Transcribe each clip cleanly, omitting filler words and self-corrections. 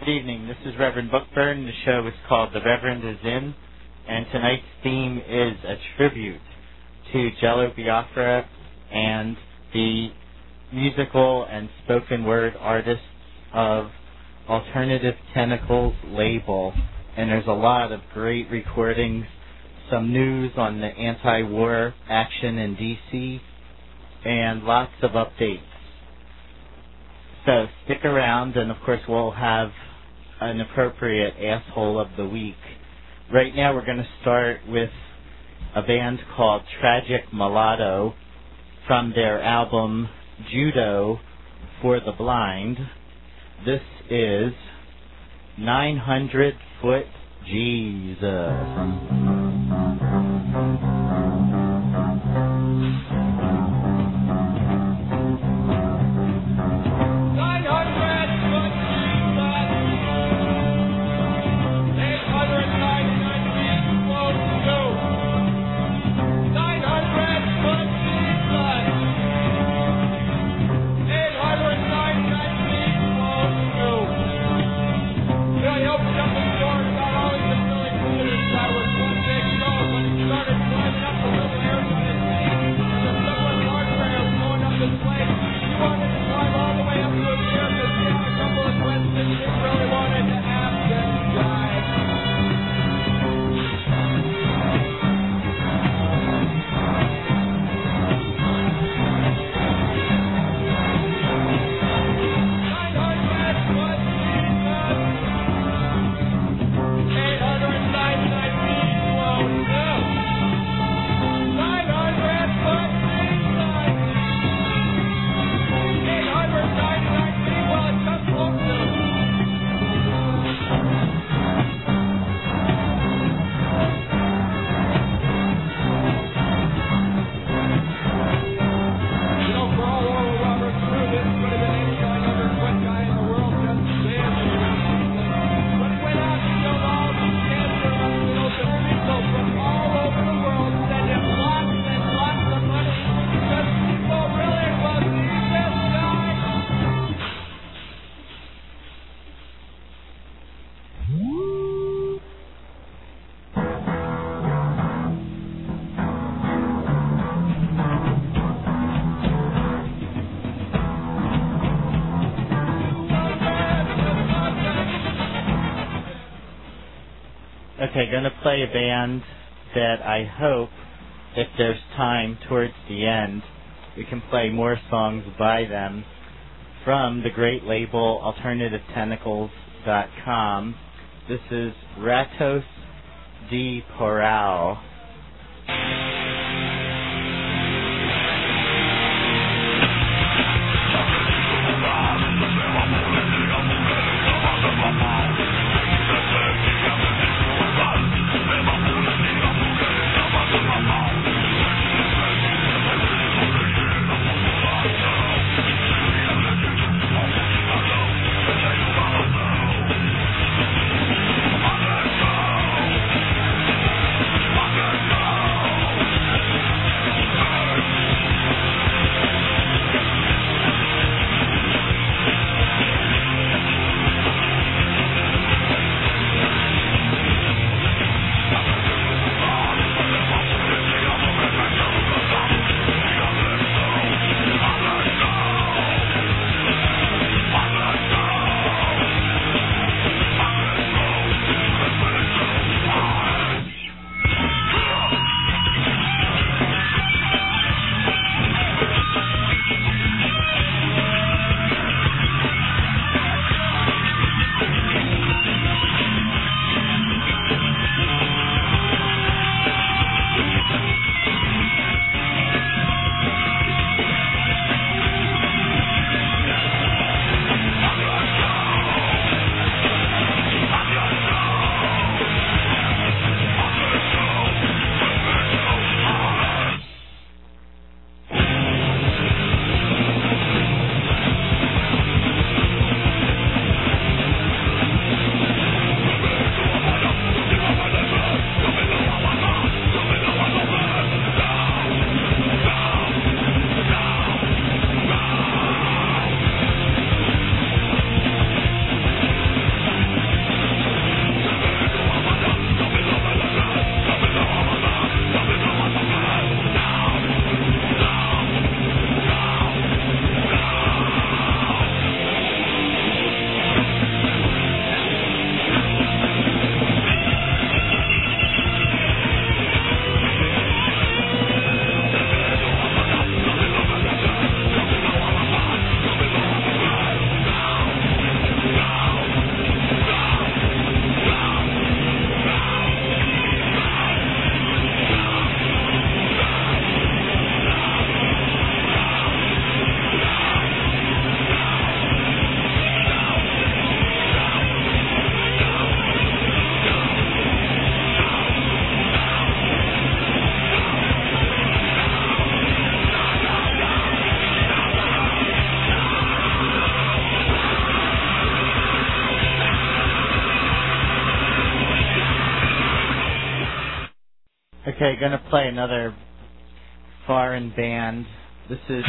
Good evening. This is Reverend Bookburn. The show is called The Reverend Is In, and tonight's theme is a tribute to Jello Biafra and the musical and spoken word artists of Alternative Tentacles label. And there's a lot of great recordings, some news on the anti-war action in D.C., and lots of updates. So stick around, and of course we'll have an appropriate asshole of the week. Right now we're going to start with a band called Tragic Mulatto from their album Judo for the Blind. This is 900 Foot Jesus. Okay, going to play a band that I hope, if there's time towards the end, we can play more songs by them from the great label AlternativeTentacles.com. This is Ratos de Porral. Okay. Okay, gonna play another foreign band. This is...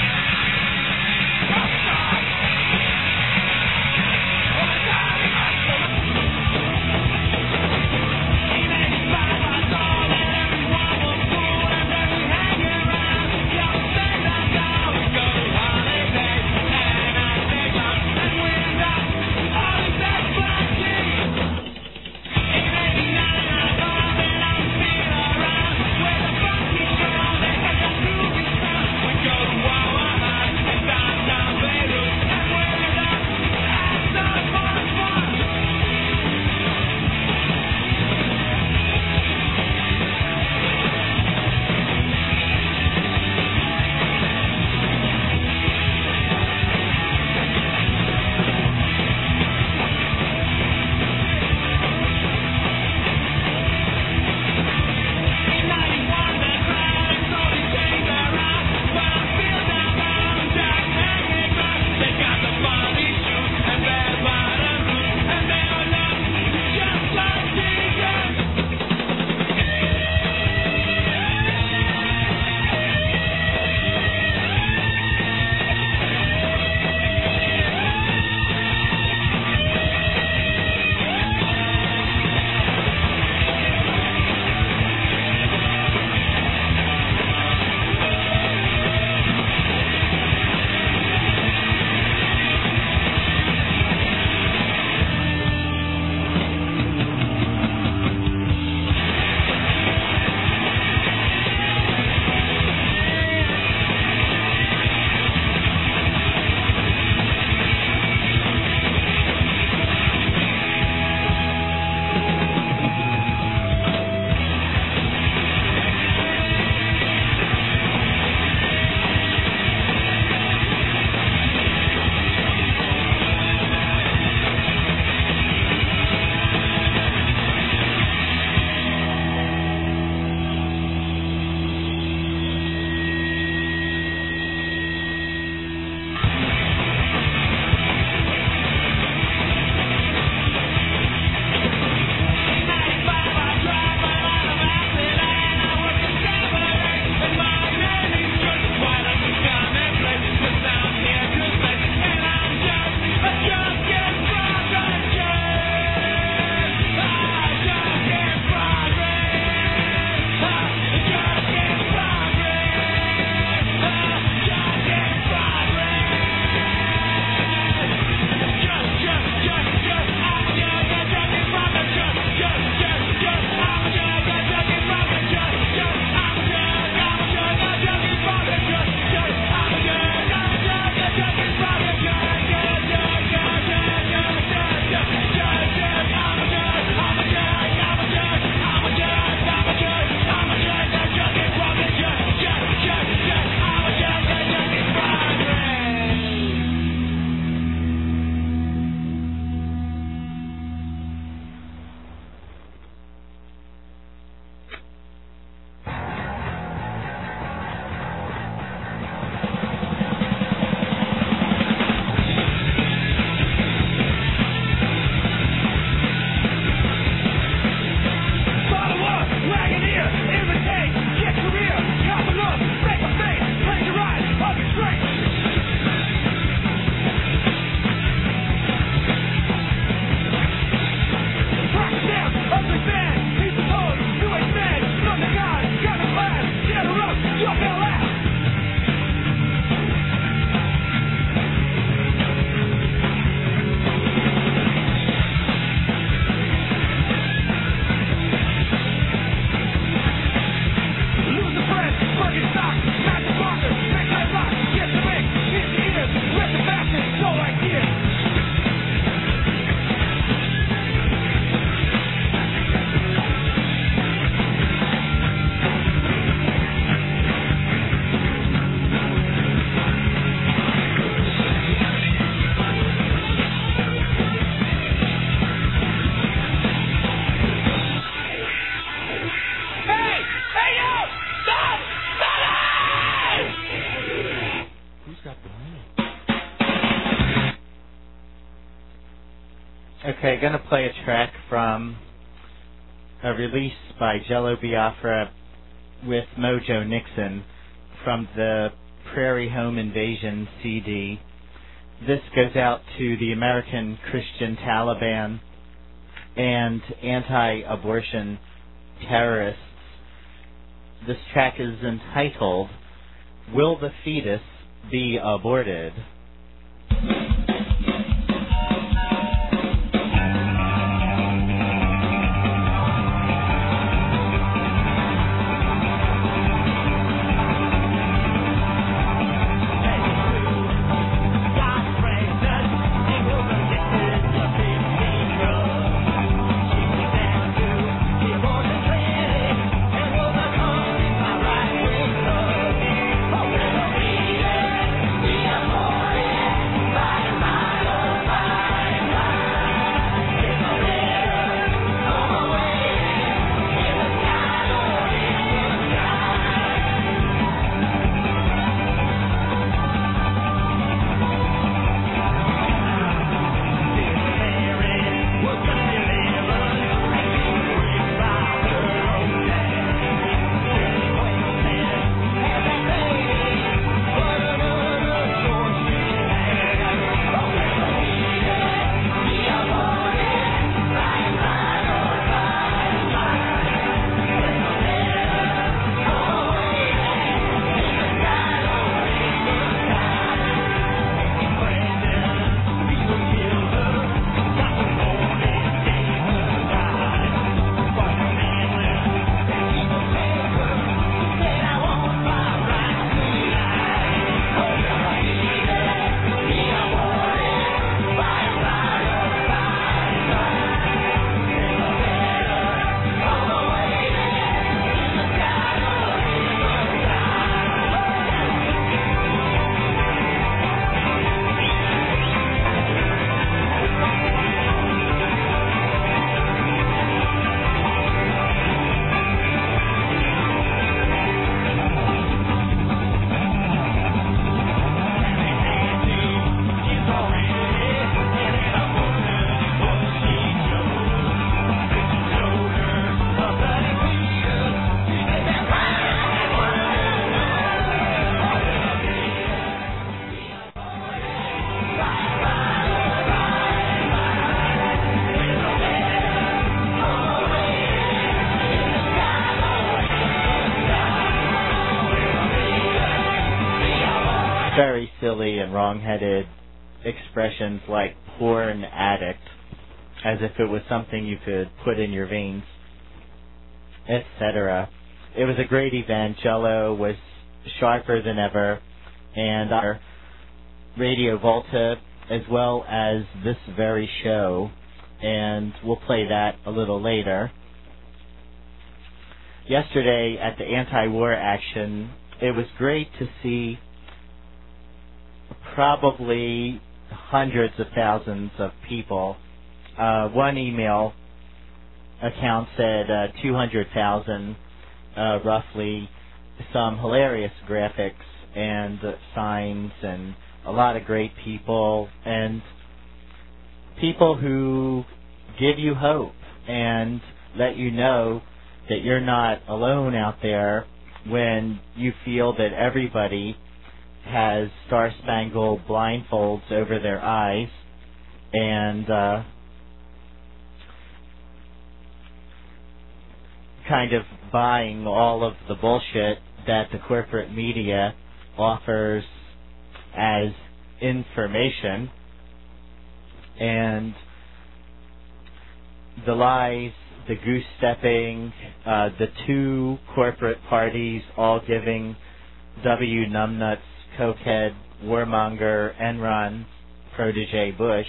Okay, gonna play a track from a release by Jello Biafra with Mojo Nixon from the Prairie Home Invasion CD. This goes out to the American Christian Taliban and anti-abortion terrorists. This track is entitled, Will the Fetus Be Aborted? Very silly and wrong-headed expressions like porn addict, as if it was something you could put in your veins, etc. It was a great event. Jello was sharper than ever, and our Radio Volta, as well as this very show, and we'll play that a little later. Yesterday at the anti-war action, it was great to see probably hundreds of thousands of people. One email account said 200,000, roughly. Some hilarious graphics and signs and a lot of great people and people who give you hope and let you know that you're not alone out there when you feel that everybody has star-spangled blindfolds over their eyes and kind of buying all of the bullshit that the corporate media offers as information, and the lies, the goose-stepping, the two corporate parties all giving W. Numbnuts, cokehead, warmonger, Enron protege Bush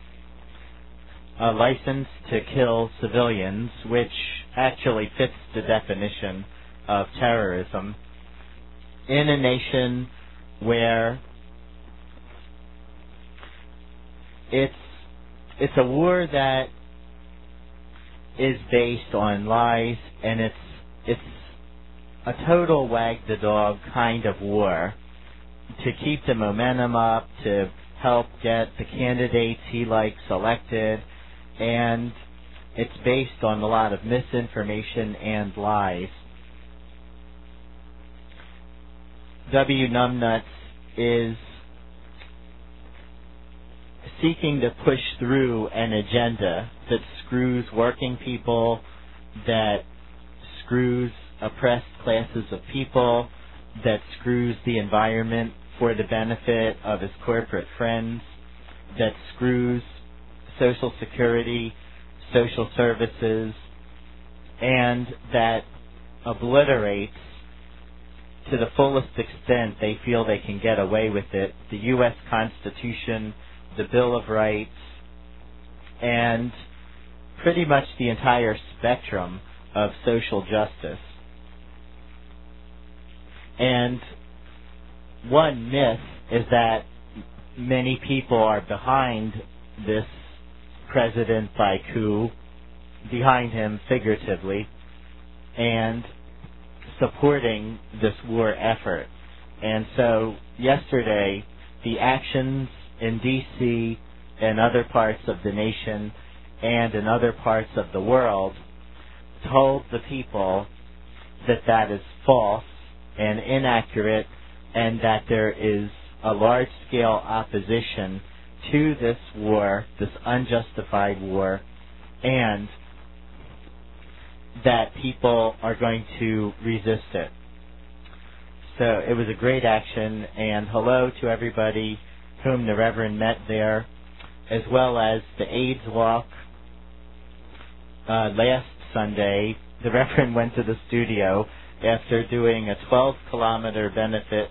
a license to kill civilians, which actually fits the definition of terrorism, in a nation where it's a war that is based on lies, and it's a total wag the dog kind of war to keep the momentum up, to help get the candidates he likes elected, and it's based on a lot of misinformation and lies. W. Numbnuts is seeking to push through an agenda that screws working people, that screws oppressed classes of people, that screws the environment for the benefit of his corporate friends, that screws Social Security, social services, and that obliterates to the fullest extent they feel they can get away with it the U.S. Constitution, the Bill of Rights, and pretty much the entire spectrum of social justice. And one myth is that many people are behind this president by coup, behind him figuratively, and supporting this war effort. And so yesterday, the actions in D.C. and other parts of the nation and in other parts of the world told the people that that is false and inaccurate, and that there is a large-scale opposition to this war, this unjustified war, and that people are going to resist it. So it was a great action, and hello to everybody whom the Reverend met there, as well as the AIDS walk last Sunday. The Reverend went to the studio after doing a 12-kilometer benefit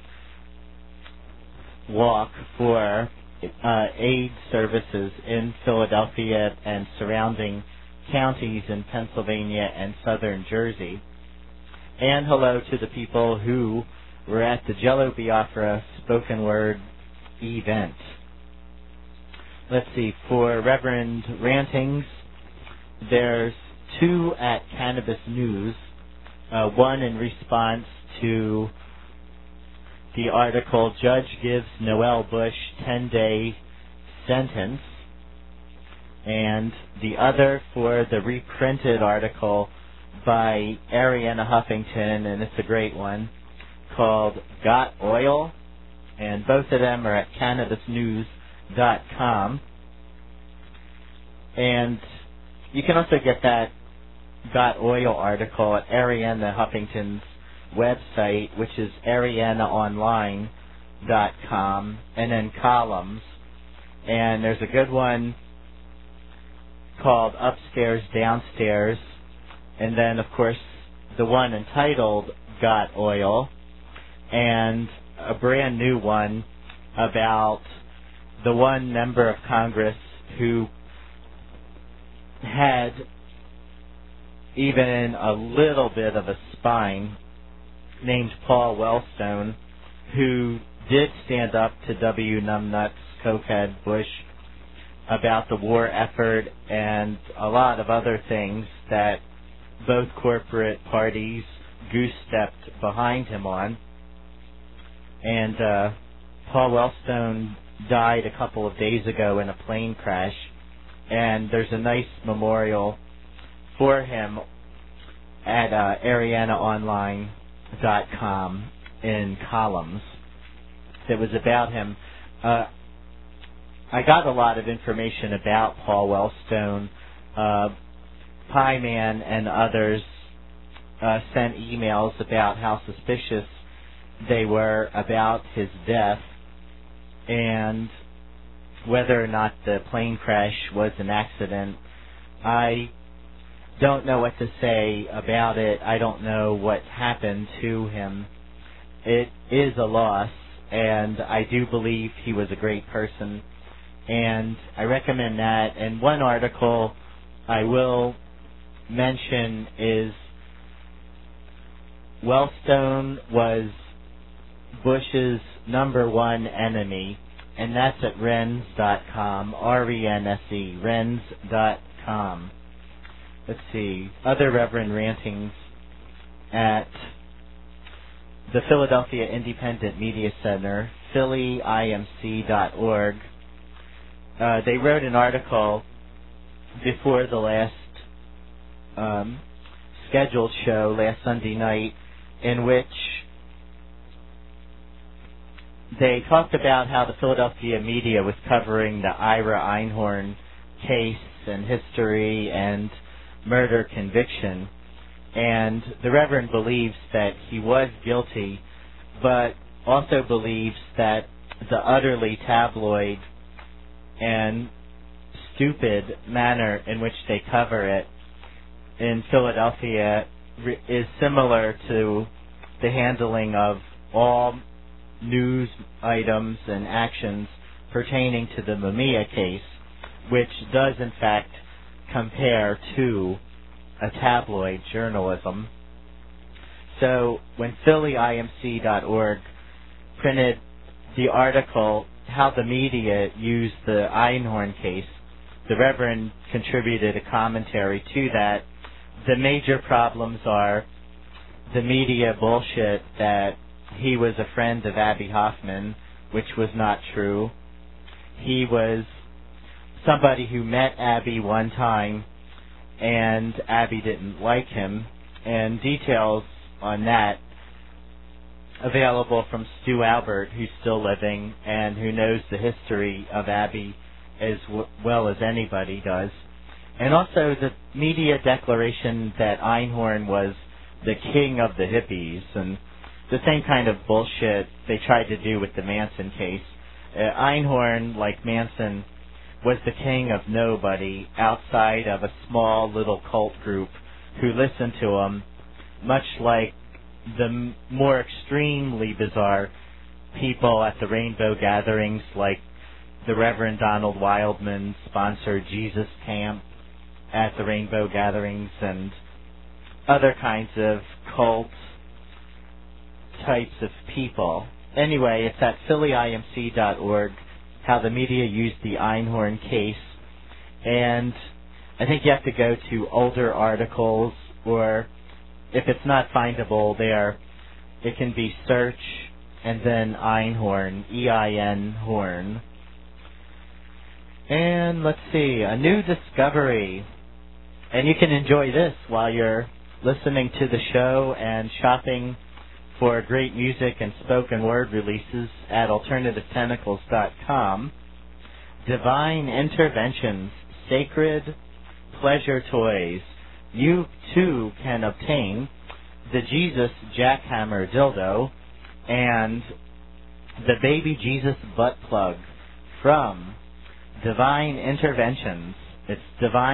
walk for AIDS services in Philadelphia and surrounding counties in Pennsylvania and southern Jersey. And hello to the people who were at the Jello Biafra spoken word event. Let's see, for Reverend Rantings, there's 2 at Cannabis News, one in response to the article, Judge Gives Noel Bush 10-Day Sentence, and the other for the reprinted article by Arianna Huffington, and it's a great one, called Got Oil, and both of them are at cannabisnews.com. And you can also get that Got Oil article at Arianna Huffington's website, which is ariannaonline.com, and then columns. And there's a good one called Upstairs, Downstairs, and then, of course, the one entitled Got Oil, and a brand new one about the one member of Congress who had even a little bit of a spine, named Paul Wellstone, who did stand up to W. Numbnuts, Cokehead, Bush about the war effort and a lot of other things that both corporate parties goose-stepped behind him on. And Paul Wellstone died a couple of days ago in a plane crash, and there's a nice memorial for him at ariannaonline.com in columns that was about him. I got a lot of information about Paul Wellstone. Pie Man and others sent emails about how suspicious they were about his death and whether or not the plane crash was an accident. I don't know what to say about it. I don't know what happened to him. It is a loss, and I do believe he was a great person, and I recommend that. And one article I will mention is Wellstone was Bush's number one enemy, and that's at Rense.com, R-E-N-S-E, Rense.com. Let's see, other Reverend Rantings at the Philadelphia Independent Media Center, phillyimc.org. They wrote an article before the last scheduled show last Sunday night in which they talked about how the Philadelphia media was covering the Ira Einhorn case and history and murder conviction. And the Reverend believes that he was guilty, but also believes that the utterly tabloid and stupid manner in which they cover it in Philadelphia is similar to the handling of all news items and actions pertaining to the Mumia case, which does in fact compare to a tabloid journalism. So when PhillyIMC.org printed the article, How the Media Used the Einhorn Case, the Reverend contributed a commentary to that. The major problems are the media bullshit that he was a friend of Abbie Hoffman, which was not true. He was somebody who met Abbie one time, and Abbie didn't like him, and details on that available from Stu Albert, who's still living and who knows the history of Abbie as well as anybody does. And also the media declaration that Einhorn was the king of the hippies, and the same kind of bullshit they tried to do with the Manson case. Einhorn, like Manson, was the king of nobody outside of a small little cult group who listened to him, much like the more extremely bizarre people at the Rainbow gatherings, like the Reverend Donald Wildman sponsored Jesus Camp at the Rainbow gatherings, and other kinds of cult types of people. Anyway, it's at PhillyIMC.org, How the Media Used the Einhorn Case, and I think you have to go to older articles, or if it's not findable there, it can be search and then Einhorn, E-I-N horn. And let's see, a new discovery. And you can enjoy this while you're listening to the show and shopping for great music and spoken word releases at AlternativeTentacles.com. Divine Interventions, Sacred Pleasure Toys. You too can obtain the Jesus Jackhammer Dildo and the Baby Jesus Butt Plug from Divine Interventions. It's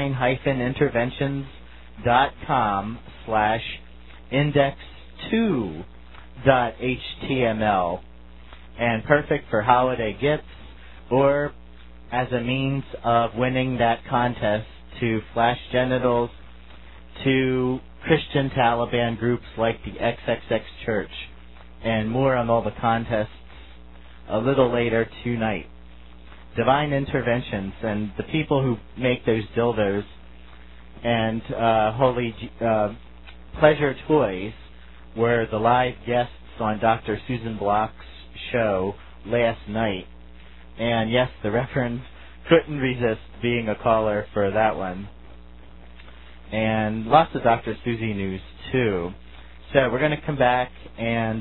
divine-interventions.com/index2.html, and perfect for holiday gifts or as a means of winning that contest to flash genitals to Christian Taliban groups like the XXX Church, and more on all the contests a little later tonight. Divine Interventions, and the people who make those dildos and holy pleasure toys were the live guests on Dr. Susan Block's show last night. And yes, the Reverend couldn't resist being a caller for that one. And lots of Dr. Susie news, too. So we're going to come back and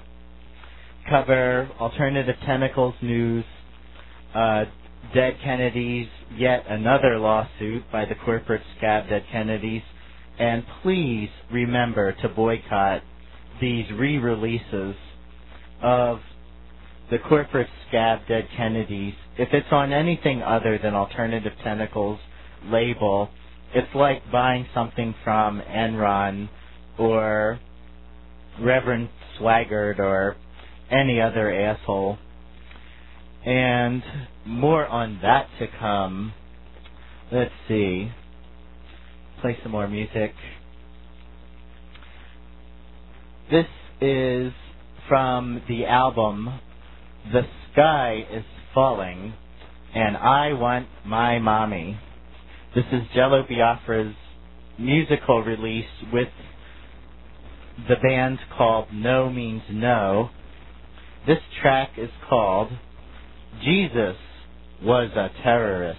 cover Alternative Tentacles news, Dead Kennedys, yet another lawsuit by the corporate scab Dead Kennedys, and please remember to boycott these re-releases of the corporate scab Dead Kennedys. If it's on anything other than Alternative Tentacles label, it's like buying something from Enron or Reverend Swaggart or any other asshole. And more on that to come. Let's see. Play some more music. This is from the album The Sky is Falling and I Want My Mommy. This is Jello Biafra's musical release with the band called No Means No. This track is called Jesus Was a Terrorist.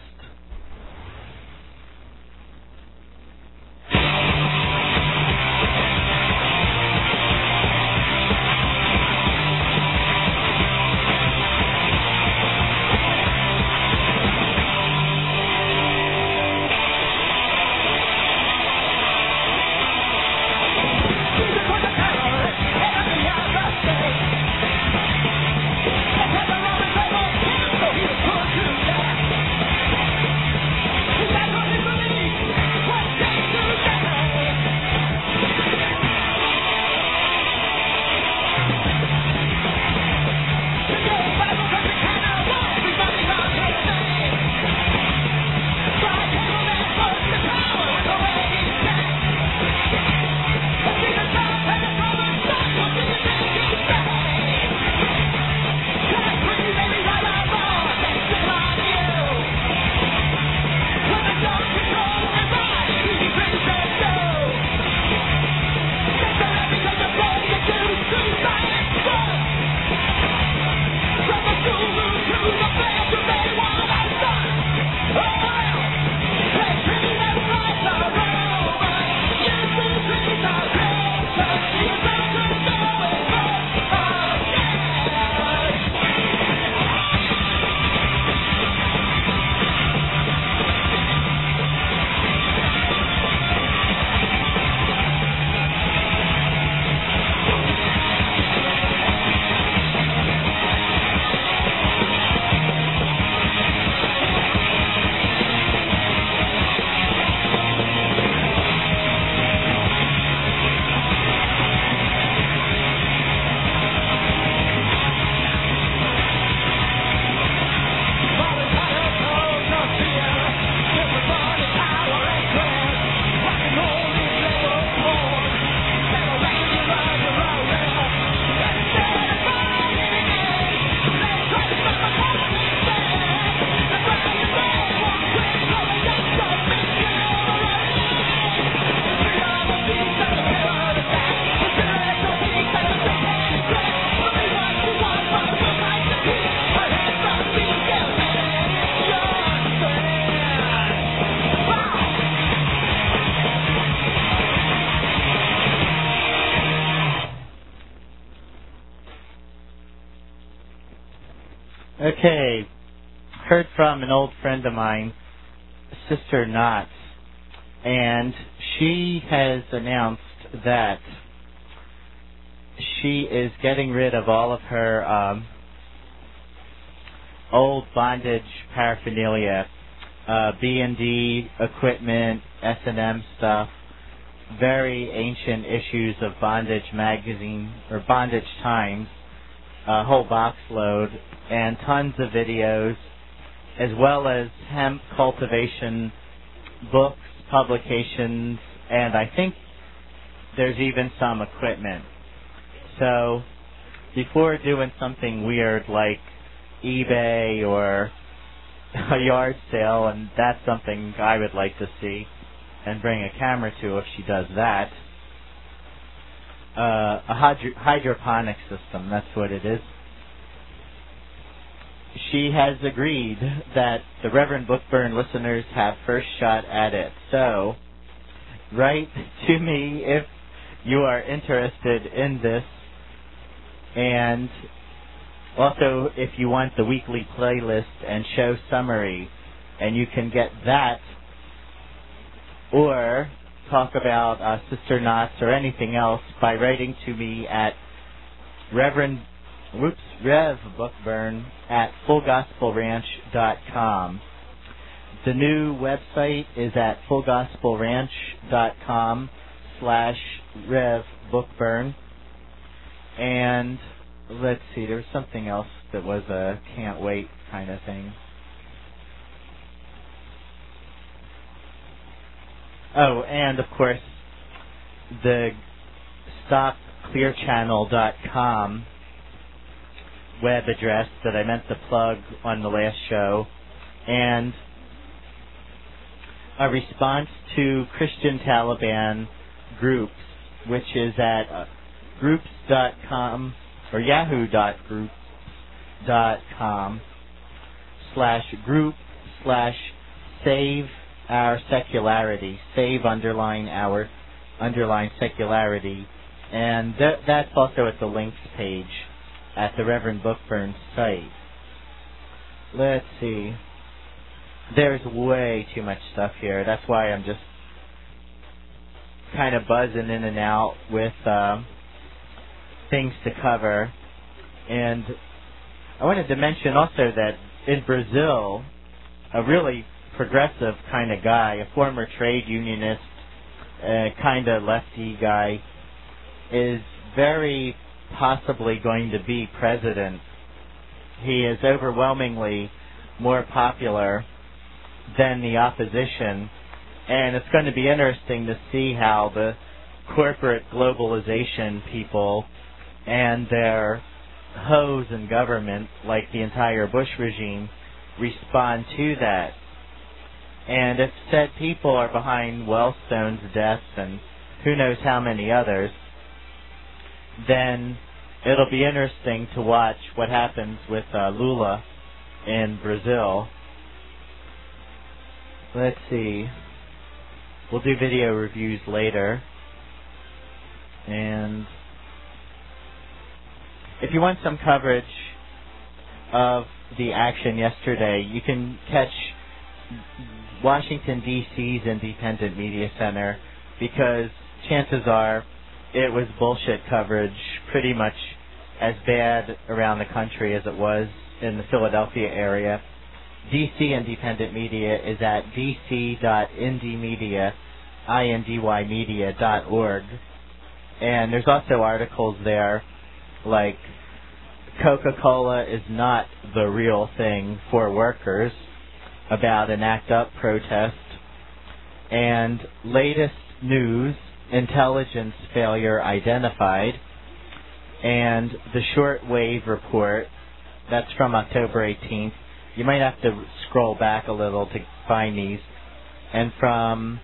Okay, heard from an old friend of mine, Sister Knotts, and she has announced that she is getting rid of all of her old bondage paraphernalia, B&D equipment, S&M stuff, very ancient issues of Bondage magazine or Bondage Times, a whole box load, and tons of videos, as well as hemp cultivation books, publications, and I think there's even some equipment. So before doing something weird like eBay or a yard sale, and that's something I would like to see and bring a camera to if she does that, a hydroponic system, that's what it is. She has agreed that the Reverend Bookburn listeners have first shot at it. So write to me if you are interested in this, and also if you want the weekly playlist and show summary, and you can get that, or talk about Sister Knotts or anything else by writing to me at Rev Bookburn at fullgospelranch.com. The new website is at fullgospelranch.com/Rev Bookburn. And let's see, there was something else that was a can't wait kind of thing. Oh, and of course, the StopClearChannel.com web address that I meant to plug on the last show, and a response to Christian Taliban groups, which is at groups.com or yahoo.com/group/save our secularity, save underline our underline secularity, and that's also at the links page at the Reverend Bookburn site. Let's see. There's way too much stuff here. That's why I'm just kind of buzzing in and out with things to cover. And I wanted to mention also that in Brazil, a really progressive kind of guy, a former trade unionist, kind of lefty guy, is very possibly going to be president. He is overwhelmingly more popular than the opposition, and it's going to be interesting to see how the corporate globalization people and their hoes in government, like the entire Bush regime, respond to that. And if said people are behind Wellstone's death and who knows how many others, then it'll be interesting to watch what happens with Lula in Brazil. Let's see. We'll do video reviews later. And if you want some coverage of the action yesterday, you can catch Washington, D.C.'s Independent Media Center, because chances are it was bullshit coverage, pretty much as bad around the country as it was in the Philadelphia area. D.C. Independent Media is at dc.indymedia.org. And there's also articles there like Coca-Cola is not the real thing for workers, about an ACT UP protest, and latest news, intelligence failure identified, and the shortwave report, that's from October 18th. You might have to scroll back a little to find these. And from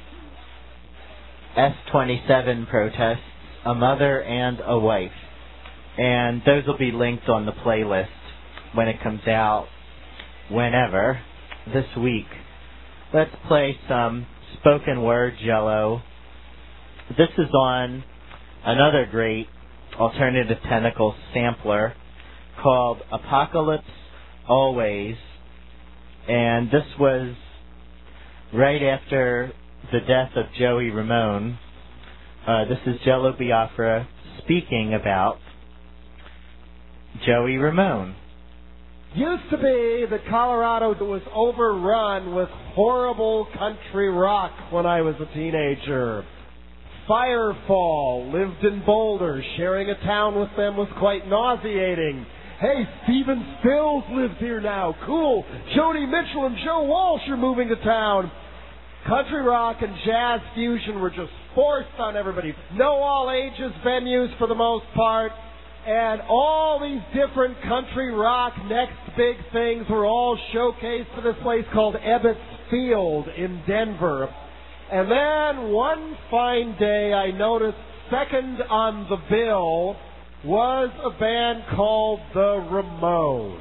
S27 protests, a mother and a wife. And those will be linked on the playlist when it comes out, whenever, this week. Let's play some spoken word Jello. This is on another great Alternative Tentacles sampler called Apocalypse Always. And this was right after the death of Joey Ramone. This is Jello Biafra speaking about Joey Ramone. Used to be that Colorado was overrun with horrible country rock when I was a teenager. Firefall lived in Boulder. Sharing a town with them was quite nauseating. Hey, Stephen Stills lives here now. Cool. Joni Mitchell and Joe Walsh are moving to town. Country rock and jazz fusion were just forced on everybody. No all ages venues for the most part. And all these different country rock next big things were all showcased at this place called Ebbets Field in Denver. And then one fine day I noticed second on the bill was a band called the Ramones.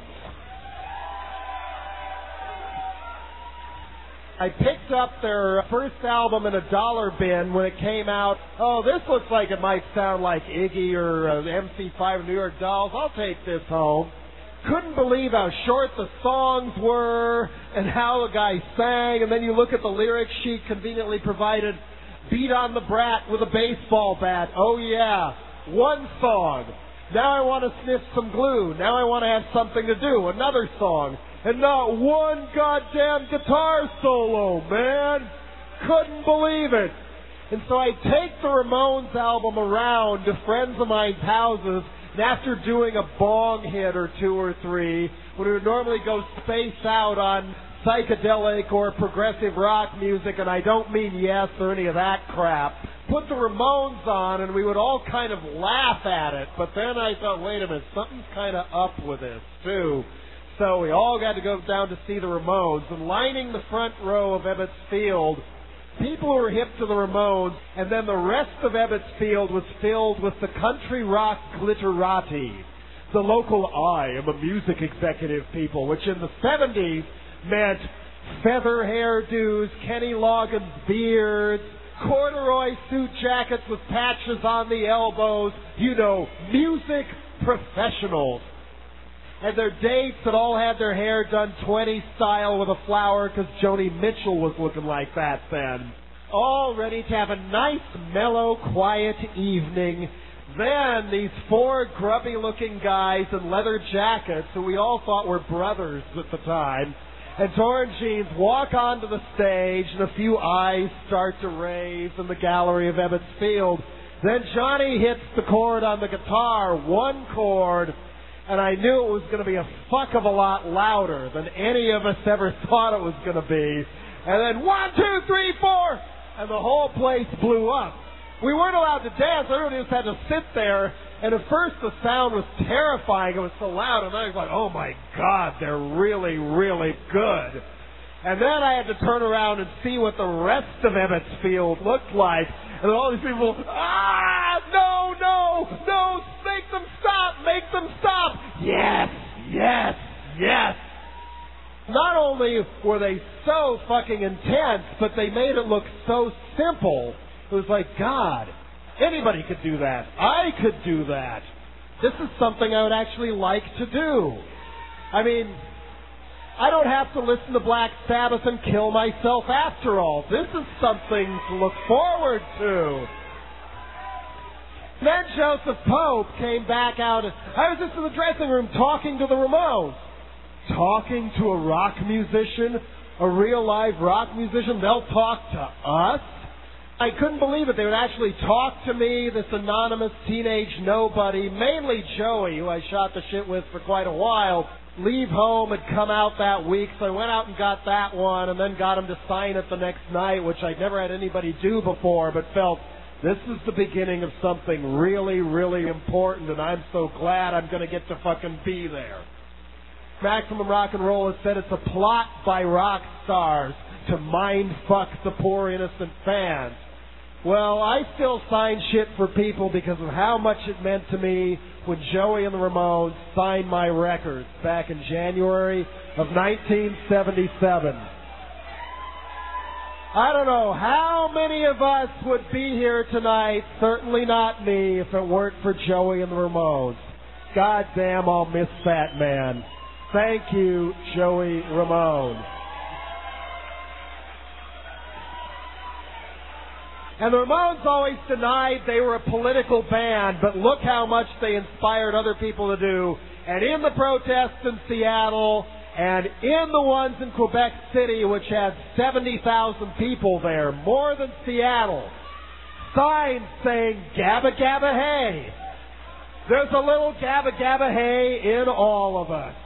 I picked up their first album in a dollar bin when it came out. Oh, this looks like it might sound like Iggy or MC5 or New York Dolls. I'll take this home. Couldn't believe how short the songs were and how the guy sang. And then you look at the lyric sheet conveniently provided. Beat on the brat with a baseball bat. Oh, yeah. One song. Now I want to sniff some glue. Now I want to have something to do. Another song. And not one goddamn guitar solo, man. Couldn't believe it. And so I take the Ramones album around to friends of mine's houses, and after doing a bong hit or two or three, when we would normally go space out on psychedelic or progressive rock music, and I don't mean Yes or any of that crap, put the Ramones on and we would all kind of laugh at it. But then I thought, wait a minute, something's kind of up with this, too. So we all got to go down to see the Ramones. And lining the front row of Ebbets Field, people who were hip to the Ramones, and then the rest of Ebbets Field was filled with the country rock glitterati, the local I am a music executive people, which in the 70s meant feather hairdos, Kenny Loggins beards, corduroy suit jackets with patches on the elbows, you know, music professionals. And their dates that all had their hair done 20 style with a flower because Joni Mitchell was looking like that then. All ready to have a nice, mellow, quiet evening. Then these four grubby-looking guys in leather jackets, who we all thought were brothers at the time, and torn jeans, walk onto the stage, and a few eyes start to raise in the gallery of Ebbets Field. Then Johnny hits the chord on the guitar, one chord, and I knew it was going to be a fuck of a lot louder than any of us ever thought it was going to be. And then 1, 2, 3, 4, and the whole place blew up. We weren't allowed to dance. Everybody just had to sit there. And at first the sound was terrifying. It was so loud. And I was like, oh my God, they're really, really good. And then I had to turn around and see what the rest of Ebbets Field looked like. And then all these people, no, make them stop. Yes. Not only were they so fucking intense, but they made it look so simple. It was like, God, anybody could do that. I could do that. This is something I would actually like to do. I mean, I don't have to listen to Black Sabbath and kill myself after all. This is something to look forward to. Then Joseph Pope came back out. I was just in the dressing room talking to the Ramones. Talking to a rock musician, a real live rock musician. They'll talk to us. I couldn't believe it. They would actually talk to me, this anonymous teenage nobody, mainly Joey, who I shot the shit with for quite a while. Leave Home had come out that week, so I went out and got that one and then got him to sign it the next night, which I'd never had anybody do before, but felt this is the beginning of something really, really important, and I'm so glad I'm going to get to fucking be there. Maximum Rock and Roll has said it's a plot by rock stars to mind fuck the poor innocent fans. Well, I still sign shit for people because of how much it meant to me when Joey and the Ramones signed my records back in January of 1977. I don't know how many of us would be here tonight, certainly not me, if it weren't for Joey and the Ramones. God damn, I'll miss that man. Thank you, Joey Ramone. And the Ramones always denied they were a political band, but look how much they inspired other people to do. And in the protests in Seattle, and in the ones in Quebec City, which had 70,000 people there, more than Seattle, signs saying, "Gabba Gabba Hey." There's a little Gabba Gabba Hey in all of us.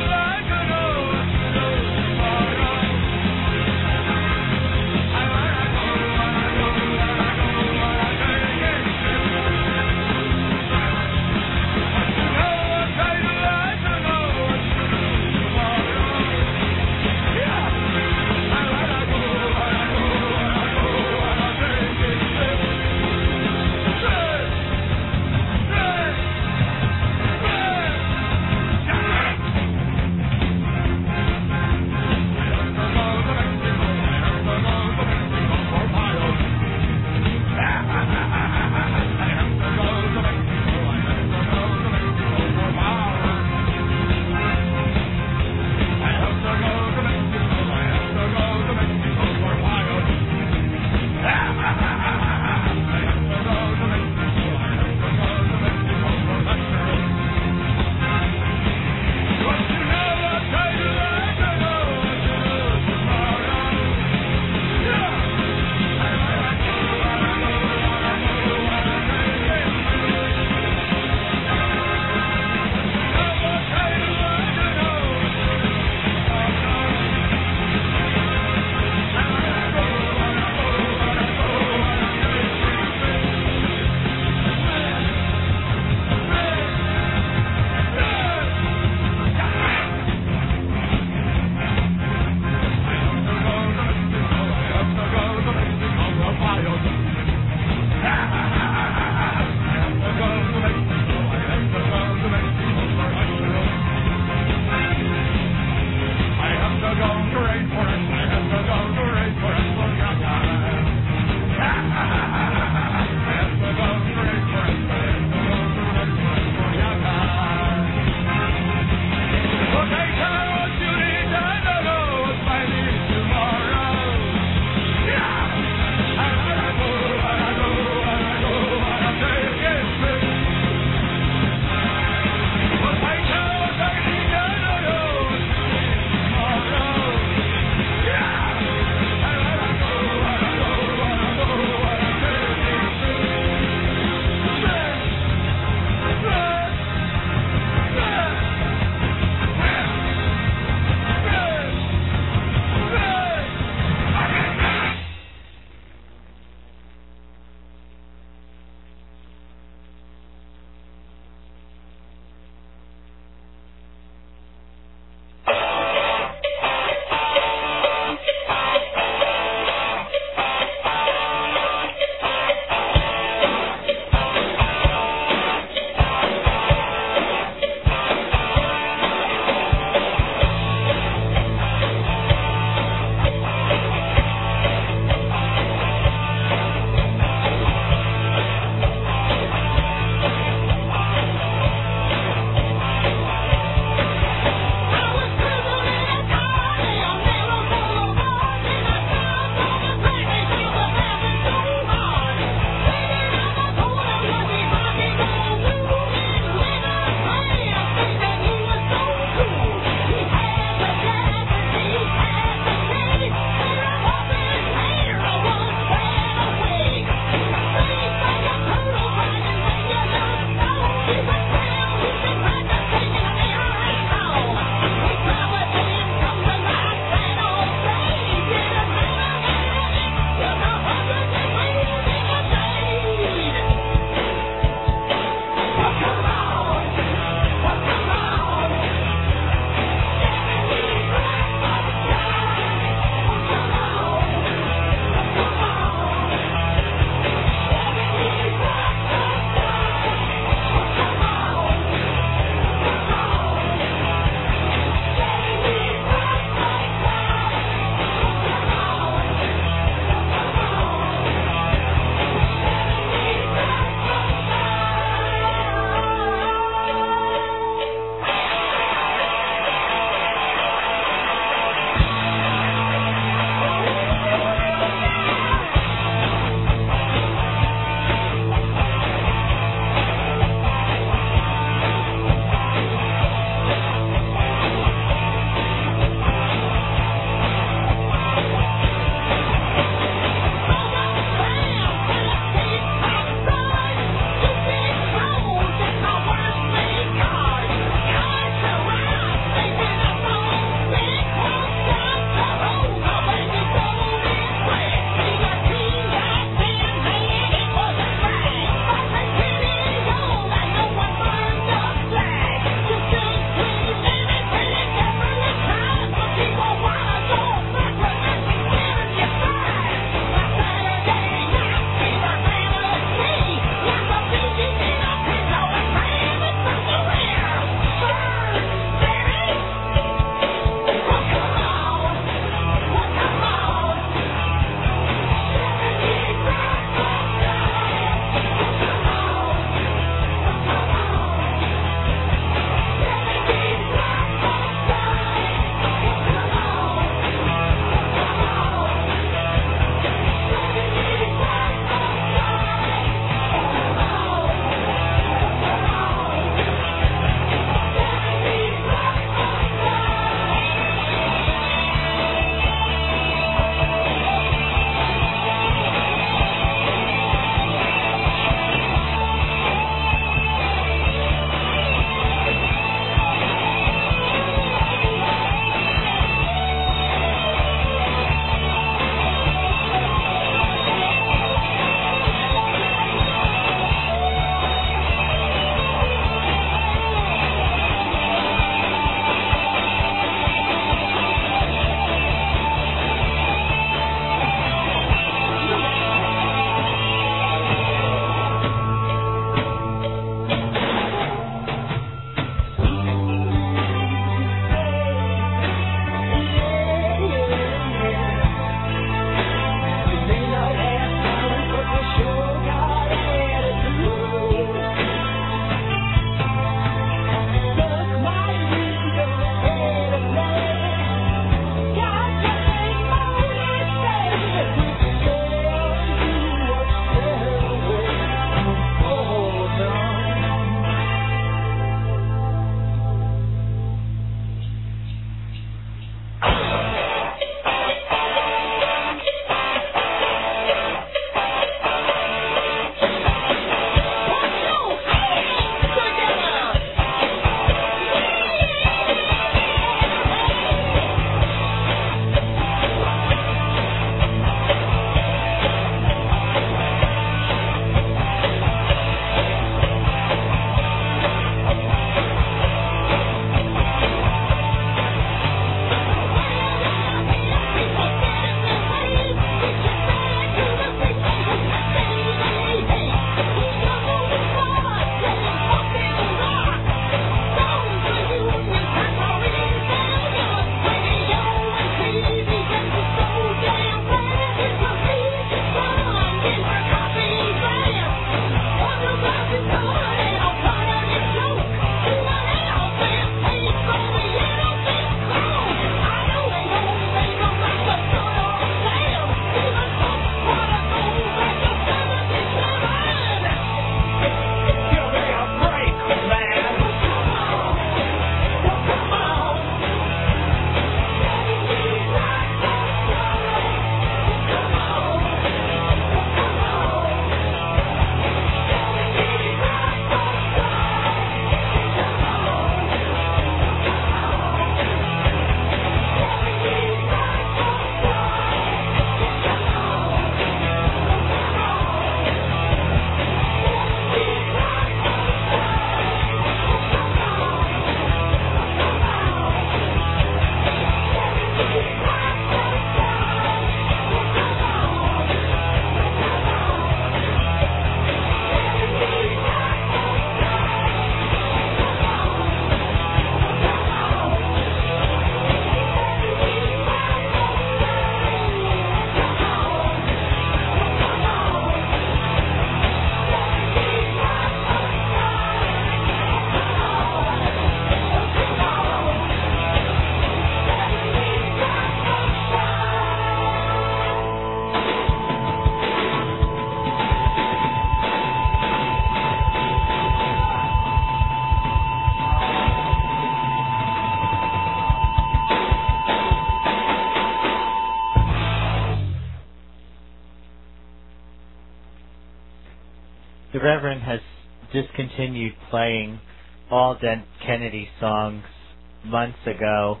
Reverend has discontinued playing all Dead Kennedy songs months ago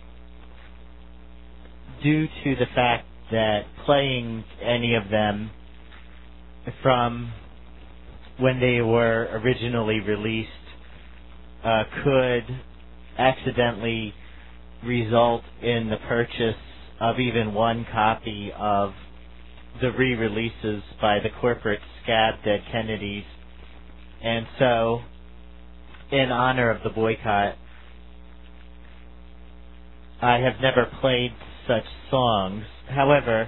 due to the fact that playing any of them from when they were originally released could accidentally result in the purchase of even one copy of the re-releases by the corporate scab Dead Kennedys. And so, in honor of the boycott, I have never played such songs. However,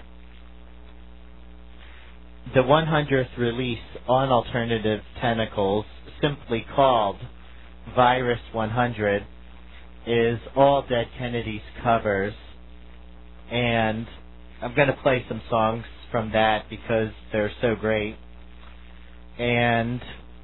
the 100th release on Alternative Tentacles, simply called Virus 100, is all Dead Kennedys covers, and I'm going to play some songs from that because they're so great. And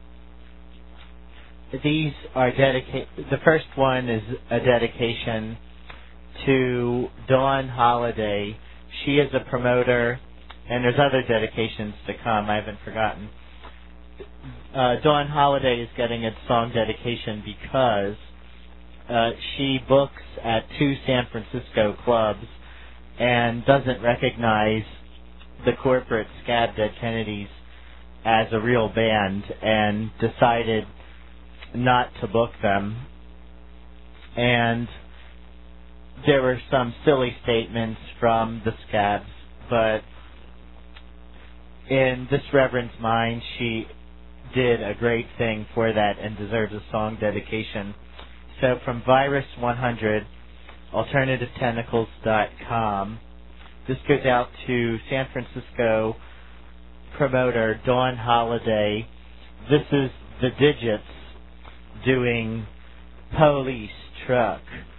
these are the first one is a dedication to Dawn Holiday. She is a promoter, and there's other dedications to come. I haven't forgotten. Dawn Holiday is getting a song dedication because she books at 2 San Francisco clubs and doesn't recognize the corporate scab Dead Kennedys as a real band and decided not to book them. And there were some silly statements from the scabs, but in this Reverend's mind, she did a great thing for that and deserves a song dedication. So from Virus 100, AlternativeTentacles.com, this goes out to San Francisco promoter Dawn Holiday. This is the Digits doing Police Truck.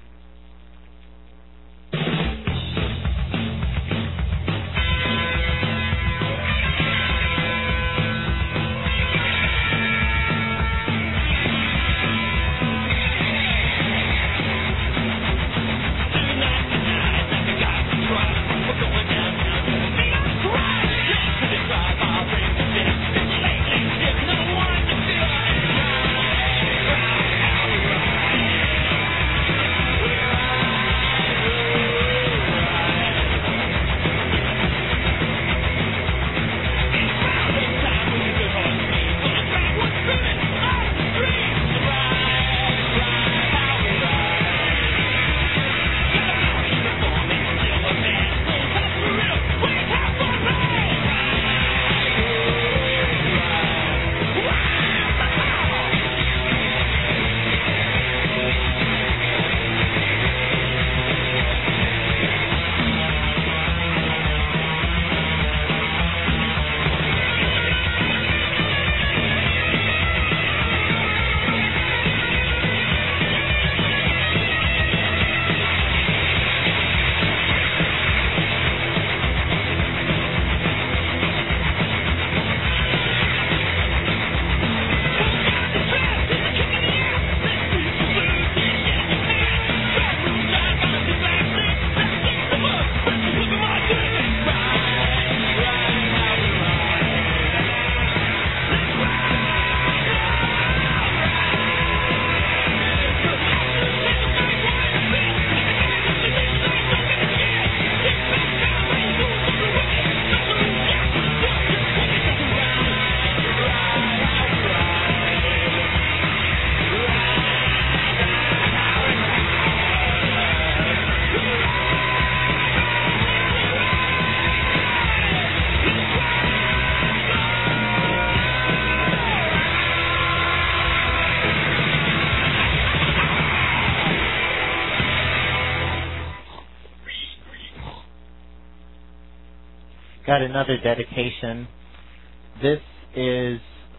Got another dedication. This is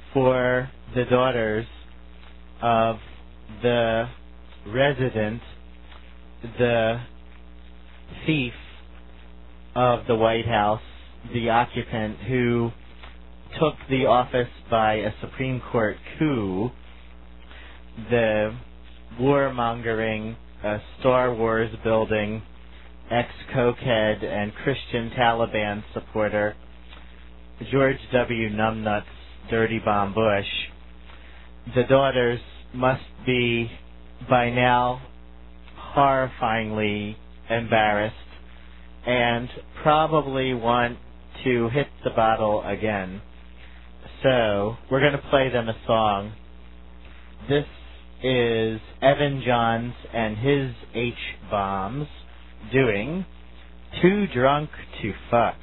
for the daughters of the resident, the thief of the White House, the occupant who took the office by a Supreme Court coup, the warmongering, Star Wars building, ex-cokehead and Christian Taliban supporter, George W. Numbnuts Dirty Bomb Bush. The daughters must be, by now, horrifyingly embarrassed and probably want to hit the bottle again. So, we're going to play them a song. This is Evan Johns and his H-Bombs doing Too Drunk to Fuck.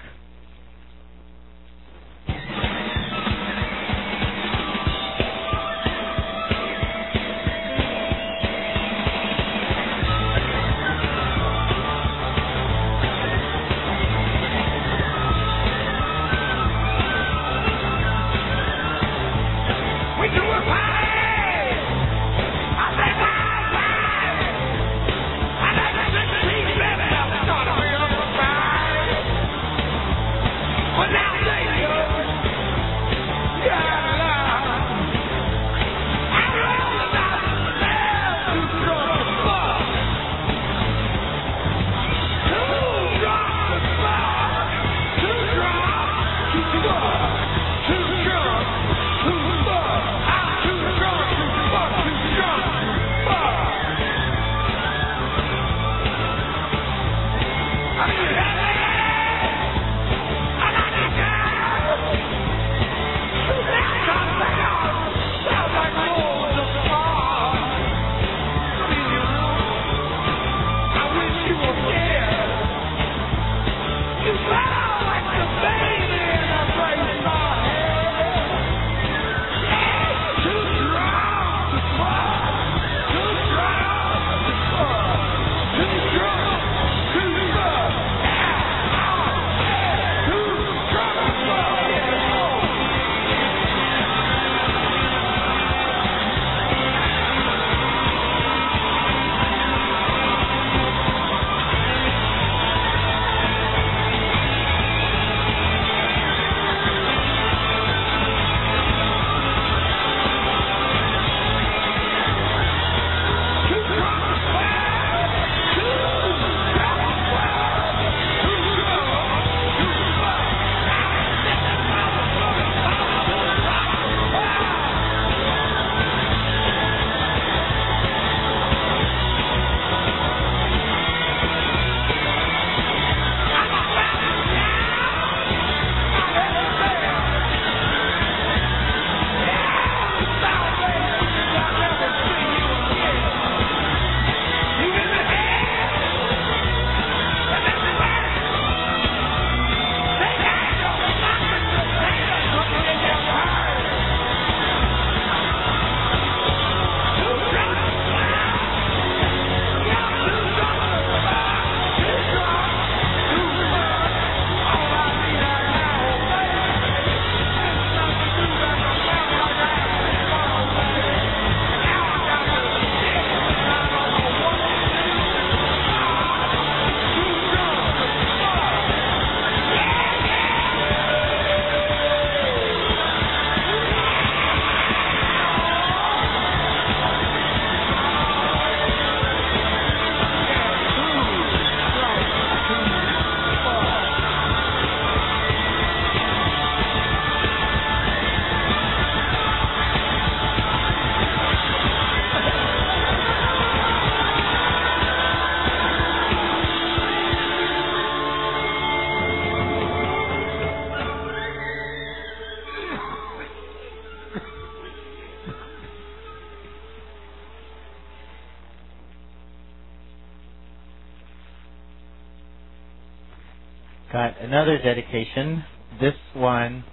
Got another dedication, this one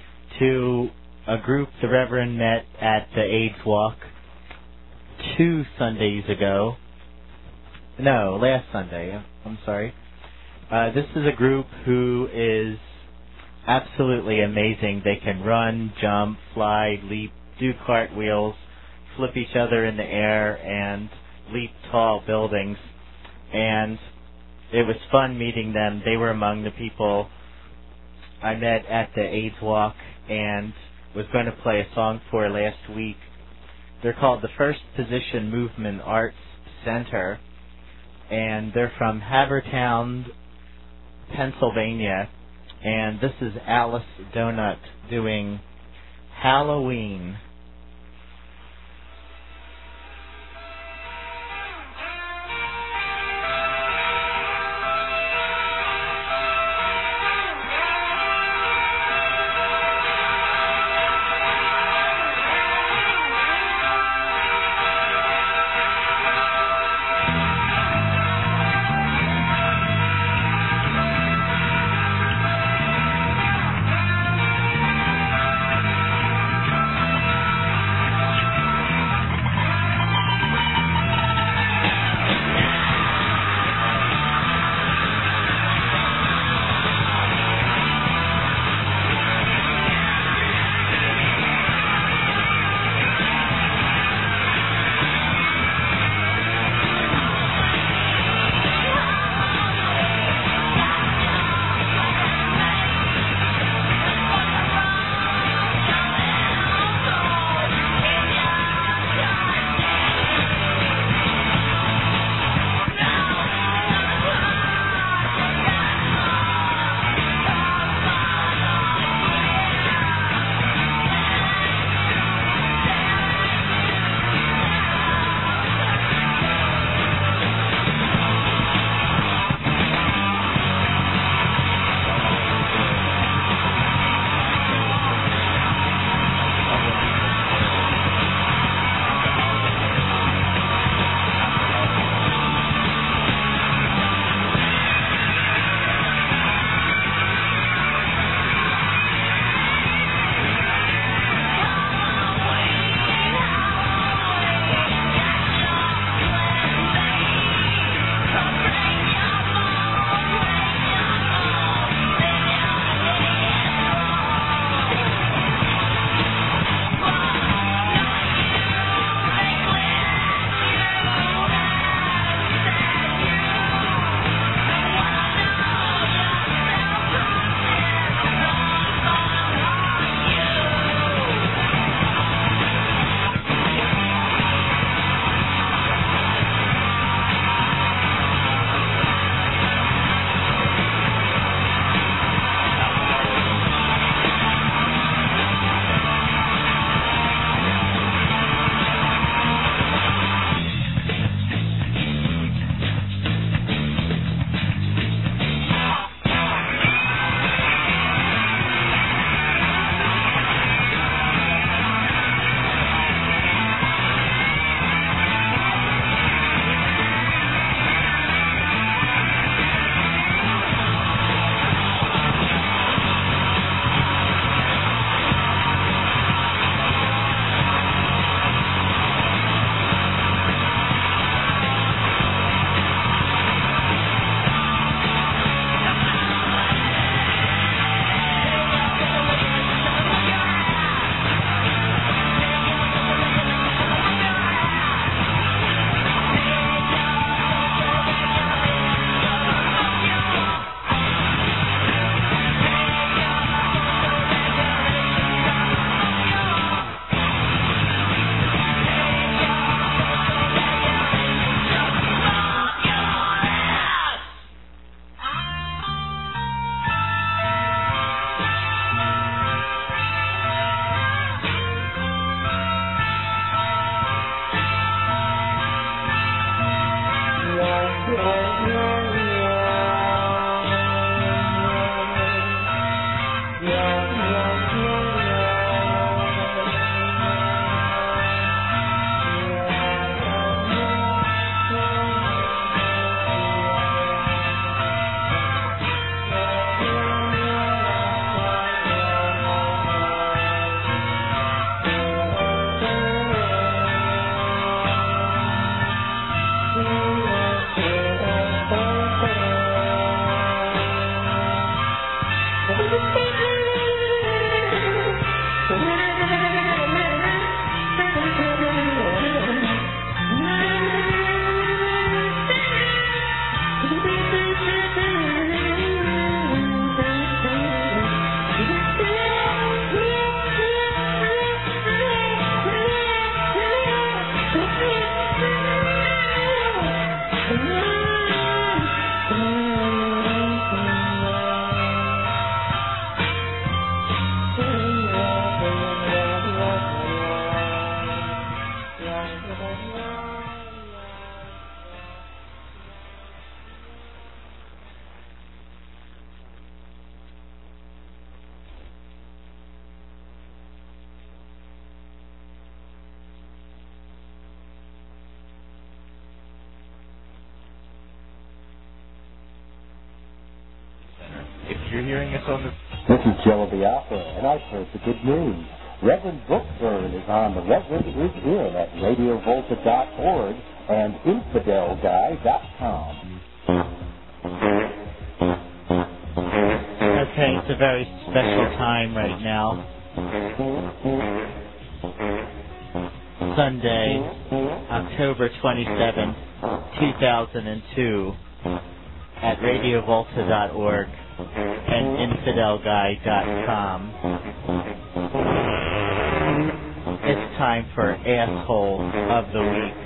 to a group the Reverend met at the AIDS Walk 2 Sundays ago. No, last Sunday, I'm sorry. This is a group who is absolutely amazing. They can run, jump, fly, leap, do cartwheels, flip each other in the air, and leap tall buildings. And it was fun meeting them. They were among the people I met at the AIDS Walk and was going to play a song for last week. They're called the First Position Movement Arts Center, and they're from Havertown, Pennsylvania. And this is Alice Donut doing Halloween. You're hearing us on the... This is Jello Biafra, and I've heard the good news. Reverend Bookburn is on The Reverend Is In at radiovolta.org and infidelguy.com. Okay, it's a very special time right now. Sunday, October 27th, 2002, at radiovolta.org and infidelguy.com. It's time for Asshole of the Week.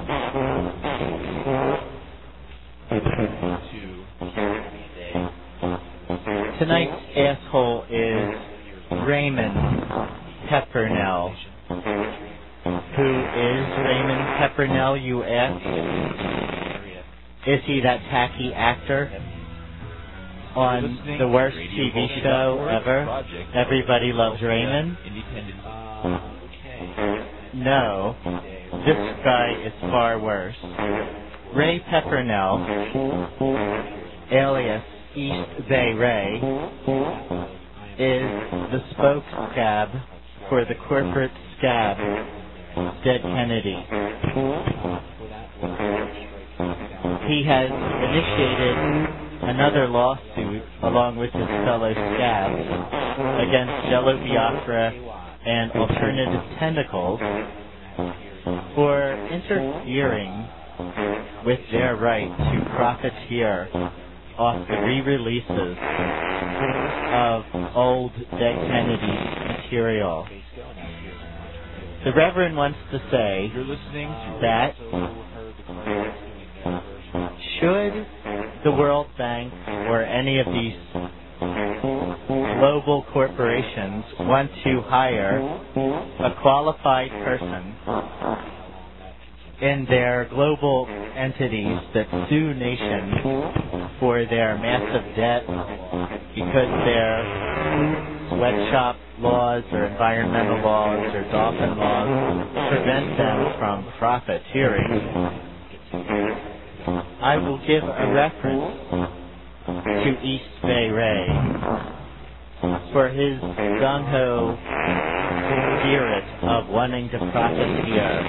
Tonight's asshole is Raymond Peppernell. Who is Raymond Peppernell, you ask? Is he that tacky actor on the worst TV show ever, Everybody Loves Raymond? No, this guy is far worse. Ray Peppernell, alias East Bay Ray, is the spokescab for the corporate scab Dead Kennedy. He has initiated another lawsuit along with his fellow scabs against Jello Biafra and Alternative Tentacles for interfering with their right to profiteer off the re-releases of old Dead Kennedy material. The Reverend wants to say that should the World Bank or any of these global corporations want to hire a qualified person in their global entities that sue nations for their massive debt because their sweatshop laws or environmental laws or dolphin laws prevent them from profiteering, I will give a reference to East Bay Ray for his gung-ho spirit of wanting to profiteer.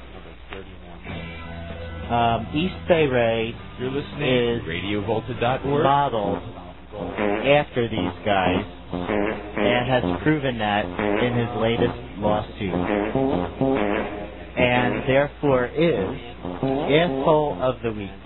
East Bay Ray is modeled after these guys and has proven that in his latest lawsuit, and therefore is Asshole of the Week.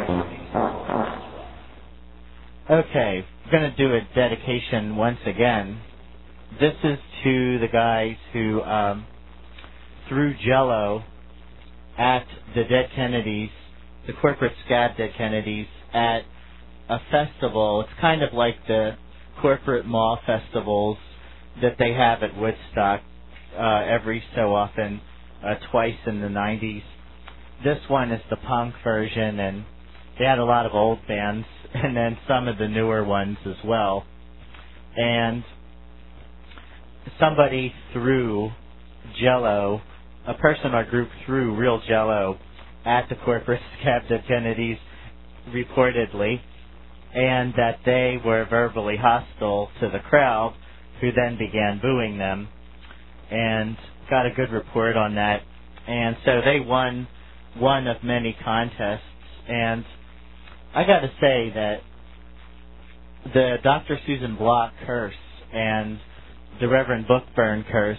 Okay, I'm going to do a dedication once again. This is to the guys who threw Jello at the Dead Kennedys, the corporate scab Dead Kennedys, at a festival. It's kind of like the corporate mall festivals that they have at Woodstock every so often, twice in the 90s. This one is the punk version, and they had a lot of old bands, and then some of the newer ones as well. And somebody threw Jello, a person or group threw real Jello at the corporate scab Dead Kennedys, reportedly, and that they were verbally hostile to the crowd, who then began booing them, and got a good report on that. And so they won one of many contests, and I got to say that the Dr. Susan Block curse and the Reverend Bookburn curse,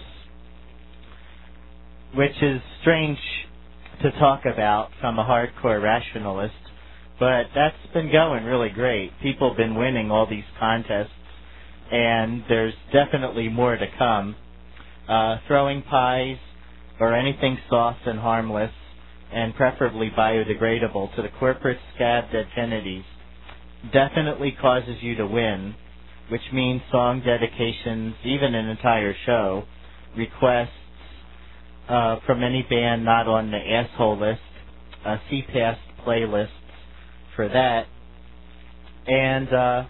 which is strange to talk about from a hardcore rationalist, but that's been going really great. People have been winning all these contests, and there's definitely more to come. Throwing pies or anything soft and harmless and preferably biodegradable to the corporate scab Dead Kennedys definitely causes you to win, which means song dedications, even an entire show, requests from any band not on the asshole list, CPAST playlists for that, and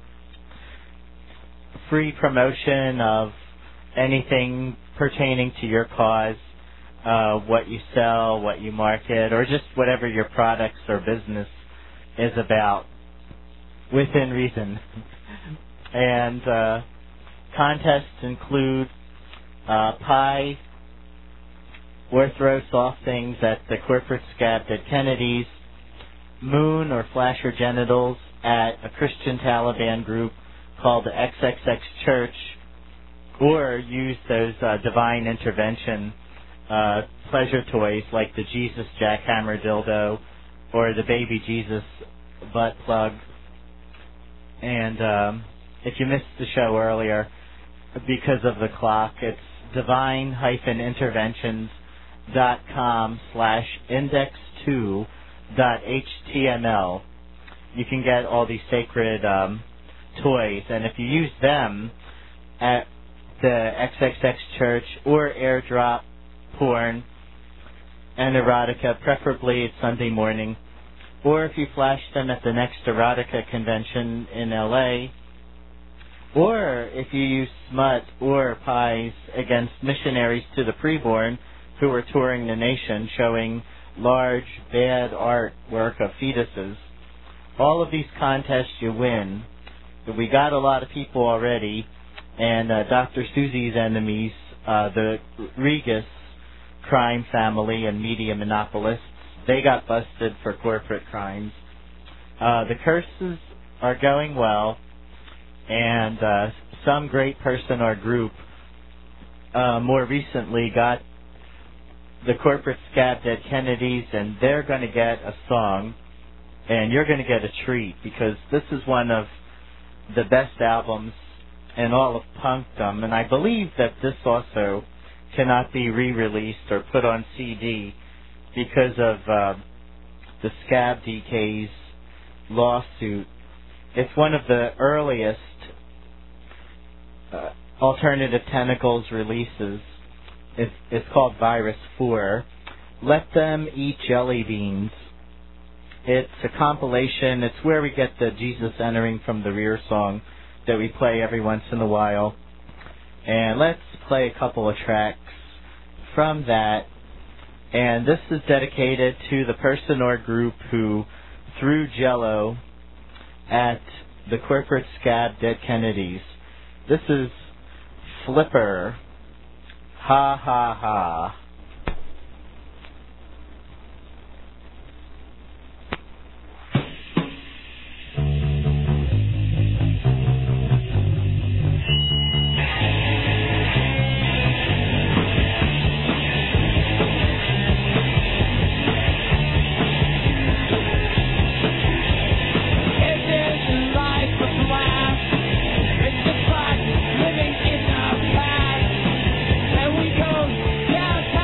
free promotion of anything pertaining to your cause, what you sell, what you market, or just whatever your products or business is about, within reason. And contests include pie, or throw soft things at the corporate scab at Kennedy's, moon or flash your genitals at a Christian Taliban group called the XXX Church, or use those divine intervention pleasure toys like the Jesus jackhammer dildo or the baby Jesus butt plug. And if you missed the show earlier because of the clock, it's divine-interventions.com/index2.html. You can get all these sacred toys, and if you use them at the XXX Church or airdrop porn and erotica, preferably it's Sunday morning, or if you flash them at the next erotica convention in LA, or if you use smut or pies against missionaries to the preborn who are touring the nation showing large, bad artwork of fetuses. All of these contests you win. But we got a lot of people already, and Dr. Susie's enemies, the Regas crime family and media monopolists, they got busted for corporate crimes. The curses are going well, and some great person or group more recently got the corporate scabbed at Kennedy's, and they're going to get a song, and you're going to get a treat, because this is one of the best albums in all of punkdom, and I believe that this also cannot be re-released or put on CD because of the Scab DK's lawsuit. It's one of the earliest Alternative Tentacles releases. It's called Virus 4. Let Them Eat Jelly Beans. It's a compilation. It's where we get the Jesus Entering from the Rear song that we play every once in a while. And let's play a couple of tracks from that. And this is dedicated to the person or group who threw Jell-O at the corporate scab dead Kennedys. This is Flipper. Ha ha ha. Living in our past, and we go downtown.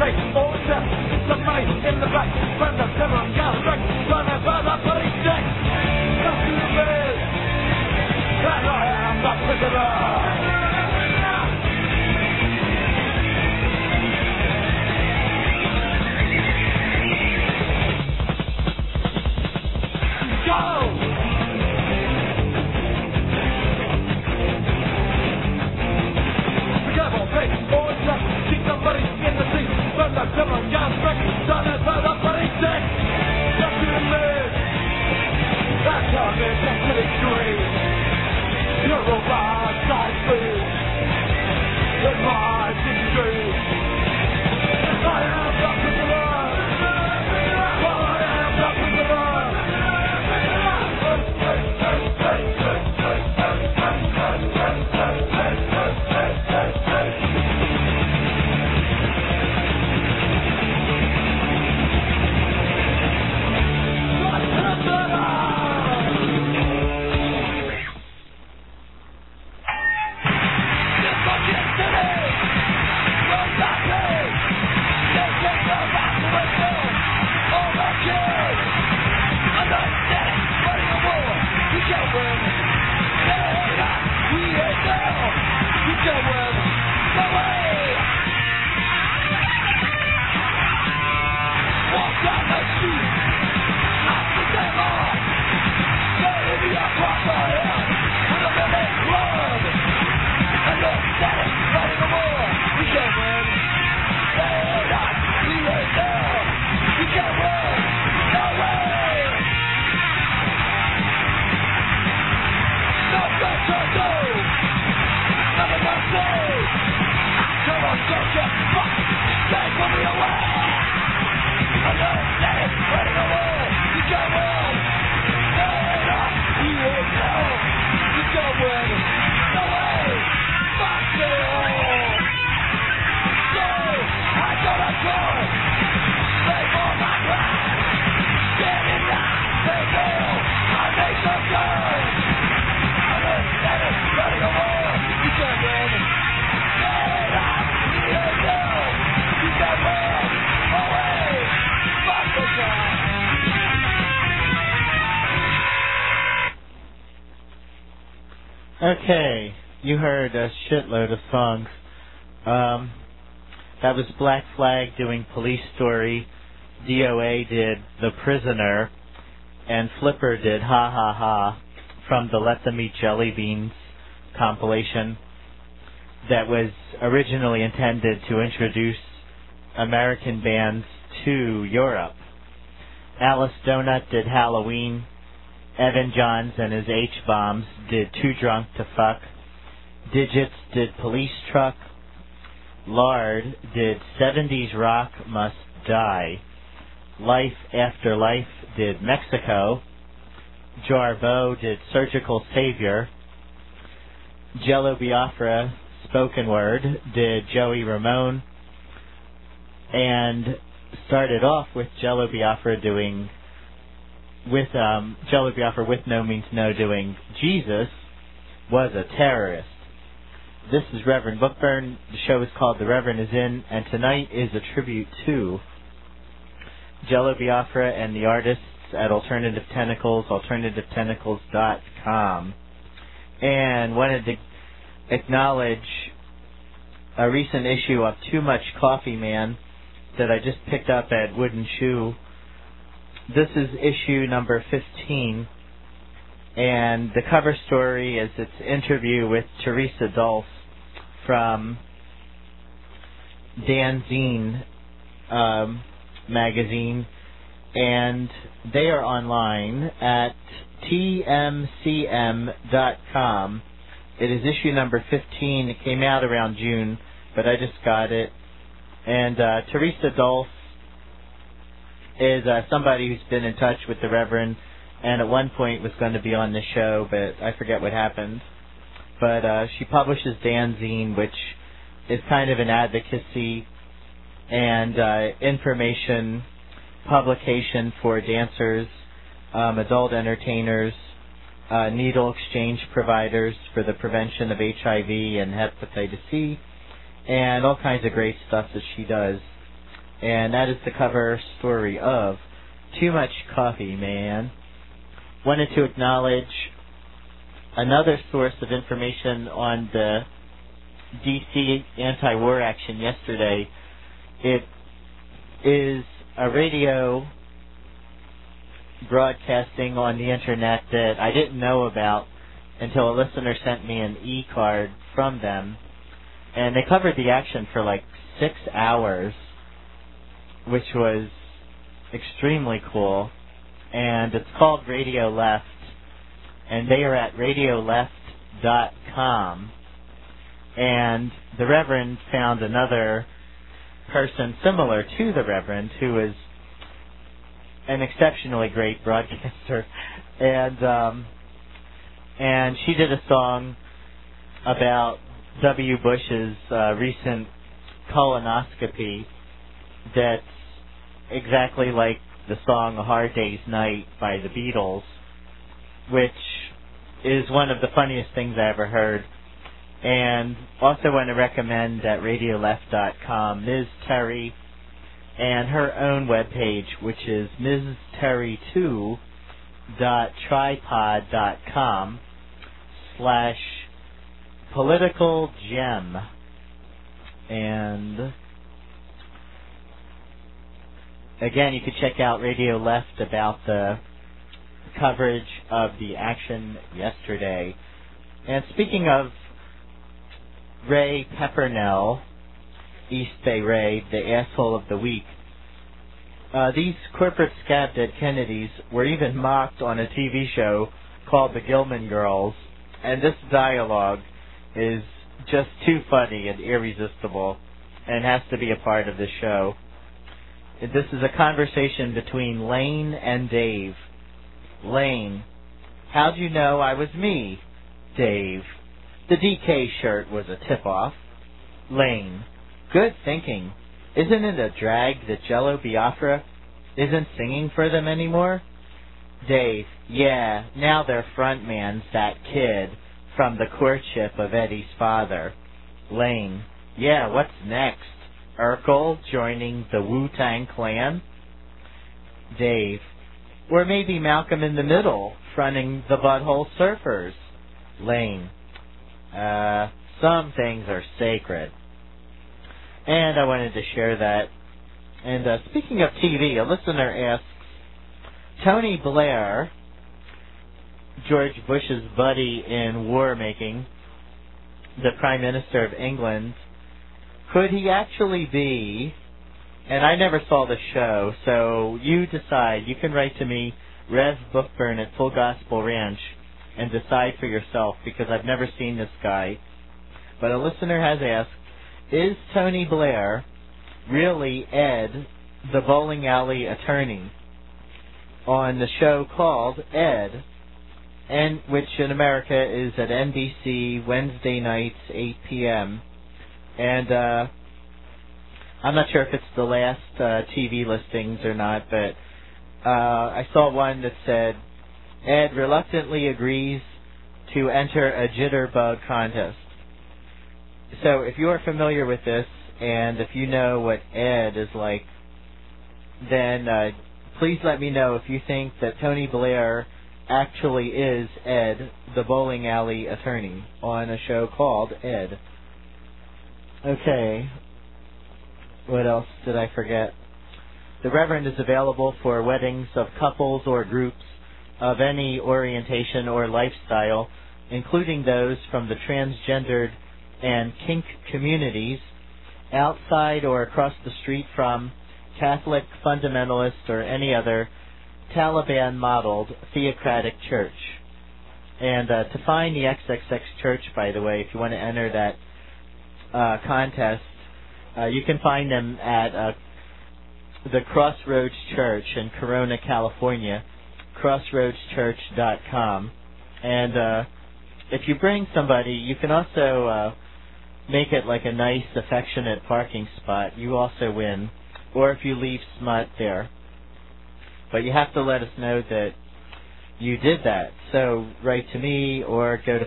face, forward step, somebody in the back, friend of never got a wreck, run and burn up bloody deck. Come to the bed, and I am the prisoner. Somebody in the seat, burn the devil, gas wreck, done and burn up bloody deck. Just in the mid, that's how they're desperate dream. You're a ride, side free. Your life is a dream. I am the prisoner. Well, I am the prisoner. Okay, you heard a shitload of songs. That was Black Flag doing Police Story, DOA did The Prisoner, and Flipper did Ha Ha Ha from the Let Them Eat Jelly Beans compilation that was originally intended to introduce American bands to Europe. Alice Donut did Halloween. Evan Johns and his H-Bombs did Too Drunk to Fuck. Digits did Police Truck. Lard did 70s Rock Must Die. Life After Life did Mexico. Jarbo did Surgical Savior. Jello Biafra, Spoken Word, did Joey Ramone. And started off with Jello Biafra with No Means No doing Jesus Was a Terrorist. This is Reverend Bookburn. The show is called The Reverend Is In, and tonight is a tribute to Jello Biafra and the artists at Alternative Tentacles, alternativetentacles.com. And wanted to acknowledge a recent issue of Too Much Coffee Man that I just picked up at Wooden Shoe. This is issue number 15, and the cover story is its interview with Teresa Dulce from Dan Zine magazine, and they are online at tmcm.com. It is issue number 15. It came out around June, but I just got it. And Teresa Dulce is somebody who's been in touch with the Reverend, and at one point was going to be on the show, but I forget what happened. But she publishes Dan Zine, which is kind of an advocacy and information publication for dancers, adult entertainers, needle exchange providers for the prevention of HIV and hepatitis C, and all kinds of great stuff that she does. and that is the cover story of Too Much Coffee, Man. Wanted to acknowledge another source of information on the D.C. anti-war action yesterday. It is a radio broadcasting on the internet that I didn't know about until a listener sent me an e-card from them, and they covered the action for like 6 hours, which was extremely cool. And it's called Radio Left, and they are at radioleft.com. And the Reverend found another person similar to the Reverend who is an exceptionally great broadcaster, and she did a song about W. Bush's recent colonoscopy that's exactly like the song A Hard Day's Night by the Beatles, which is one of the funniest things I ever heard. And also want to recommend at radioleft.com Ms. Terry and her own webpage, which is msterry2.tripod.com/politicalgem. And again, you could check out Radio Left about the coverage of the action yesterday. And speaking of Ray Peppernell, East Bay Ray, the asshole of the week, these corporate scab dead Kennedys were even mocked on a TV show called The Gilman Girls, and this dialogue is just too funny and irresistible and has to be a part of the show. This is a conversation between Lane and Dave. Lane: how'd you know I was me? Dave: the DK shirt was a tip-off. Lane: good thinking. Isn't it a drag that Jello Biafra isn't singing for them anymore? Dave: yeah, now their frontman's that kid from the courtship of Eddie's father. Lane: yeah, what's next? Urkel joining the Wu-Tang Clan? Dave: or maybe Malcolm in the Middle fronting the Butthole Surfers. Lane: some things are sacred. And I wanted to share that. And speaking of TV, a listener asks, Tony Blair, George Bush's buddy in war-making, the Prime Minister of England, could he actually be, and I never saw the show, so you decide. You can write to me, Rev Bookburn at Full Gospel Ranch, and decide for yourself, because I've never seen this guy. But a listener has asked, is Tony Blair really Ed, the bowling alley attorney, on the show called Ed, and which in America is at NBC Wednesday nights, 8 p.m., and I'm not sure if it's the last TV listings or not, but I saw one that said, Ed reluctantly agrees to enter a jitterbug contest. So if you are familiar with this, and if you know what Ed is like, then please let me know if you think that Tony Blair actually is Ed, the bowling alley attorney, on a show called Ed. Okay. What else did I forget? The Reverend is available for weddings of couples or groups of any orientation or lifestyle, including those from the transgendered and kink communities, outside or across the street from Catholic, fundamentalist, or any other Taliban-modeled theocratic church. And to find the XXX Church, by the way, if you want to enter that contest, you can find them at the Crossroads Church in Corona, California, crossroadschurch.com. And if you bring somebody, you can also make it like a nice, affectionate parking spot. You also win. Or if you leave smut there. But you have to let us know that you did that. So write to me or go to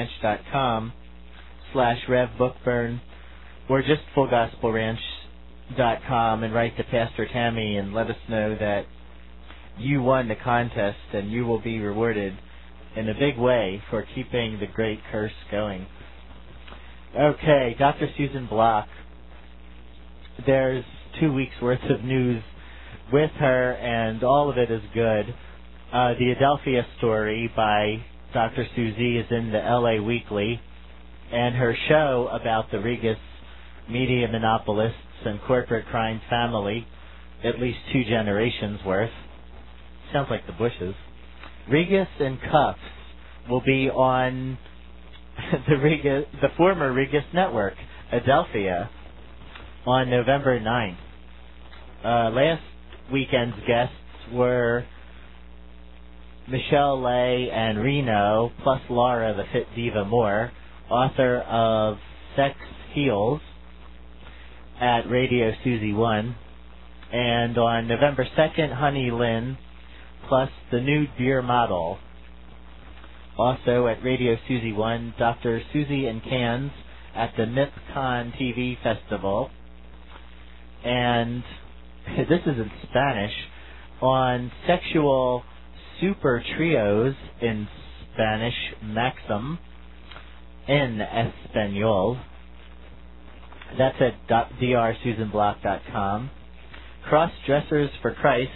fullgospelranch.com/RevBookburn or just Full Gospel Ranch and write to Pastor Tammy and let us know that you won the contest, and you will be rewarded in a big way for keeping the great curse going. Okay, Dr. Susan Block. There's 2 weeks worth of news with her, and all of it is good. The Adelphia story by Dr. Susie is in the LA Weekly, and her show about the Regas media monopolists and corporate crime family, at least 2 generations worth. Sounds like the Bushes. Regas and Cuffs will be on the former Regas network, Adelphia, on November 9th. Last weekend's guests were Michelle Lay and Reno, plus Laura, the Fit Diva Moore, author of Sex Heals at Radio Susie 1. And on November 2nd, Honey Lynn, plus the Nude Beer Model. Also at Radio Susie 1, Dr. Susie in Cannes at the MIPCon TV Festival. And this is in Spanish, on Sexual Super Trios in Spanish, Maxim, en Espanol. That's at drsusanblock.com. Cross-Dressers for Christ,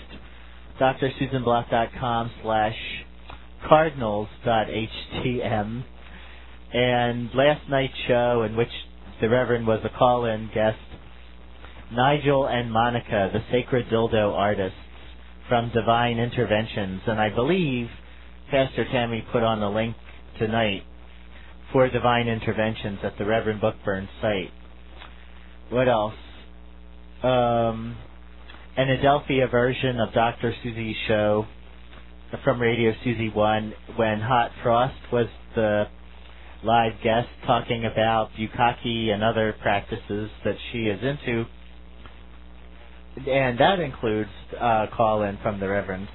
drsusanblock.com/cardinals.htm. And last night's show, in which the Reverend was a call-in guest, Nigel and Monica, the Sacred Dildo Artists from Divine Interventions. And I believe Pastor Tammy put on the link tonight for Divine Interventions at the Reverend Bookburn site. What else? An Adelphia version of Dr. Susie's show from Radio Susie 1, when Hot Frost was the live guest, talking about bukkake and other practices that she is into. And that includes a call-in from the Reverend.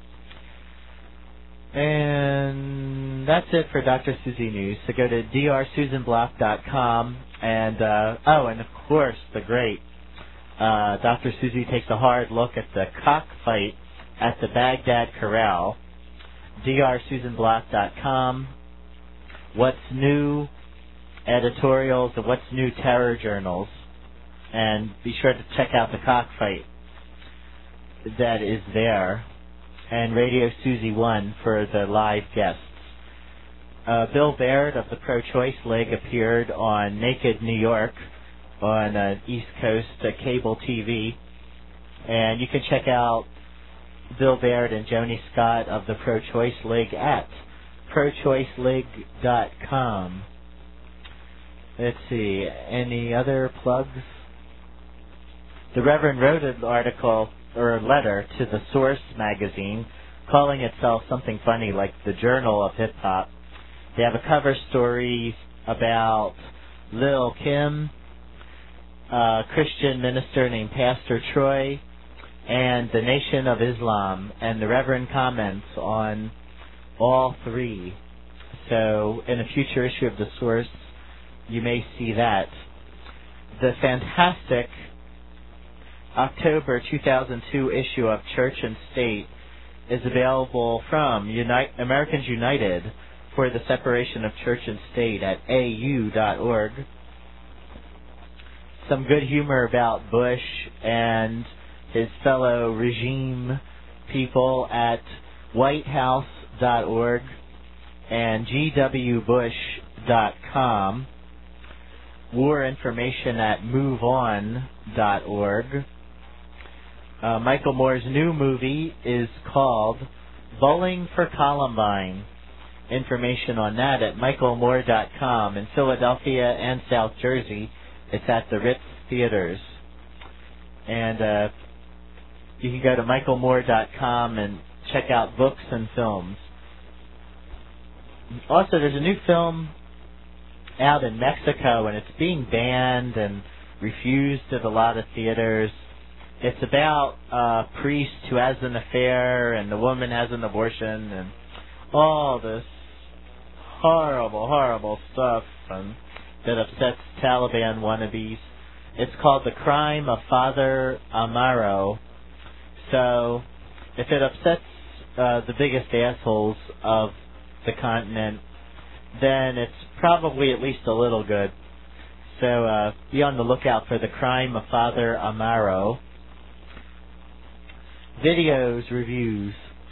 And that's it for Dr. Susie News. So go to drsusanblock.com and, and of course, the great Dr. Susie takes a hard look at the cockfight at the Baghdad Corral. drsusanblock.com. What's New editorials of What's New Terror journals. And be sure to check out the cockfight that is there. And Radio Susie 1 for the live guests. Bill Baird of the Pro-Choice League appeared on Naked New York on East Coast cable TV. And you can check out Bill Baird and Joni Scott of the Pro-Choice League at prochoiceleague.com. Let's see, any other plugs? The Reverend wrote an article or a letter to the Source magazine calling itself something funny like the Journal of Hip Hop. They have a cover story about Lil' Kim, a Christian minister named Pastor Troy, and the Nation of Islam, and the Reverend comments on all 3. So in a future issue of the Source, you may see that. The fantastic October 2002 issue of Church and State is available from Americans United for the Separation of Church and State at au.org. Some good humor about Bush and his fellow regime people at whitehouse.org and gwbush.com. War information at moveon.org. Michael Moore's new movie is called Bowling for Columbine. Information on that at michaelmoore.com. In Philadelphia and South Jersey, it's at the Ritz Theaters. And you can go to michaelmoore.com and check out books and films. Also, there's a new film out in Mexico, and it's being banned and refused at a lot of theaters. It's about a priest who has an affair and the woman has an abortion and all this horrible, horrible stuff that upsets Taliban wannabes. It's called The Crime of Father Amaro. So, if it upsets the biggest assholes of the continent, then it's probably at least a little good. So, be on the lookout for The Crime of Father Amaro. Videos, reviews.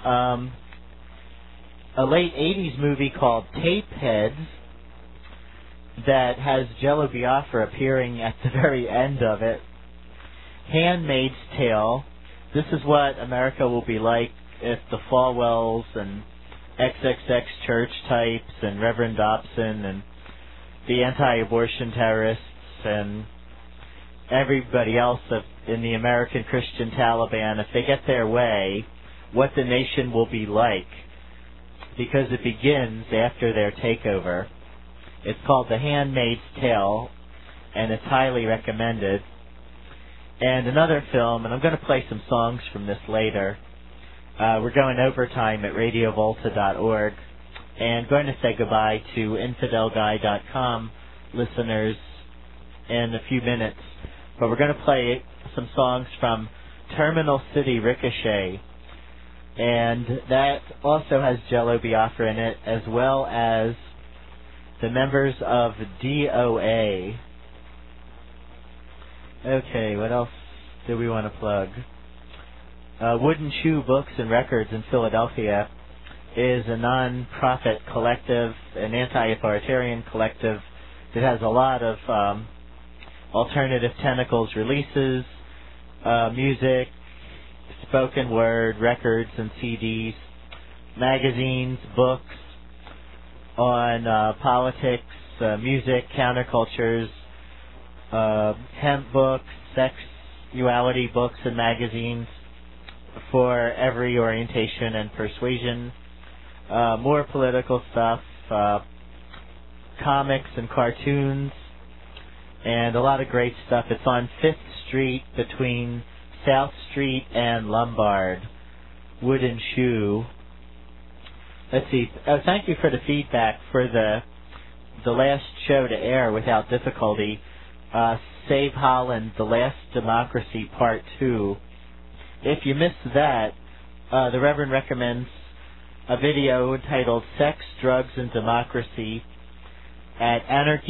A late 80s movie called Tapeheads that has Jello Biafra appearing at the very end of it. Handmaid's Tale. This is what America will be like if the Falwells and XXX church types and Reverend Dobson and the anti-abortion terrorists and everybody else in the American Christian Taliban, if they get their way, what the nation will be like, because it begins after their takeover. It's called The Handmaid's Tale, and it's highly recommended. And another film, and I'm going to play some songs from this later. We're going overtime at radiovolta.org, and going to say goodbye to InfidelGuy.com listeners in a few minutes. But we're going to play some songs from Terminal City Ricochet, and that also has Jello Biafra in it, as well as the members of DOA. Okay, what else do we want to plug? Wooden Shoe Books and Records in Philadelphia is a non-profit collective, an anti-authoritarian collective that has a lot of Alternative Tentacles releases, music, spoken word, records and CDs, magazines, books on politics, music, countercultures, hemp books, sexuality books and magazines for every orientation and persuasion, more political stuff, comics and cartoons, and a lot of great stuff. It's on 5th Street between South Street and Lombard. Wooden Shoe. Let's see. Thank you for the feedback for the last show to air without difficulty. Save Holland, The Last Democracy, Part 2. If you missed that, the Reverend recommends a video entitled Sex, Drugs, and Democracy at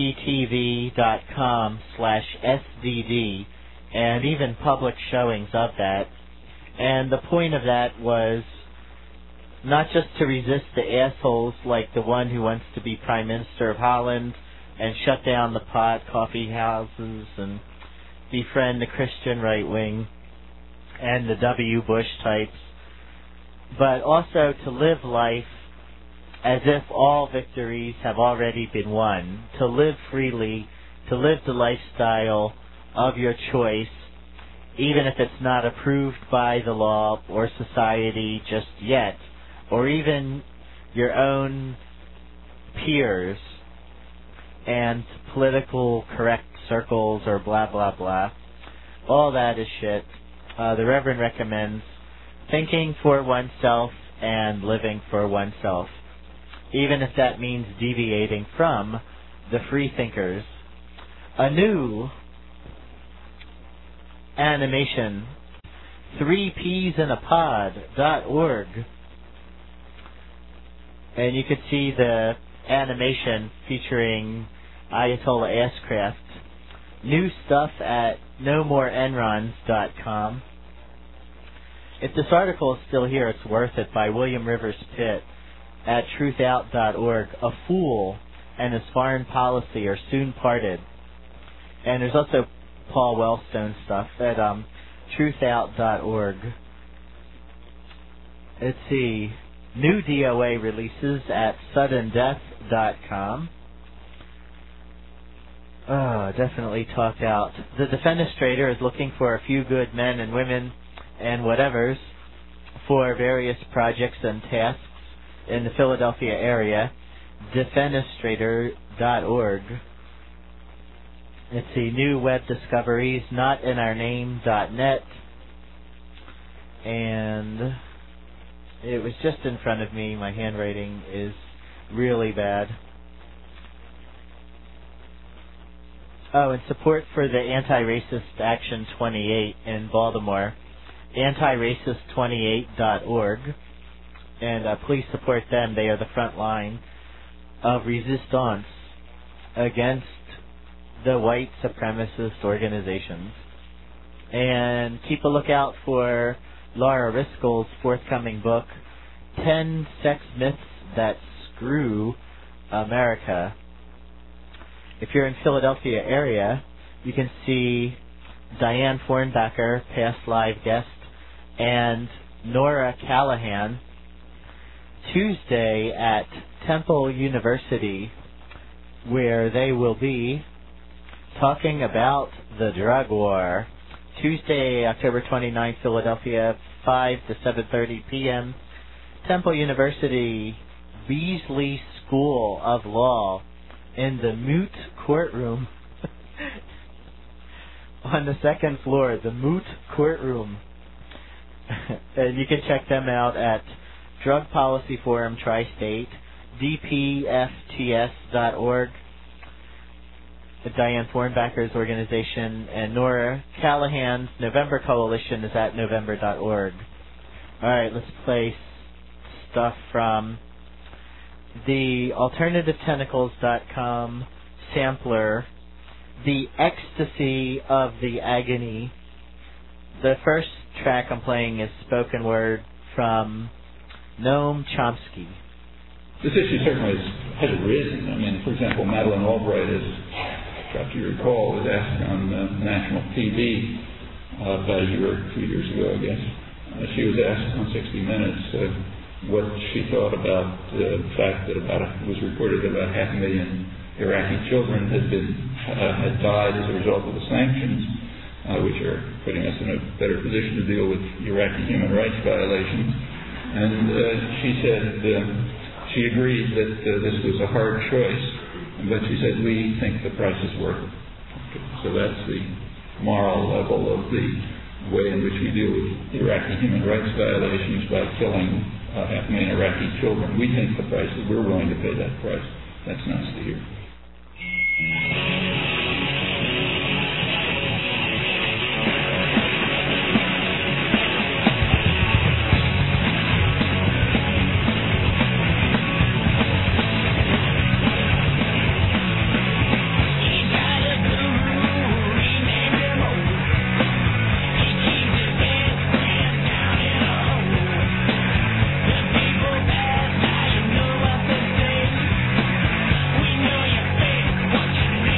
anarchytv.com/SDD, and even public showings of that. And the point of that was not just to resist the assholes like the one who wants to be Prime Minister of Holland and shut down the pot coffee houses and befriend the Christian right wing and the W. Bush types, but also to live life as if all victories have already been won, to live freely, to live the lifestyle of your choice, even if it's not approved by the law or society just yet, or even your own peers and political correct circles or blah, blah, blah. All that is shit. The Reverend recommends thinking for oneself and living for oneself, even if that means deviating from the free thinkers. A new animation, 3peasinapod.org, and you could see the animation featuring Ayatollah Ashcraft. New stuff at NoMoreEnrons.com. If this article is still here, it's worth it, by William Rivers Pitt at truthout.org. A fool and his foreign policy are soon parted. And there's also Paul Wellstone stuff at truthout.org. Let's see. New DOA releases at suddendeath.com. Definitely talked out. The Defenestrator is looking for a few good men and women and whatevers for various projects and tasks in the Philadelphia area. Defenestrator.org. Let's see, new web discoveries, notinourname.net. And it was just in front of me. My handwriting is really bad. Oh, and support for the Anti-Racist Action 28 in Baltimore, antiracist28.org. And please support them. They are the front line of resistance against the white supremacist organizations. And keep a lookout for Laura Riskel's forthcoming book, 10 Sex Myths That Screw America. If you're in Philadelphia area, you can see Diane Fornbacher, past live guest, and Nora Callahan Tuesday at Temple University, where they will be talking about the drug war. Tuesday, October 29th, Philadelphia, 5 to 7:30 p.m. Temple University, Beasley School of Law, in the Moot Courtroom on the second floor, the Moot Courtroom. And you can check them out at Drug Policy Forum Tri-State, dpfts.org. Diane Fornbacher's organization, and Nora Callahan's November Coalition is at november.org. Alright, let's play stuff from the AlternativeTentacles.com sampler, The Ecstasy of the Agony. The first track I'm playing is spoken word from Noam Chomsky. This issue certainly has arisen. I mean, for example, Madeleine Albright, as perhaps you recall, was asked on national TV about a year or 2 years ago, I guess. She was asked on 60 Minutes what she thought about the fact that it was reported that about 500,000 Iraqi children had died as a result of the sanctions, which are putting us in a better position to deal with Iraqi human rights violations. And she said she agreed that this was a hard choice, but she said, we think the price is worth it. So that's the moral level of the way in which we deal with Iraqi human rights violations by killing 500,000 Iraqi children. We think the price is, we're willing to pay that price. That's nice to hear. We know your face, what you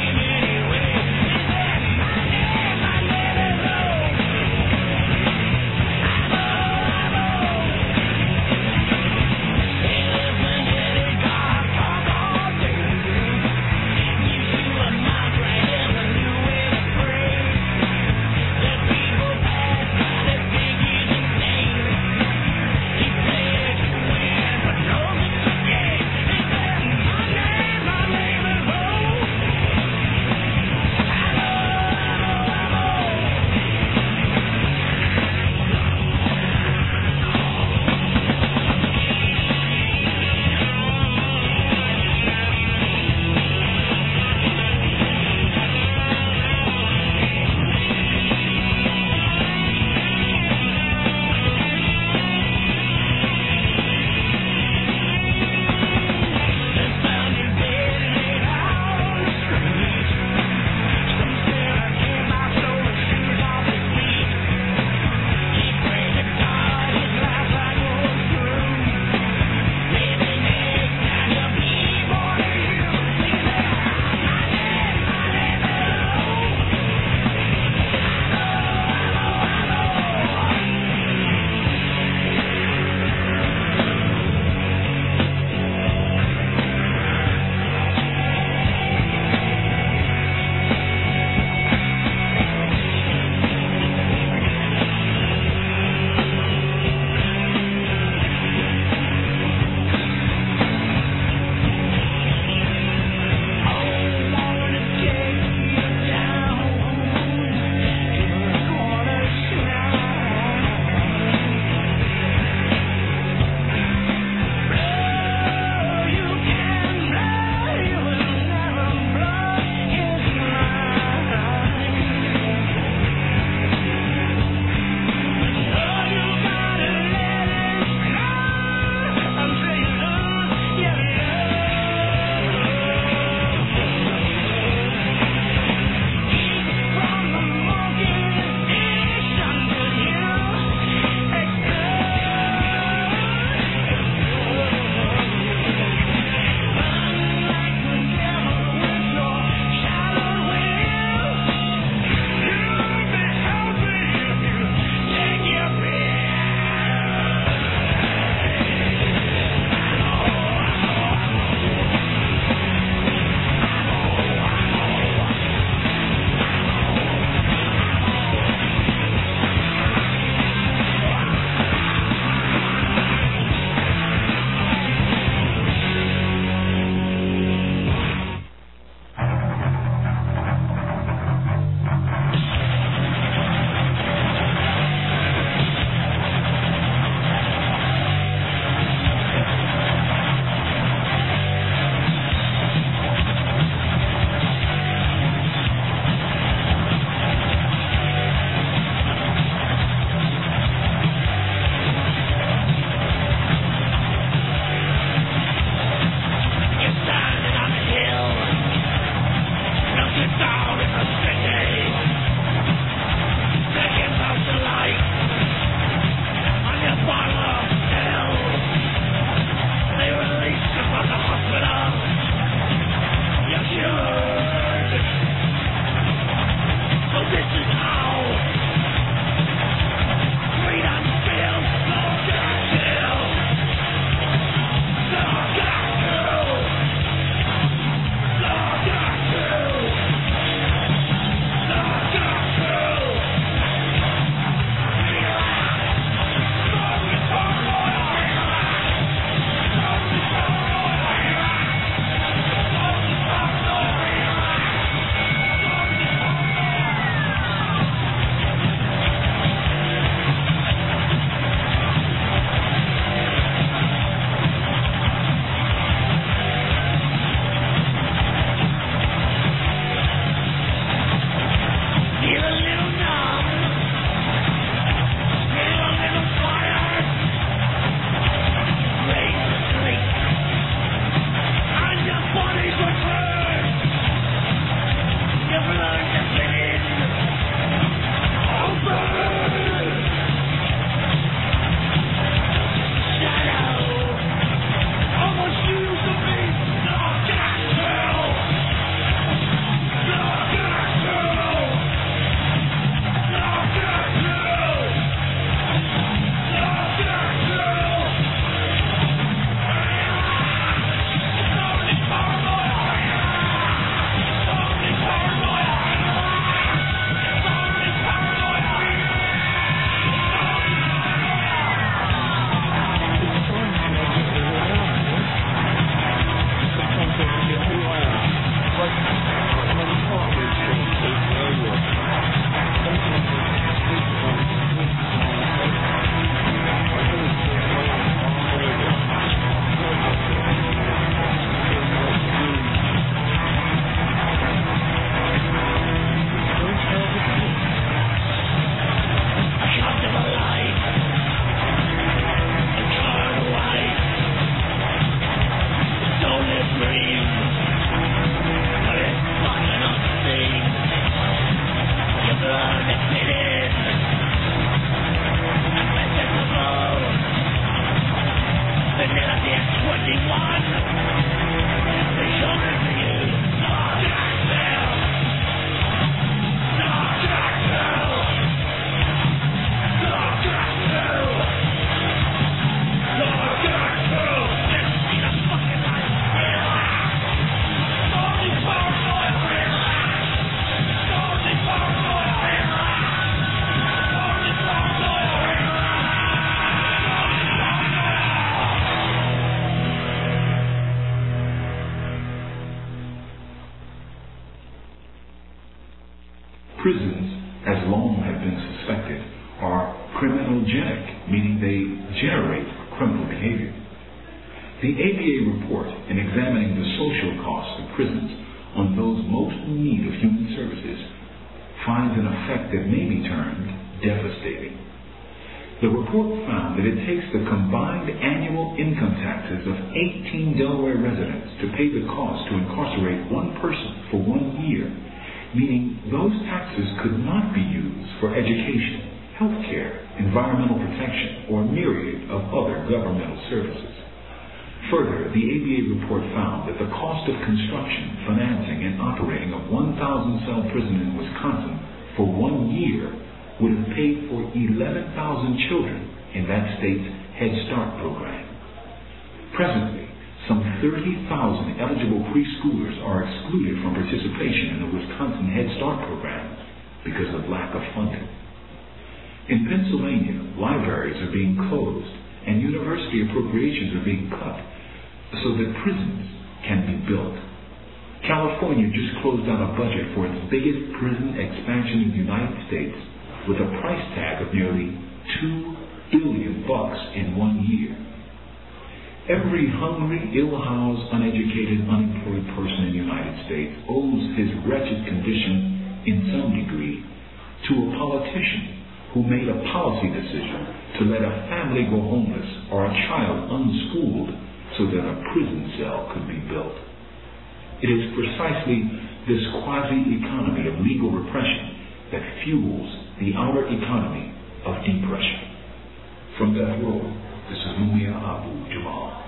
prisons, as long have been suspected, are criminogenic, meaning they generate criminal behavior. The ABA report, in examining the social costs of prisons on those most in need of human services, finds an effect that may be termed devastating. The report found that it takes the combined annual income taxes of 18 Delaware residents to pay the cost to incarcerate one person for 1 year, meaning those taxes could not be used for education, health care, environmental protection, or a myriad of other governmental services. Further, the ABA report found that the cost of construction, financing, and operating a 1,000-cell prison in Wisconsin for 1 year would have paid for 11,000 children in that state's Head Start program. Presently, some 30,000 eligible preschoolers are excluded from participation in the Wisconsin Head Start program because of lack of funding. In Pennsylvania, libraries are being closed and university appropriations are being cut so that prisons can be built. California just closed out a budget for its biggest prison expansion in the United States with a price tag of nearly $2 billion in 1 year. Every hungry, ill-housed, uneducated, unemployed person in the United States owes his wretched condition in some degree to a politician who made a policy decision to let a family go homeless or a child unschooled so that a prison cell could be built. It is precisely this quasi-economy of legal repression that fuels the outer economy of depression. From Death Row, this is Mumia Abu Jamal.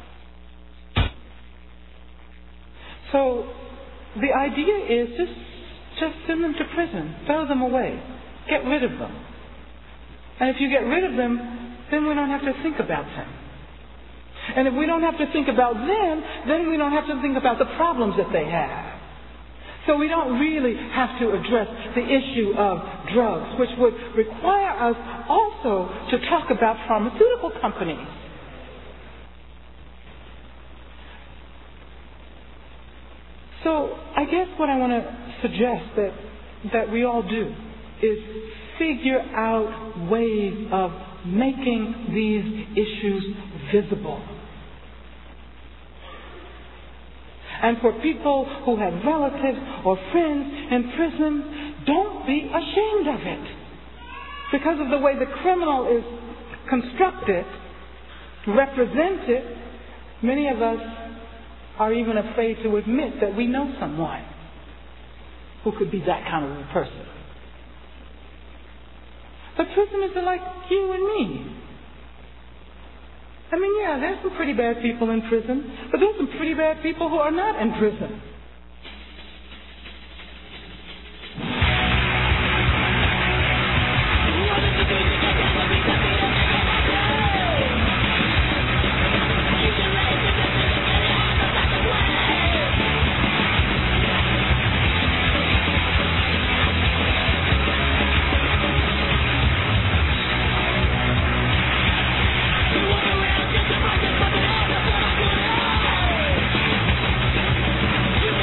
So the idea is just send them to prison, throw them away, get rid of them. And if you get rid of them, then we don't have to think about them. And if we don't have to think about them, then we don't have to think about the problems that they have. So we don't really have to address the issue of drugs, which would require us also to talk about pharmaceutical companies. So I guess what I want to suggest that we all do is figure out ways of making these issues visible. And for people who have relatives or friends in prison, don't be ashamed of it. Because of the way the criminal is constructed, represented, many of us are even afraid to admit that we know someone who could be that kind of a person. But prisoners are like you and me. I mean, yeah, there's some pretty bad people in prison, but there's some pretty bad people who are not in prison. You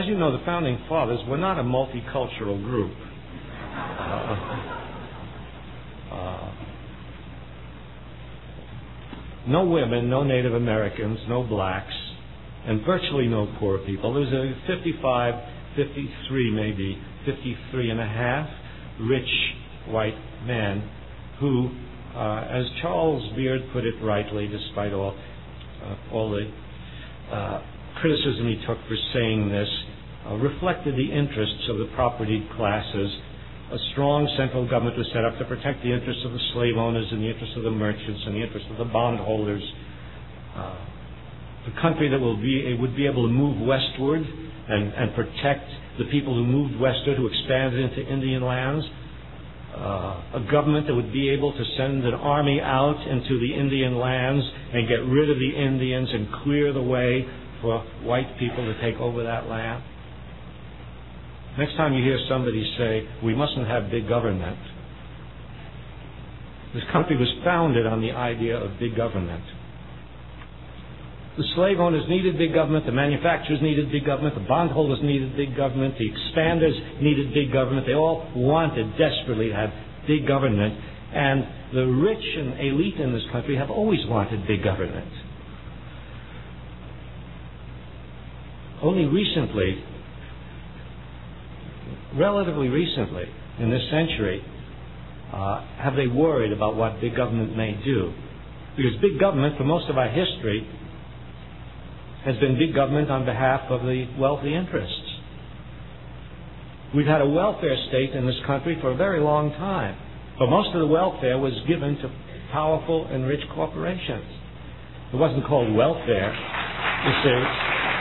as you know, the Founding Fathers were not a multicultural group. No women, no Native Americans, no blacks, and virtually no poor people. There was a 53 maybe, 53 and a half rich white men who, as Charles Beard put it rightly, despite all the criticism he took for saying this, reflected the interests of the propertied classes. A strong central government was set up to protect the interests of the slave owners and the interests of the merchants and the interests of the bondholders. The country that would be able to move westward and protect the people who moved westward, who expanded into Indian lands. A government that would be able to send an army out into the Indian lands and get rid of the Indians and clear the way for white people to take over that land. Next time you hear somebody say, we mustn't have big government, this country was founded on the idea of big government. The slave owners needed big government, the manufacturers needed big government, the bondholders needed big government, the expanders needed big government. They all wanted desperately to have big government, and the rich and elite in this country have always wanted big government. Only recently, relatively recently, in this century, have they worried about what big government may do. Because big government, for most of our history, has been big government on behalf of the wealthy interests. We've had a welfare state in this country for a very long time, but most of the welfare was given to powerful and rich corporations. It wasn't called welfare, you see.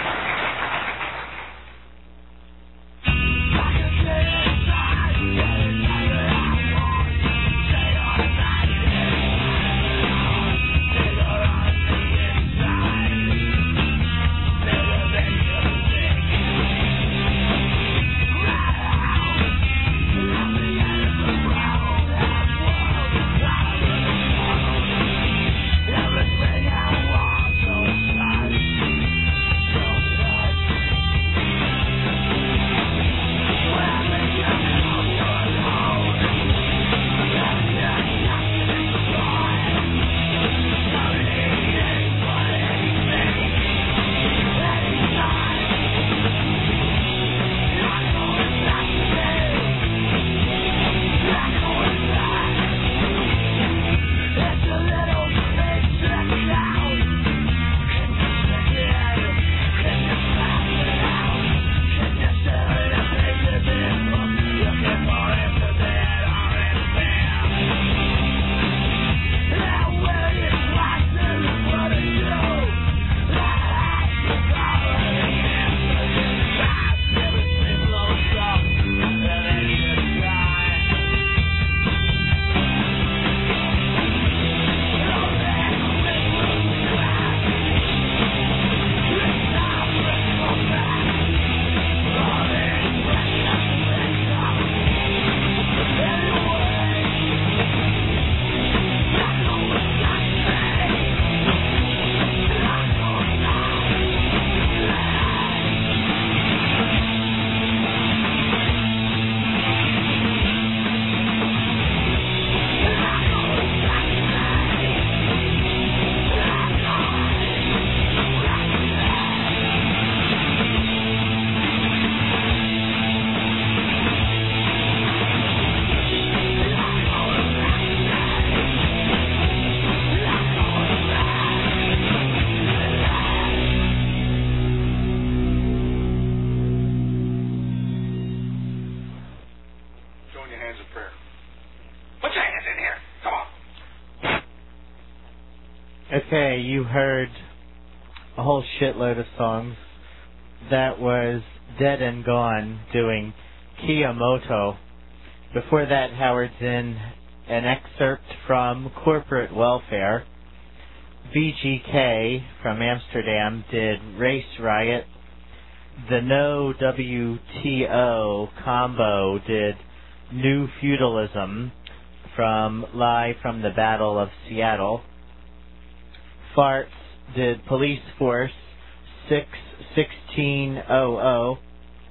Okay, you heard a whole shitload of songs. That was Dead and Gone doing Kiyamoto. Before that, Howard Zinn, an excerpt from Corporate Welfare. VGK from Amsterdam did Race Riot. The No WTO combo did New Feudalism from Live from the Battle of Seattle. Farts did Police Force 61600.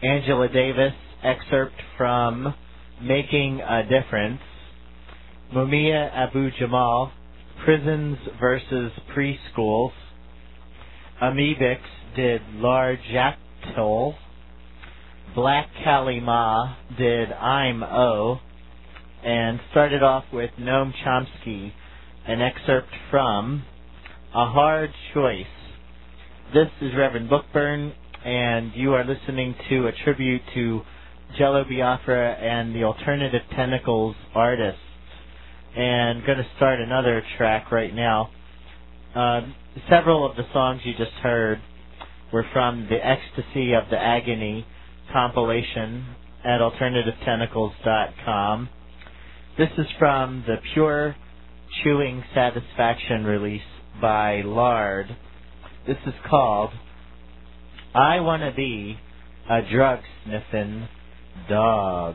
Angela Davis, excerpt from Making a Difference. Mumia Abu-Jamal, Prisons versus Preschools. Amebix did Largactol. Black Kalima did I'm O. And started off with Noam Chomsky, an excerpt from A Hard Choice. This is Reverend Bookburn, and you are listening to a tribute to Jello Biafra and the Alternative Tentacles artists. And going to start another track right now. Several of the songs you just heard were from the Ecstasy of the Agony compilation at alternativetentacles.com. This is from the Pure Chewing Satisfaction release by Lard. This is called I Wanna Be a Drug-Sniffin' Dog.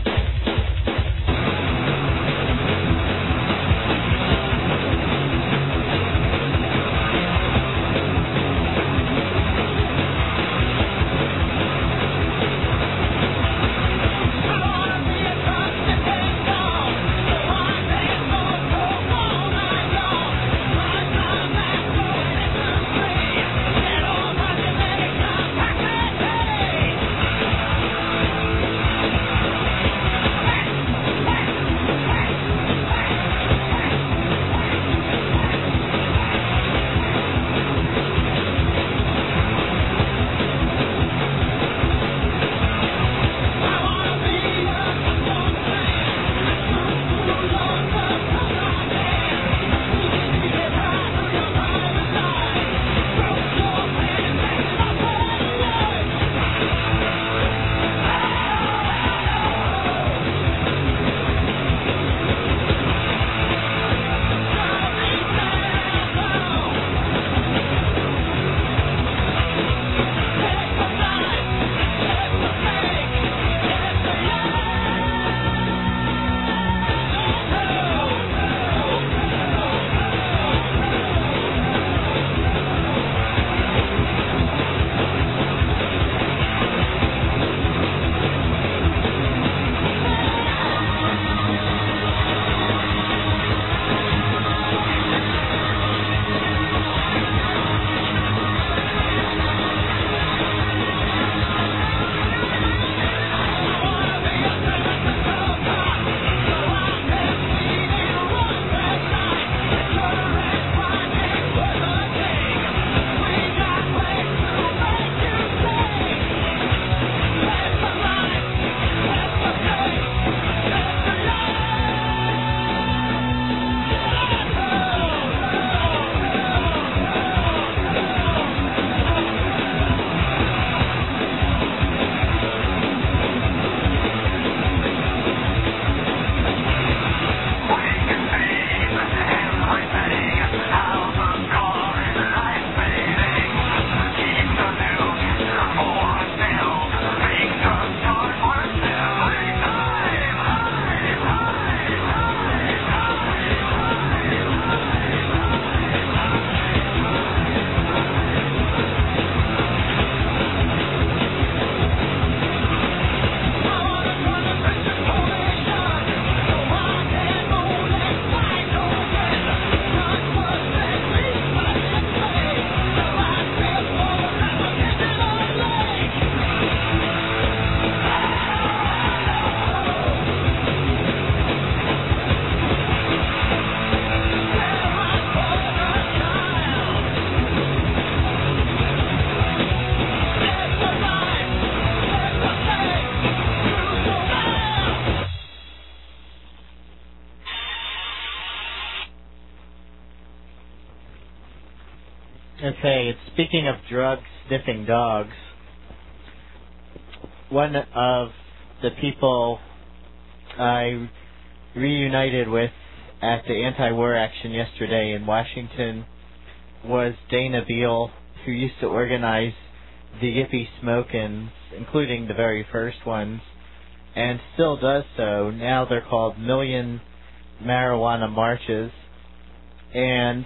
Okay, it's speaking of drug-sniffing dogs. One of the people I reunited with at the anti-war action yesterday in Washington was Dana Beal, who used to organize the Yippie Smokin', including the very first ones, and still does so. Now they're called Million Marijuana Marches, and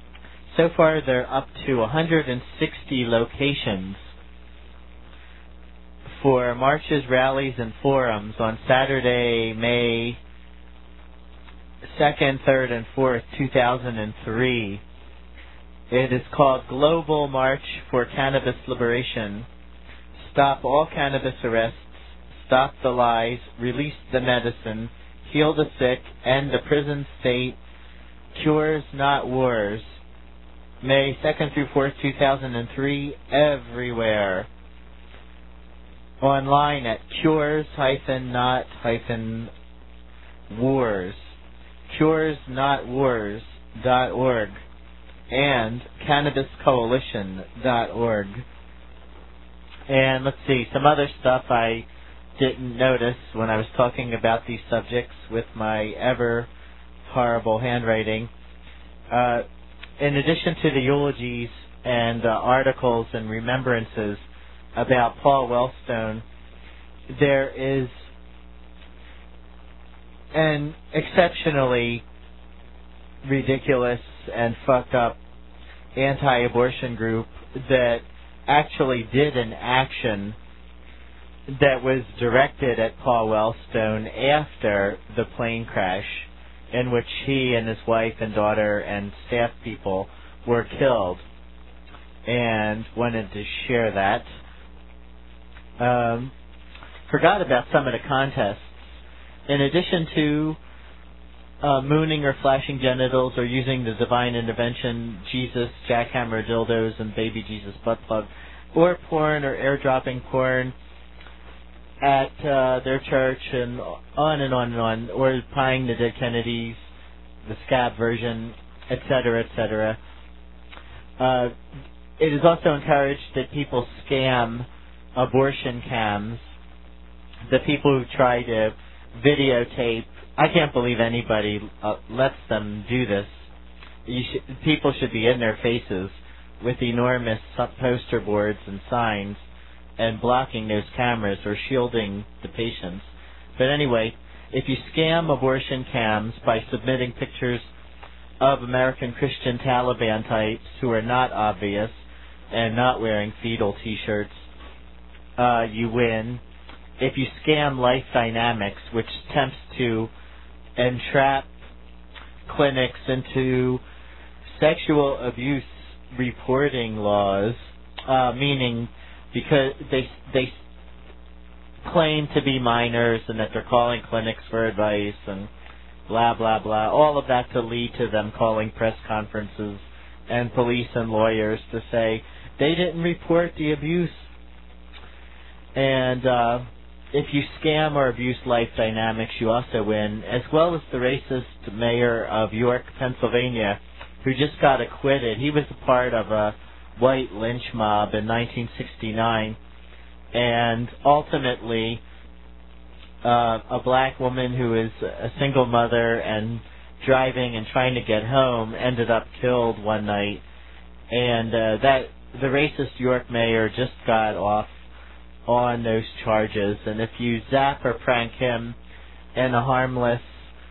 so far they're up to 160 locations for marches, rallies, and forums on Saturday, May 2nd, 3rd, and 4th, 2003. It is called Global March for Cannabis Liberation. Stop all cannabis arrests, stop the lies, release the medicine, heal the sick, end the prison state, cures not wars. May 2nd through 4th, 2003, everywhere. Online at cures-not-wars, curesnotwars.org, and cannabiscoalition.org. And let's see, some other stuff I didn't notice when I was talking about these subjects with my ever horrible handwriting. In addition to the eulogies and articles and remembrances about Paul Wellstone, there is an exceptionally ridiculous and fucked up anti-abortion group that actually did an action that was directed at Paul Wellstone after the plane crash, in which he and his wife and daughter and staff people were killed, and wanted to share that. Forgot about some of the contests. In addition to mooning or flashing genitals or using the divine intervention, Jesus, jackhammer dildos, and baby Jesus butt plug, or porn or airdropping porn at their church, and on and on and on, or pieing the dead Kennedys, the scab version, etc., etc. It is also encouraged that people scam abortion cams, the people who try to videotape. I can't believe anybody lets them do this. People should be in their faces with enormous poster boards and signs and blocking those cameras or shielding the patients. But anyway, if you scam abortion cams by submitting pictures of American Christian Taliban types who are not obvious and not wearing fetal t-shirts, you win. If you scam Life Dynamics, which attempts to entrap clinics into sexual abuse reporting laws, meaning because they claim to be minors and that they're calling clinics for advice and blah, blah, blah, all of that to lead to them calling press conferences and police and lawyers to say they didn't report the abuse. And if you scam or abuse Life Dynamics, you also win, as well as the racist mayor of York, Pennsylvania, who just got acquitted. He was a part of a white lynch mob in 1969, and ultimately a black woman who is a single mother and driving and trying to get home ended up killed one night, and the racist York mayor just got off on those charges. And if you zap or prank him in a harmless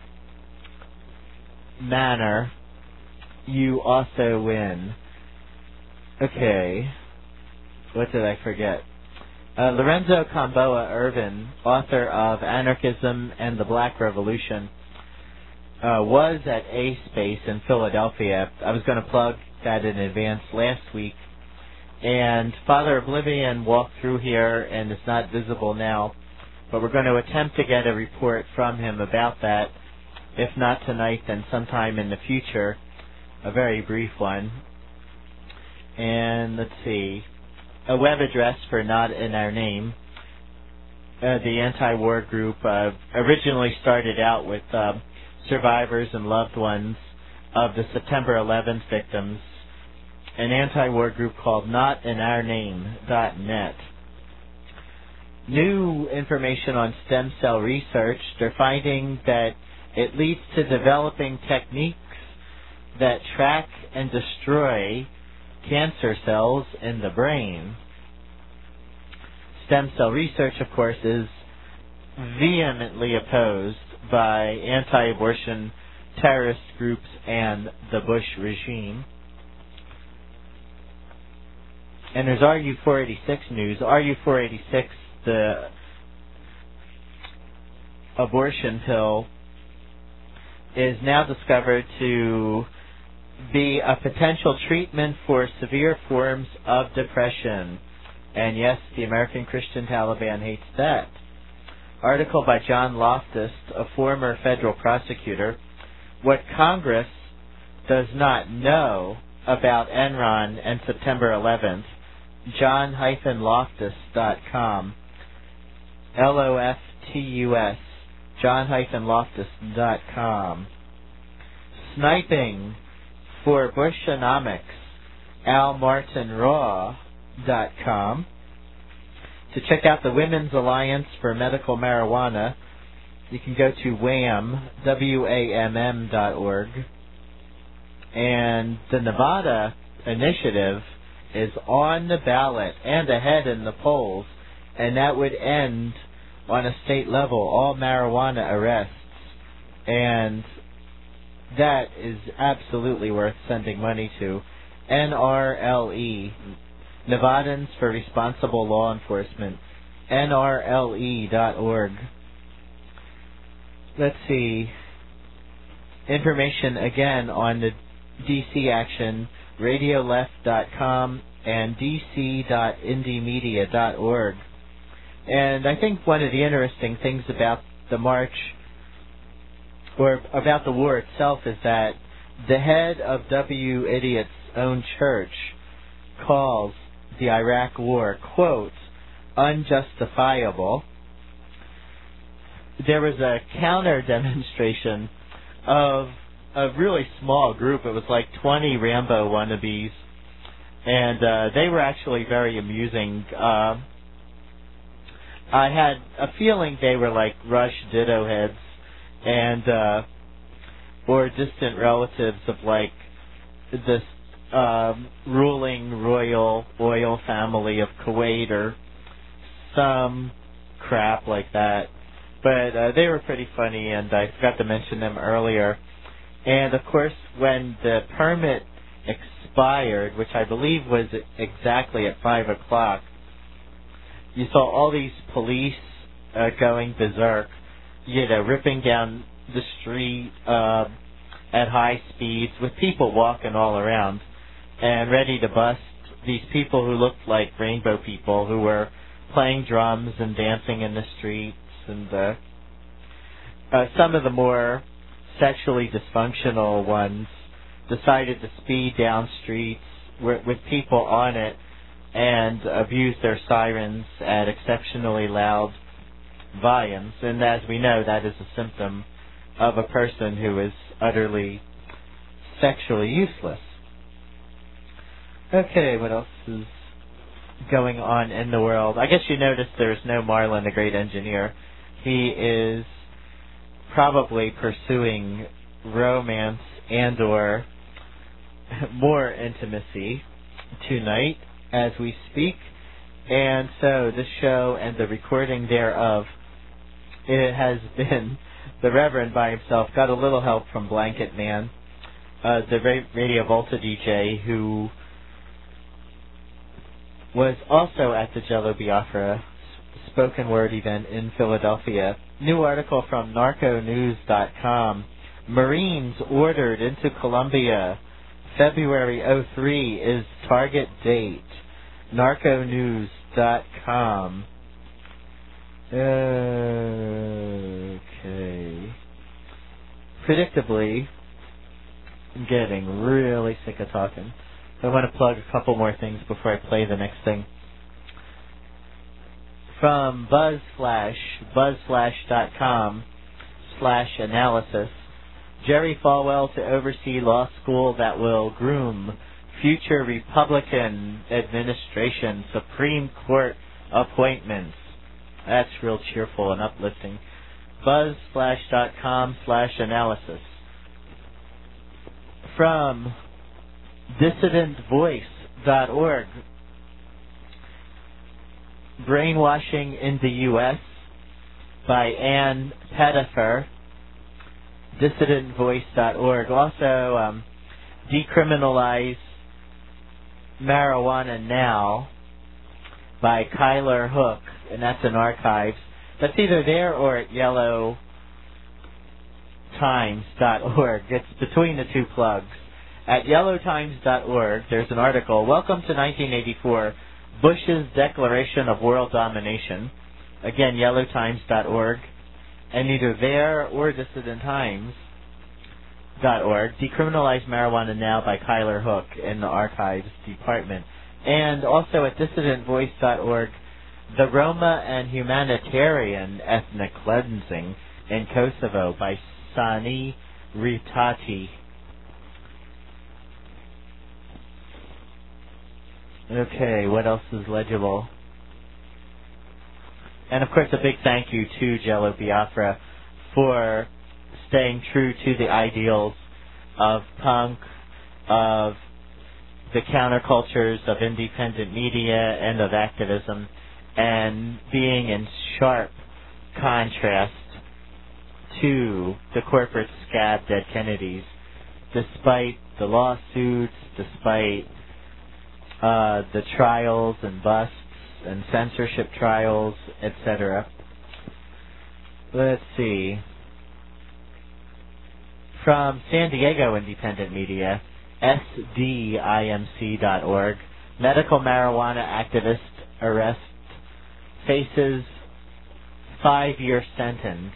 manner, you also win. Okay, what did I forget? Lorenzo Camboa Irvin, author of Anarchism and the Black Revolution, was at A-Space in Philadelphia. I was going to plug that in advance last week. And Father Oblivion walked through here and is not visible now, but we're going to attempt to get a report from him about that. If not tonight, then sometime in the future, a very brief one. And let's see, a web address for Not in Our Name. The anti-war group originally started out with survivors and loved ones of the September 11th victims, an anti-war group called NotInOurName.net. New information on stem cell research. They're finding that it leads to developing techniques that track and destroy cancer cells in the brain. Stem cell research, of course, is vehemently opposed by anti-abortion terrorist groups and the Bush regime. And there's RU486 news. RU486 the abortion pill is now discovered to be a potential treatment for severe forms of depression. And yes, the American Christian Taliban hates that. Article by John Loftus, a former federal prosecutor. What Congress does not know about Enron and September 11th, john-loftus.com, Loftus, john-loftus.com. Sniping for Bushonomics, almartinraw.com. To check out the Women's Alliance for Medical Marijuana, you can go to WAMM.org. And the Nevada initiative is on the ballot and ahead in the polls, and that would end on a state level all marijuana arrests. And that is absolutely worth sending money to. NRLE, Nevadans for Responsible Law Enforcement, NRLE.org. Let's see. Information again on the DC Action, radioleft.com and dc.indiemedia.org. And I think one of the interesting things about the march, or about the war itself, is that the head of W. Idiot's own church calls the Iraq war, quote, unjustifiable. There was a counter demonstration of a really small group. It was like 20 Rambo wannabes, and they were actually very amusing. I had a feeling they were like Rush Ditto heads, and or distant relatives of like this ruling royal oil family of Kuwait or some crap like that. But they were pretty funny, and I forgot to mention them earlier. And of course, when the permit expired, which I believe was exactly at 5 o'clock, you saw all these police going berserk, ripping down the street at high speeds with people walking all around and ready to bust these people who looked like rainbow people who were playing drums and dancing in the streets. And some of the more sexually dysfunctional ones decided to speed down streets with people on it and abuse their sirens at exceptionally loud volumes. And as we know, that is a symptom of a person who is utterly sexually useless. Okay, what else is going on in the world? I guess you noticed there's no Marlin the Great Engineer. He is probably pursuing romance and or more intimacy tonight as we speak. And so this show and the recording thereof, it has been the Reverend by himself. Got a little help from Blanket Man, the Radio Volta DJ, who was also at the Jello Biafra spoken word event in Philadelphia. New article from narconews.com. Marines ordered into Colombia. February 03 is target date. Narconews.com. Okay. Predictably, I'm getting really sick of talking. I want to plug a couple more things before I play the next thing. From BuzzFlash, buzzflash.com/analysis. Jerry Falwell to oversee law school that will groom future Republican administration Supreme Court appointments. That's real cheerful and uplifting. Buzzflash.com/analysis. From dissidentvoice.org. Brainwashing in the U.S. by Ann Pettifer. Dissidentvoice.org. Also, Decriminalize Marijuana Now by Kyler Hook. and that's in archives. That's either there or at yellowtimes.org. It's between the two plugs. At yellowtimes.org, there's an article, Welcome to 1984, Bush's Declaration of World Domination. Again, yellowtimes.org. And either there or dissidenttimes.org, Decriminalize Marijuana Now by Kyler Hook in the Archives Department. And also at dissidentvoice.org, The Roma and Humanitarian Ethnic Cleansing in Kosovo by Sani Ritati. Okay, what else is legible? And of course a big thank you to Jello Biafra for staying true to the ideals of punk, of the countercultures, of independent media, and of activism, and being in sharp contrast to the corporate scab dead Kennedys, despite the lawsuits, despite the trials and busts and censorship trials, etc. Let's see. From San Diego Independent Media, SDIMC.org, medical marijuana activist arrest faces 5-year sentence.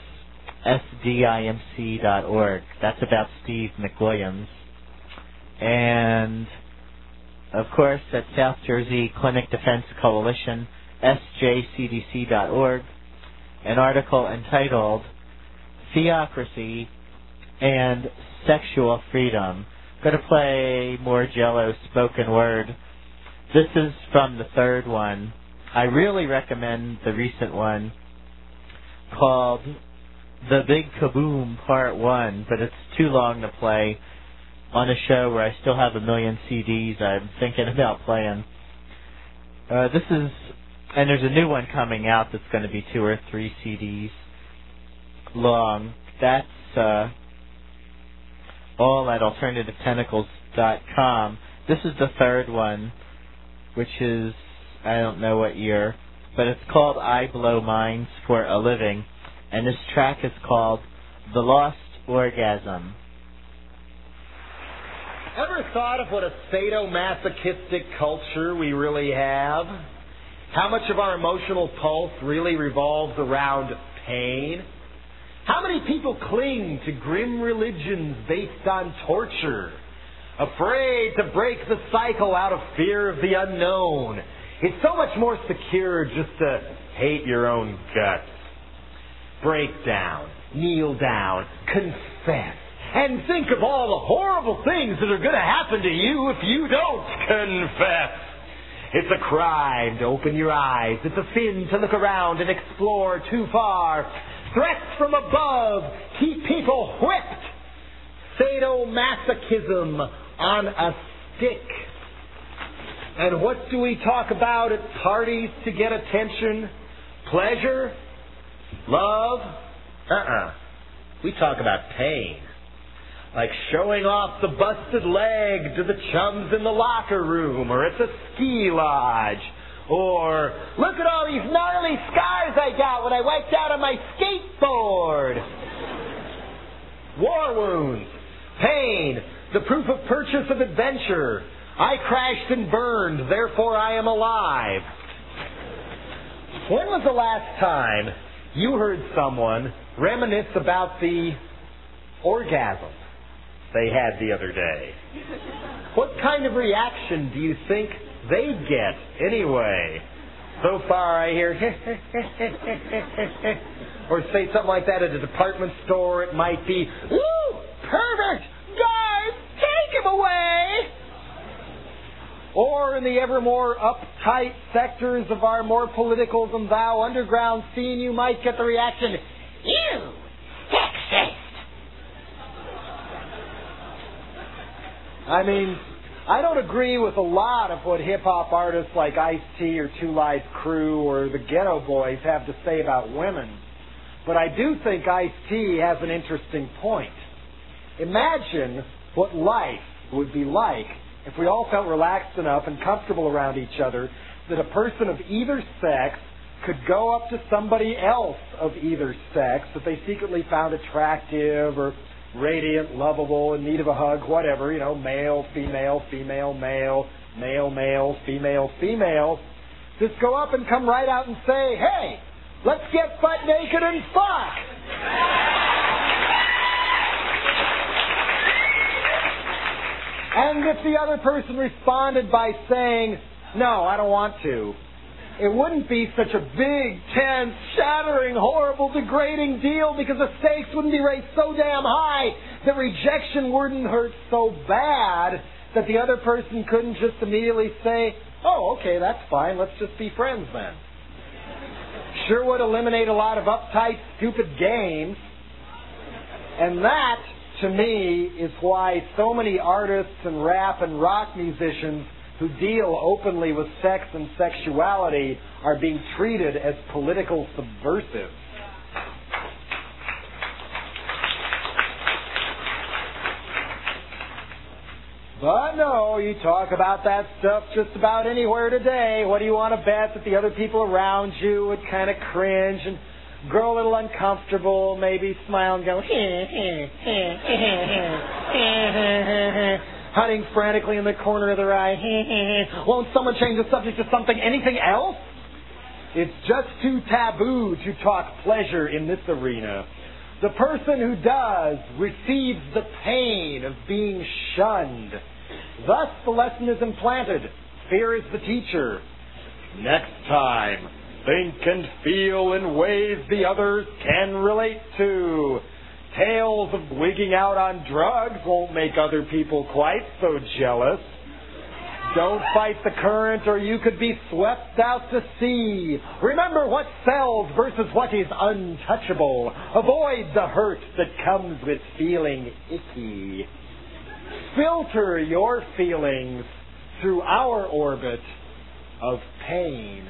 SDIMC.org. That's about Steve McWilliams. And of course, at South Jersey Clinic Defense Coalition, SJCDC.org, an article entitled Theocracy and Sexual Freedom. Going to play more Jello spoken word. This is from the third one. I really recommend the recent one called The Big Kaboom Part 1, but it's too long to play on a show where I still have a million CDs I'm thinking about playing. And there's a new one coming out that's going to be 2 or 3 CDs long. That's all at AlternativeTentacles.com. This is the third one, which is, I don't know what year, but it's called I Blow Minds for a Living, and this track is called The Lost Orgasm. Ever thought of what a sadomasochistic culture we really have? How much of our emotional pulse really revolves around pain? How many people cling to grim religions based on torture, afraid to break the cycle out of fear of the unknown? It's so much more secure just to hate your own guts. Break down, kneel down, confess, and think of all the horrible things that are going to happen to you if you don't confess. It's a crime to open your eyes. It's a sin to look around and explore too far. Threats from above keep people whipped. Sadomasochism on a stick. And what do we talk about at parties to get attention? Pleasure? Love? We talk about pain. Like showing off the busted leg to the chums in the locker room or at the ski lodge. Or, look at all these gnarly scars I got when I wiped out on my skateboard. War wounds, pain, the proof of purchase of adventure. I crashed and burned, therefore I am alive. When was the last time you heard someone reminisce about the orgasm they had the other day? What kind of reaction do you think they'd get anyway? So far I hear or say something like that at a department store. It might be, "Woo! Perfect! Guys, take him away!" Or in the ever more uptight sectors of our more political than thou underground scene, you might get the reaction, "You sexist!" I mean, I don't agree with a lot of what hip-hop artists like Ice-T or Two Live Crew or the Ghetto Boys have to say about women. But I do think Ice-T has an interesting point. Imagine what life would be like if we all felt relaxed enough and comfortable around each other that a person of either sex could go up to somebody else of either sex that they secretly found attractive or radiant, lovable, in need of a hug, whatever, male, female, female, male, male, male, female, female. Just go up and come right out and say, hey, let's get butt naked and fuck. And if the other person responded by saying, no, I don't want to, it wouldn't be such a big, tense, shattering, horrible, degrading deal because the stakes wouldn't be raised so damn high that rejection wouldn't hurt so bad that the other person couldn't just immediately say, oh, okay, that's fine, let's just be friends then. Sure would eliminate a lot of uptight, stupid games. And that, to me, is why so many artists and rap and rock musicians who deal openly with sex and sexuality are being treated as political subversives. But no, you talk about that stuff just about anywhere today. What do you want to bet that the other people around you would kind of cringe and grow a little uncomfortable, maybe smile and go, hunting frantically in the corner of their eye. Won't someone change the subject to something, anything else? It's just too taboo to talk pleasure in this arena. The person who does receives the pain of being shunned. Thus the lesson is implanted. Fear is the teacher. Next time, think and feel in ways the others can relate to. Tales of wigging out on drugs won't make other people quite so jealous. Don't fight the current or you could be swept out to sea. Remember what sells versus what is untouchable. Avoid the hurt that comes with feeling icky. Filter your feelings through our orbit of pain.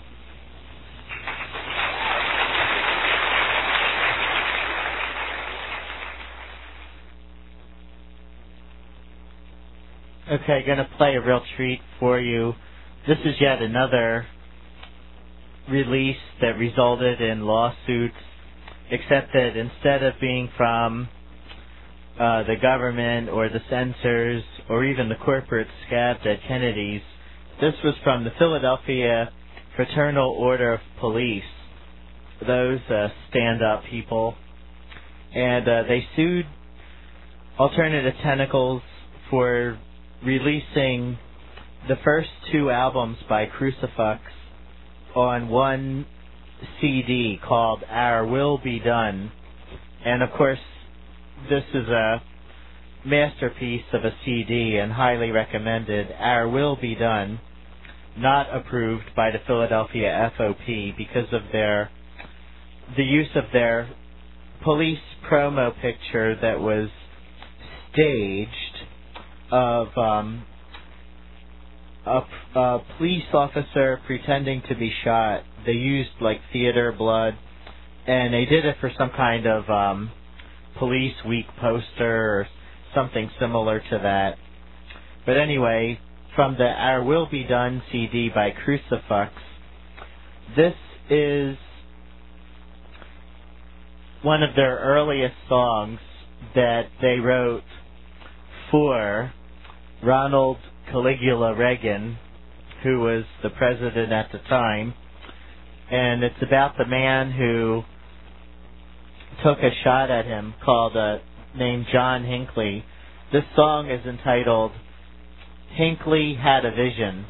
Okay, going to play a real treat for you. This is yet another release that resulted in lawsuits, except that instead of being from the government or the censors or even the corporate scabs at Kennedy's, this was from the Philadelphia Fraternal Order of Police, those stand-up people. And they sued Alternative Tentacles for releasing the first two albums by Crucifix on one CD called Our Will Be Done. And of course, this is a masterpiece of a CD and highly recommended. Our Will Be Done, not approved by the Philadelphia FOP because of the use of their police promo picture that was staged of a police officer pretending to be shot. They used like theater blood, and they did it for some kind of police week poster or something similar to that. But anyway, from the Our Will Be Done CD by Crucifix, this is one of their earliest songs that they wrote for Ronald Caligula Reagan, who was the president at the time. And it's about the man who took a shot at him, named John Hinckley. This song is entitled Hinckley Had a Vision.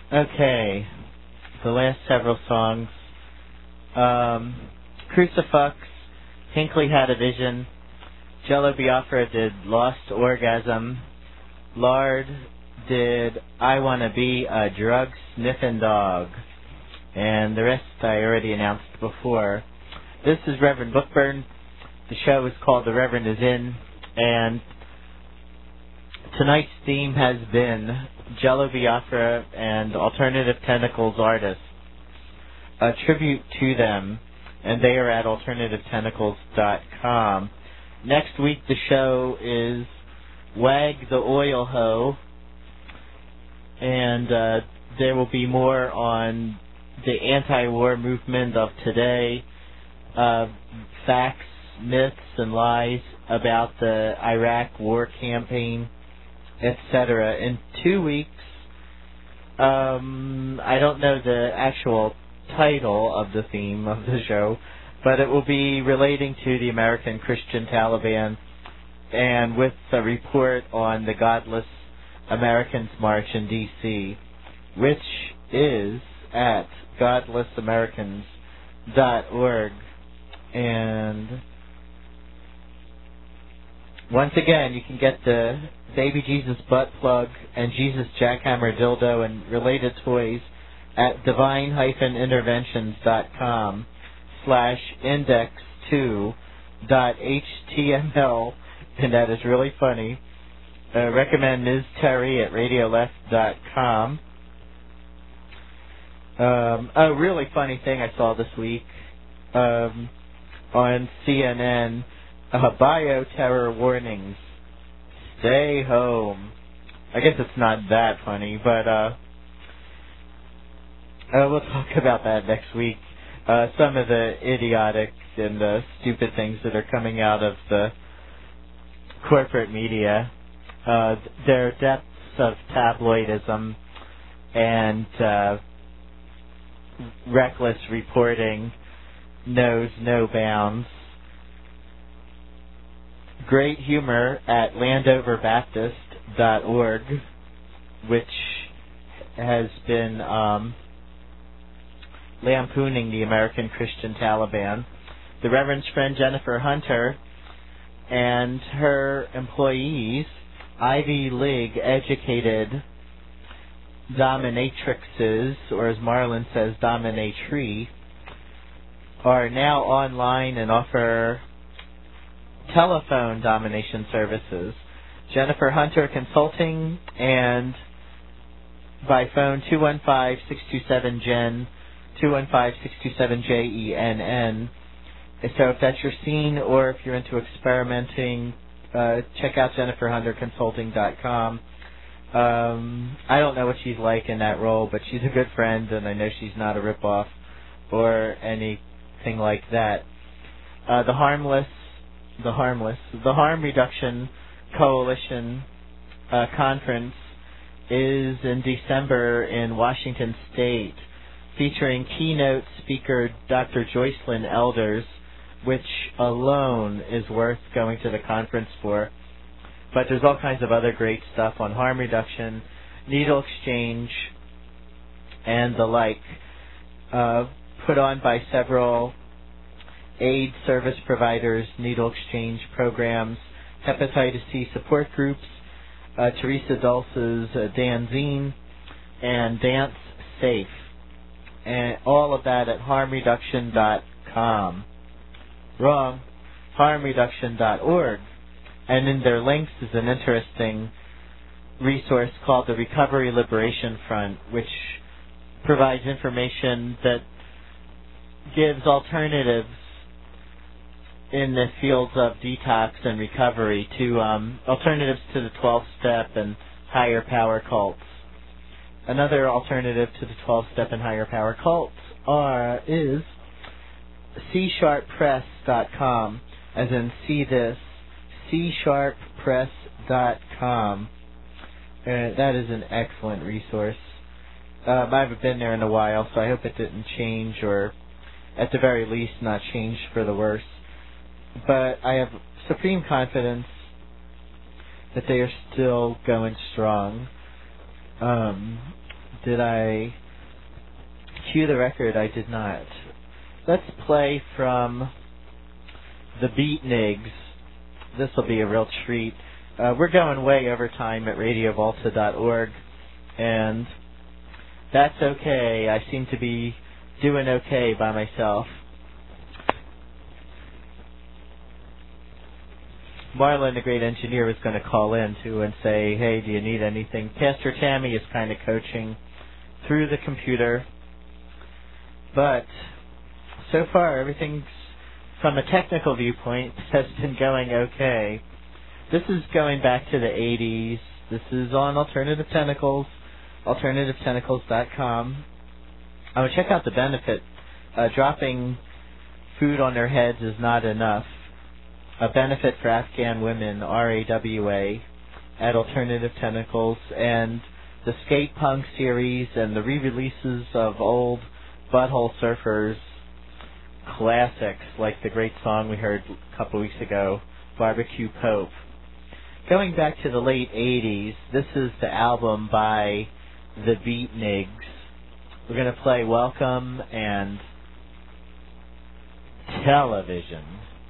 Okay, the last several songs. Crucifix, Hinckley Had a Vision, Jello Biafra did Lost Orgasm, Lard did I Wanna Be a Drug Sniffin' Dog, and the rest I already announced before. This is Reverend Bookburn. The show is called The Reverend Is In, and tonight's theme has been Jello Biafra and Alternative Tentacles artists. A tribute to them, and they are at alternativetentacles.com. Next week the show is Wag the Oil Hoe, and there will be more on the anti-war movement of today, facts, myths, and lies about the Iraq war campaign, etc. In 2 weeks, I don't know the actual title of the theme of the show, but it will be relating to the American Christian Taliban, and with a report on the Godless Americans March in D.C., which is at godlessamericans.org. And once again, you can get the Baby Jesus butt plug and Jesus jackhammer dildo and related toys at divine-index2.index2.html, and that is really funny. Recommend Ms. Terry at radioleft.com. A really funny thing I saw this week on CNN, bioterror warnings. Stay home. I guess it's not that funny, but we'll talk about that next week. Some of the idiotic and stupid things that are coming out of the corporate media, their depths of tabloidism and reckless reporting knows no bounds. Great humor at landoverbaptist.org, which has been lampooning the American Christian Taliban. The Reverend's friend Jennifer Hunter and her employees, Ivy League educated dominatrixes, or as Marlon says, dominatrix, are now online and offer telephone domination services. Jennifer Hunter Consulting, and by phone 215-627-JEN, 215-627-JENN. So if that's your scene, or if you're into experimenting, check out JenniferHunterConsulting.com. I don't know what she's like in that role, but she's a good friend, and I know she's not a ripoff or anything like that. The Harm Reduction Coalition conference is in December in Washington State, featuring keynote speaker Dr. Joycelyn Elders, which alone is worth going to the conference for. But there's all kinds of other great stuff on harm reduction, needle exchange, and the like, put on by several aid service providers, needle exchange programs, hepatitis C support groups, Teresa Dulce's Danzine, and Dance Safe. And all of that at harmreduction.com. Wrong. harmreduction.org. And in their links is an interesting resource called the Recovery Liberation Front, which provides information that gives alternatives in the fields of detox and recovery to alternatives to the 12-step and higher power cults. Another alternative to the 12-step and higher power cults is csharppress.com, as in see this, csharppress.com. That is an excellent resource. I haven't been there in a while, so I hope it didn't change, or at the very least not change for the worse. But I have supreme confidence that they are still going strong. Did I cue the record? I did not. Let's play from the Beatniks. This will be a real treat. We're going way over time at radiovolta.org, and that's okay. I seem to be doing okay by myself. Marlon, the great engineer, was going to call in too and say, hey, do you need anything? Pastor Tammy is kind of coaching through the computer. But so far, everything's, from a technical viewpoint, has been going okay. This is going back to the 80s. This is on Alternative Tentacles, AlternativeTentacles.com. I would check out the benefit. Dropping food on their heads is not enough. A benefit for Afghan women, RAWA, at Alternative Tentacles, and the Skate Punk series and the re-releases of old Butthole Surfers classics, like the great song we heard a couple weeks ago, Barbecue Pope. Going back to the late 80s, this is the album by the Beatniks. We're going to play Welcome and Television.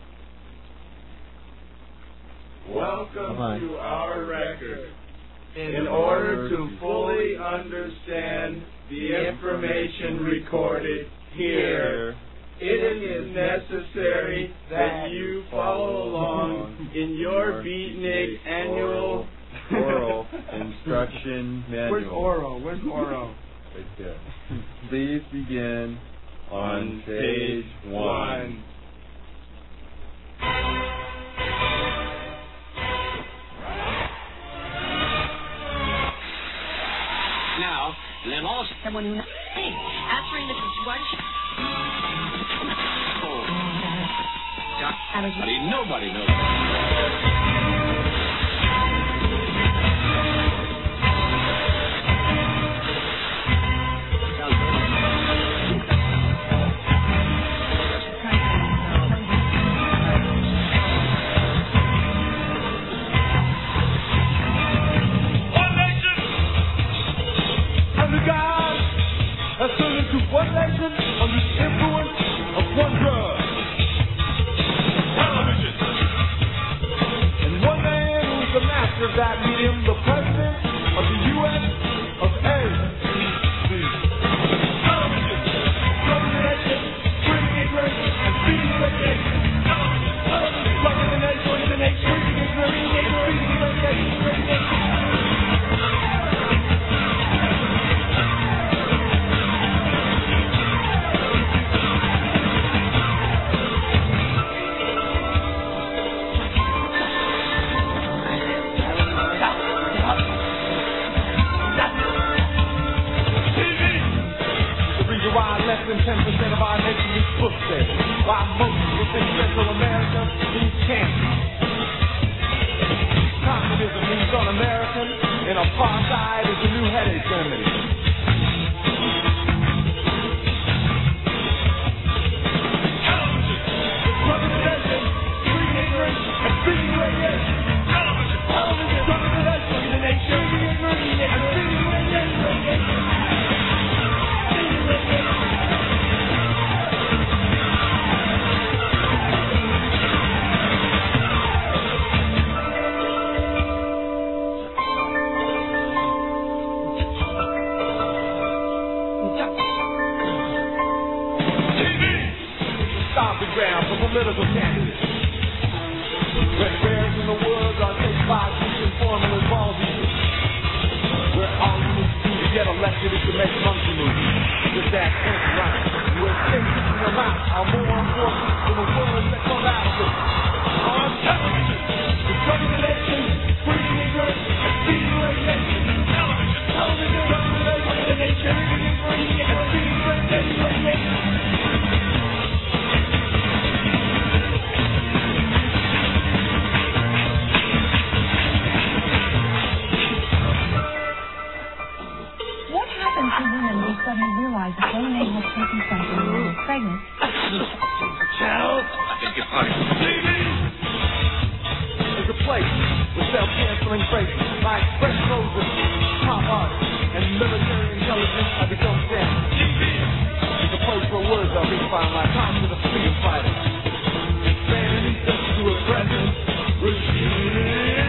Welcome to our record. In order to fully understand the information recorded here, it is necessary that you follow along in your Beatnik annual oral instruction manual. Where's Oro? Where's Oro? Right there. Please begin on stage 1. Now, let all someone who answering the question. Nobody knows. One nation under the influence of one drug, television. And one man who is the master of that medium, the president of the U.S. of A. Television. Drugging the nation, treating ignorance, and feeding radiation. Television. Drugging the nation, treating ignorance, feeding radiation. Less than 10% of our nation is footsteps, while most within Central America is cancer. Communism means un-American, and apartheid is the new headache remedy. Television, drugging the nation, treating ignorance, and feeding radiation. Television, drugging the nation, treating ignorance, and feeding radiation. Political candidates. Where bears in the woods are take 5 weeks and formulas all these. Where all you need to do to get elected is to make monkey movies. Just that ink rhyme. Where things in your mouth are more important than the words that come out of it. On television, the drugging the nation, breeding ignorance, and feeding radiation. Television, drugging the nation, breeding ignorance, and feeding radiation. Suddenly realized that they may have taken something and were pregnant. Channel? I think you're funny. There's a place with self-canceling phrases like fresh roses, pop art, and military intelligence, I become zen. It's a place where words are refined like time to the freedom fighters. Vanity to a present regime.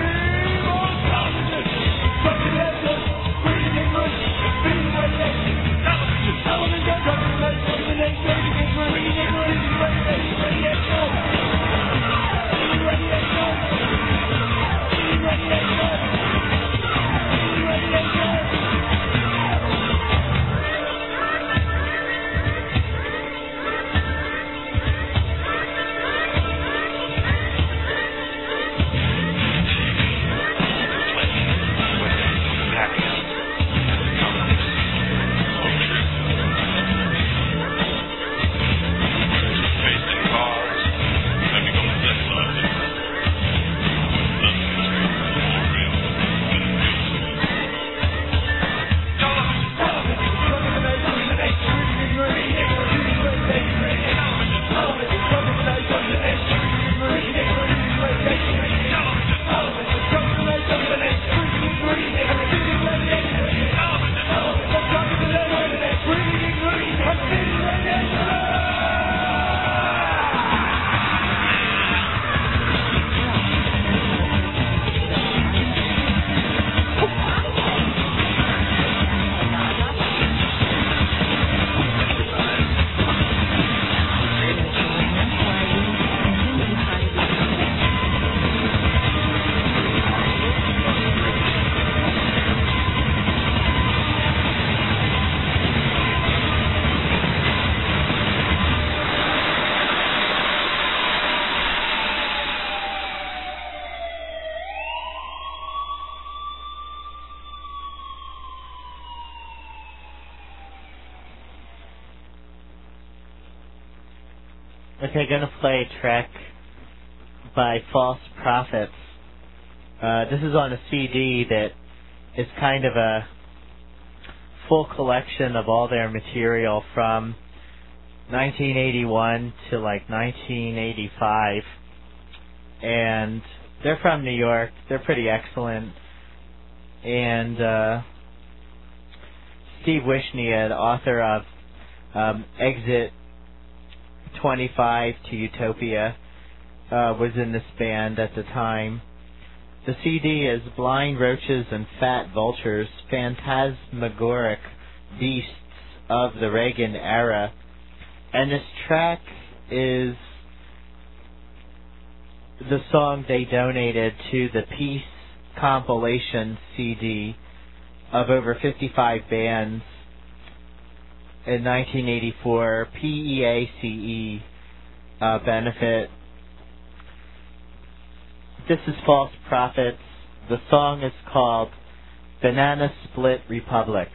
Okay, gonna play a track by False Prophets. This is on a CD that is kind of a full collection of all their material from 1981 to like 1985. And they're from New York. They're pretty excellent. And Steve Wishnia, the author of Exit 25 to Utopia, was in this band at the time. The CD is Blind Roaches and Fat Vultures, Phantasmagoric Beasts of the Reagan Era. And this track is the song they donated to the Peace compilation CD of over 55 bands in 1984 PEACE benefit. This is False Prophets. The song is called Banana Split Republic.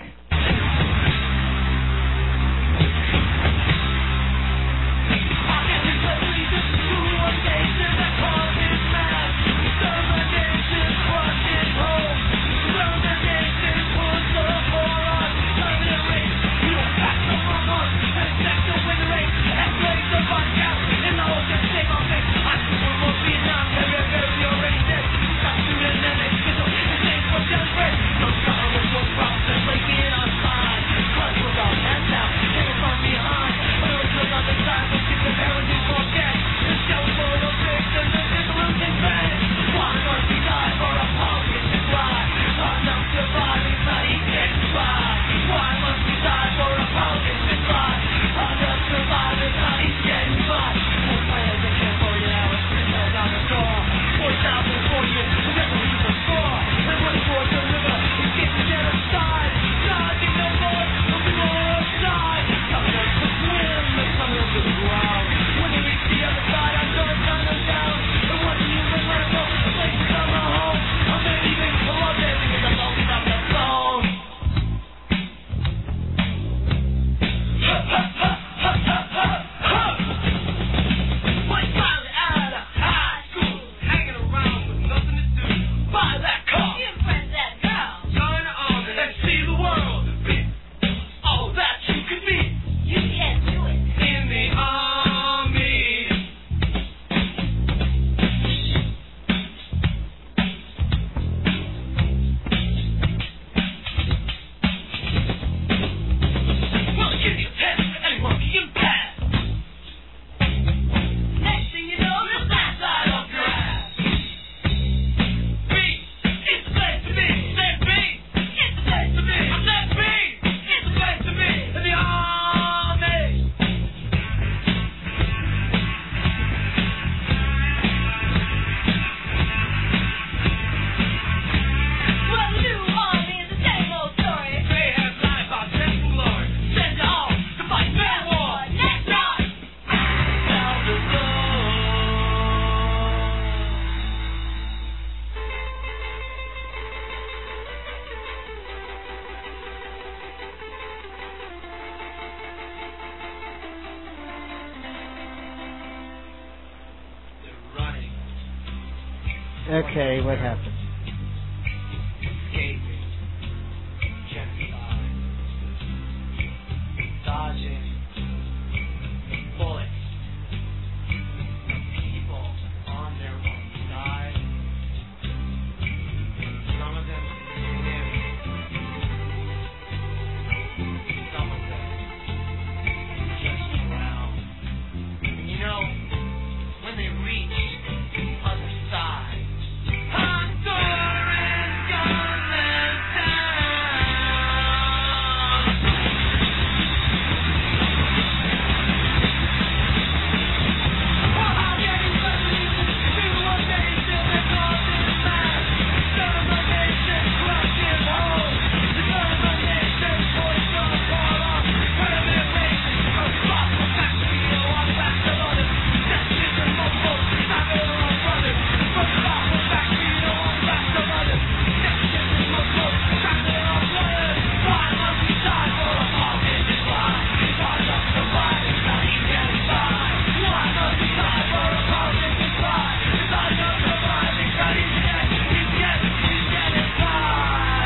Like it Okay, what happened? Escaping. Genocide. Dodging. Bullets. People on their own side. Some of them live. Some of them just drown. And you know, when they reach the other side, Honduran gunmen down. Well, how can you believe to a nation that calls it mad? Son of a nation crushing home. The son of a nation voice on call off. Permanent nation, a gospel factory, on back to London. Death is a mofo, not their own brothers. From the gospel factory, on back to London. Death is a mofo, not their own brothers. Why must we die for a politics and why? Because of surviving, not getting by. Why must we die for a politics and why? Because of surviving, not getting by.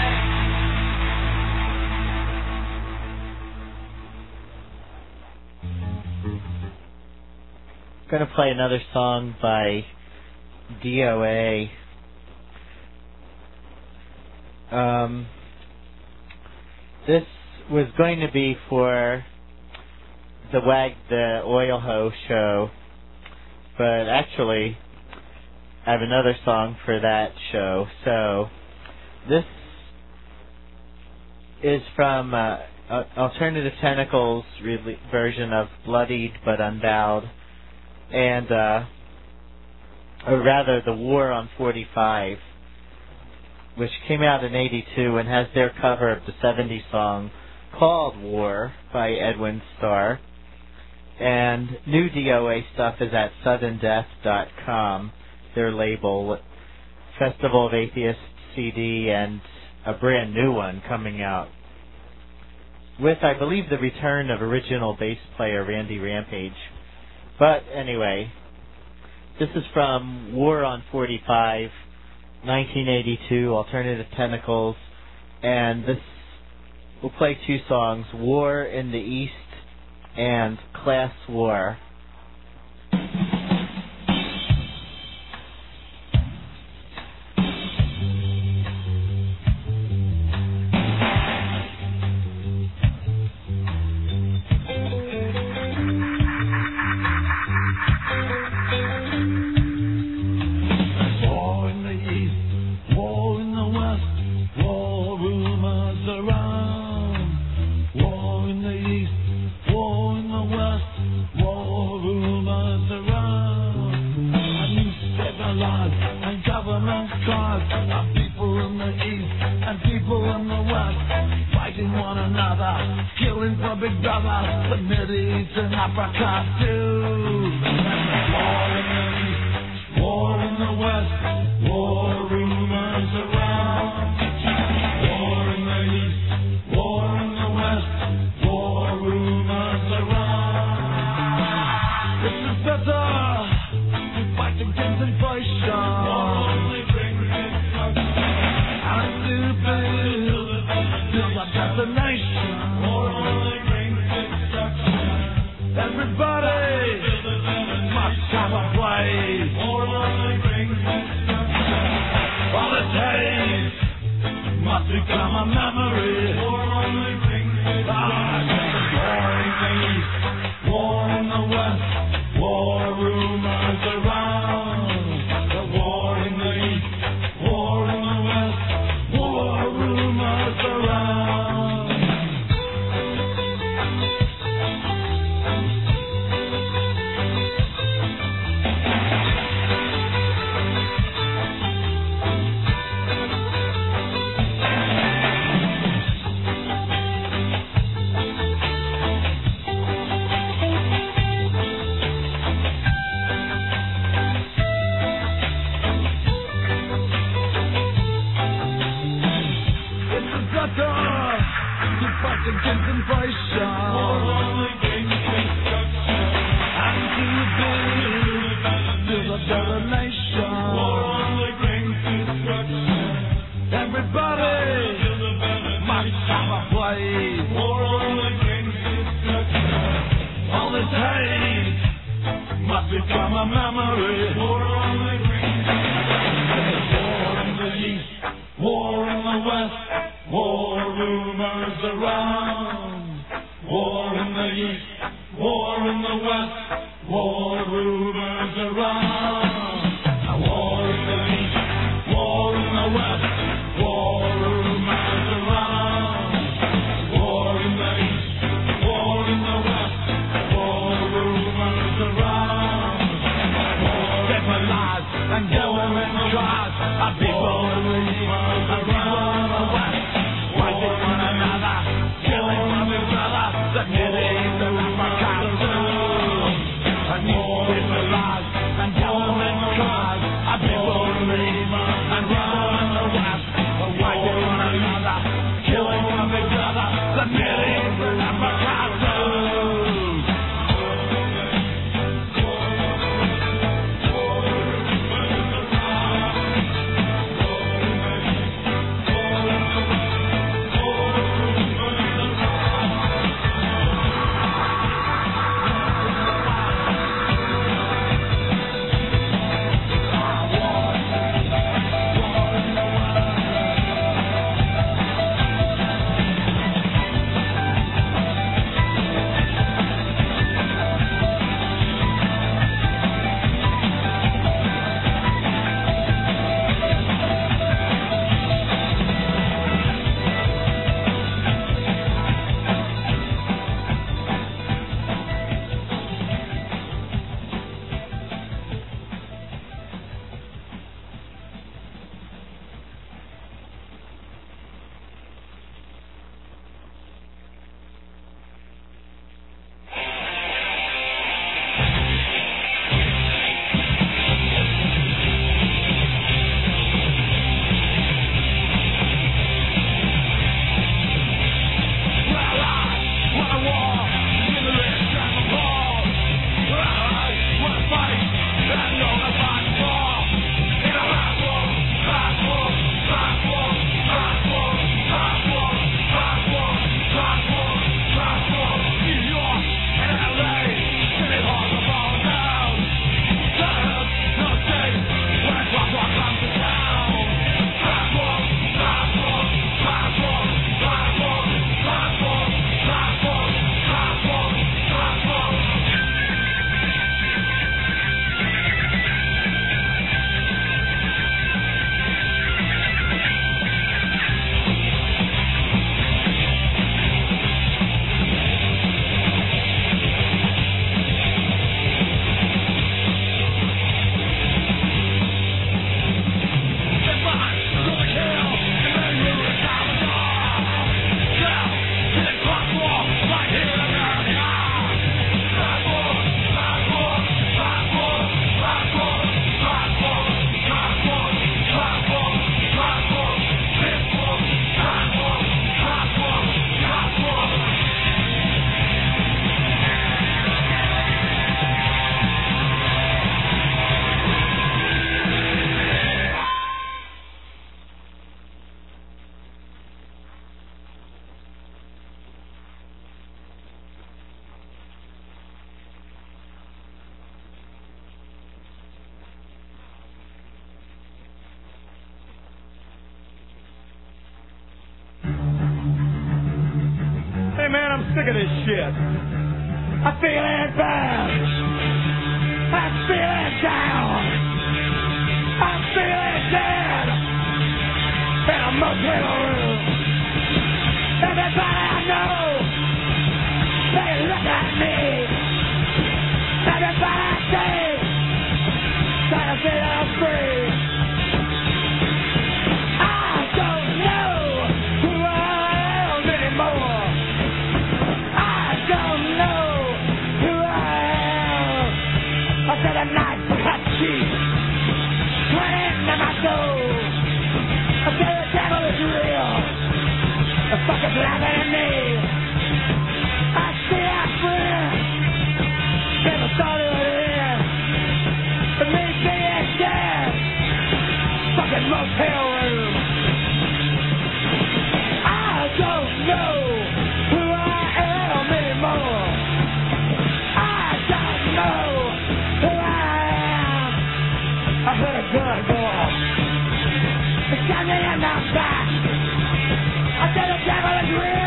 I'm going to play another song by DOA. This was going to be for the Wag the Oil Ho show, but actually I have another song for that show. So this is from Alternative Tentacles version of Bloodied but Unbowed, and or rather the War on 45, which came out in '82 and has their cover of the '70s song called War by Edwin Starr. And new DOA stuff is at suddendeath.com, their label, Festival of Atheists CD, and a brand new one coming out with, I believe, the return of original bass player Randy Rampage. But anyway, this is from War on 45, 1982, Alternative Tentacles, and this will play two songs, War in the East and Class War. War on the green rumors around. War in the east, war in the west, war rumors around. War in the east, war in the west, war rumors around. War in the east, war in the west, war rumors around. Different lies and government tries. People rumors around the west, fighting one another, killing one another, submitting the African rule. A newspaper lies and government tries. People rumors around the west, fighting one another, killing one another, submitting the African rule. Hey man, I'm sick of this shit. I'm feeling bad. I'm feeling down. I'm feeling dead. In a motel room. Everybody I know, they look at me. Everybody I see, trying to say that I'm free. I don't know who I am anymore. I don't know who I am. I said a night cut cheap, went into my soul. I said the devil is real. The fucker's laughing at me. I see our friend. Never thought it would end. But me being dead. Fucking motel room. I don't know who I am anymore. I don't know who I am. I heard a gun go off. It shot me in the back. I said the devil is real.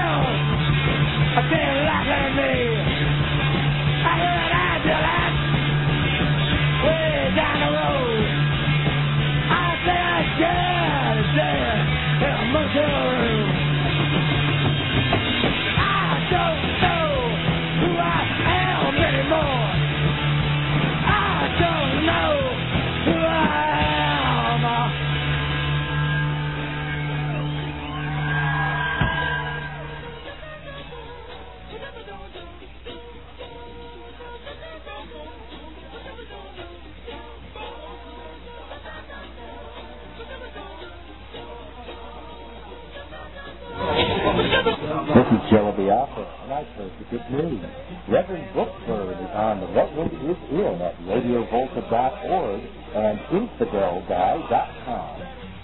Opera, and I've heard the good news. Reverend Bookburn is on The Reverend is In at RadioVolta.org and InfidelGuy.com.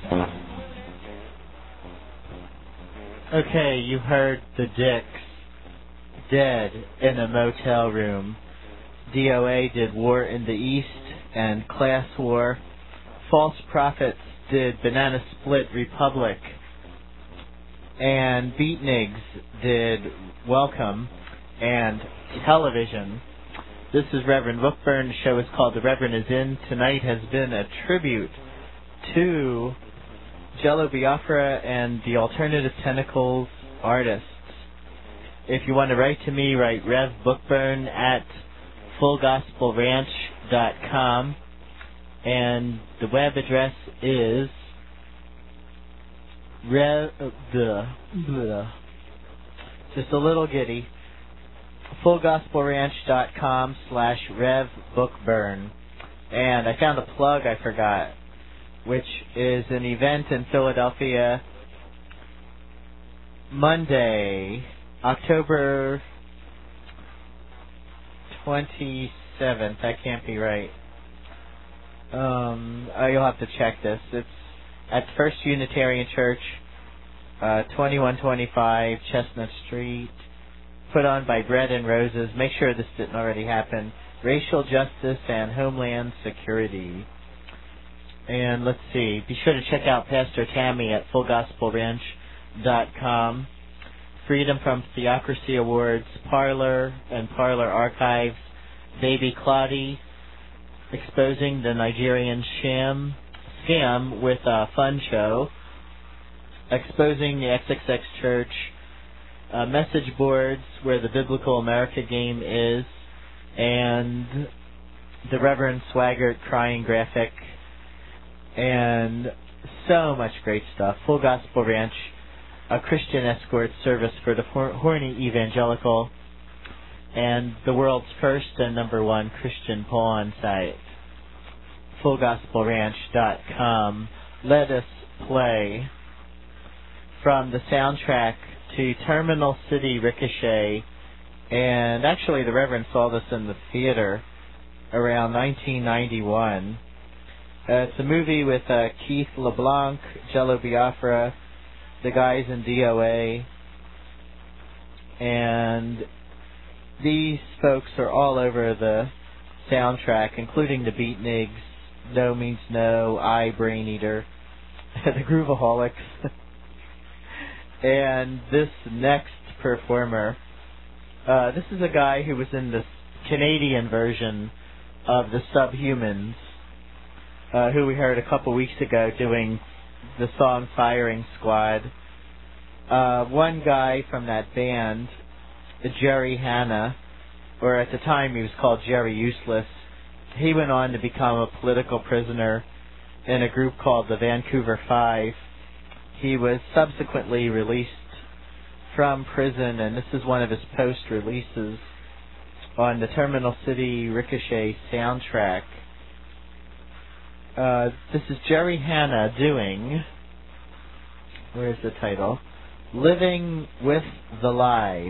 Okay, you heard the Dicks dead in a motel room. DOA did War in the East and Class War. False Prophets did Banana Split Republic. And Beatniks did Welcome and Television. This is Reverend Bookburn. The show is called The Reverend is In. Tonight has been a tribute to Jello Biafra and the Alternative Tentacles artists. If you want to write to me, write Rev Bookburn at fullgospelranch.com, and the web address is just a little giddy, fullgospelranch.com/Rev Bookburn. And I found a plug I forgot, which is an event in Philadelphia Monday, October 27th. That can't be right. You'll have to check this. It's at First Unitarian Church, 2125 Chestnut Street, put on by Bread and Roses. Make sure this didn't already happen. Racial Justice and Homeland Security. And let's see, be sure to check out Pastor Tammy at fullgospelranch.com. Freedom from Theocracy Awards, Parlor and Parlor Archives, Baby Claudie, exposing the Nigerian scam with a fun show, exposing the XXX Church, message boards where the Biblical America game is, and the Reverend Swaggart crying graphic, and so much great stuff. Full Gospel Ranch, a Christian escort service for the horny evangelical, and the world's first and #1 Christian pawn site. FullGospelRanch.com. Let us play from the soundtrack to Terminal City Ricochet, and actually the Reverend saw this in the theater around 1991. It's a movie with Keith LeBlanc, Jello Biafra, the guys in DOA, and these folks are all over the soundtrack, including the Beatniks, No Means No, I, Brain Eater, the Groovaholics, and this next performer, this is a guy who was in the Canadian version of the Subhumans, who we heard a couple weeks ago doing the song Firing Squad. One guy from that band, Jerry Hanna, or at the time he was called Jerry Useless, he went on to become a political prisoner in a group called the Vancouver Five. He was subsequently released from prison, and this is one of his post-releases on the Terminal City Ricochet soundtrack. This is Jerry Hanna doing, where's the title? Living with the Lies.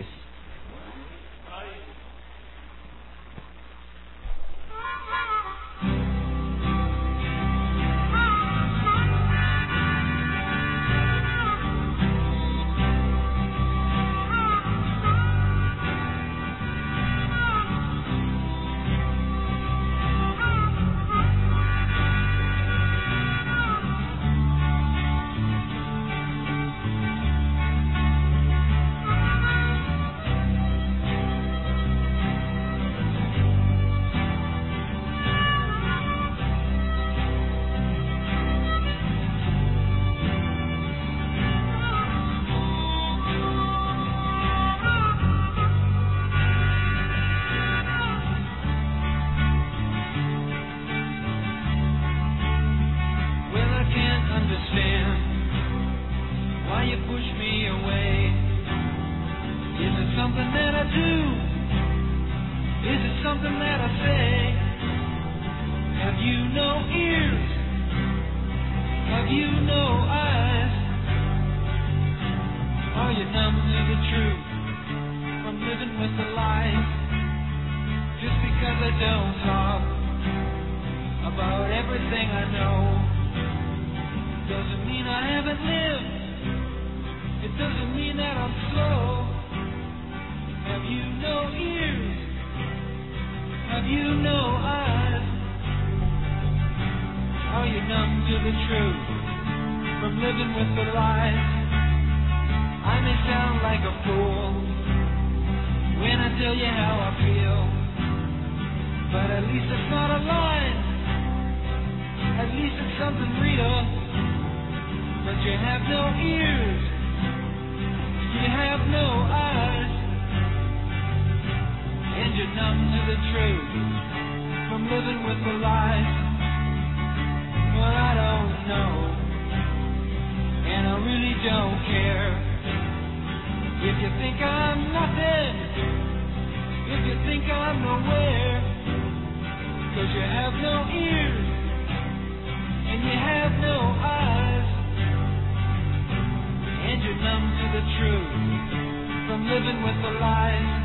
living with the lies. Just because I don't talk about everything I know doesn't mean I haven't lived. It doesn't mean that I'm slow. Have you no ears? Have you no eyes? Are you numb to the truth from living with the lies? I may sound like a fool when I tell you how I feel, but at least it's not a lie. At least it's something real. But you have no ears, you have no eyes, and you're numb to the truth from living with the lies. Well, I don't know, and I really don't care if you think I'm nothing, if you think I'm nowhere, 'cause you have no ears and you have no eyes, and you're numb to the truth from living with the lies.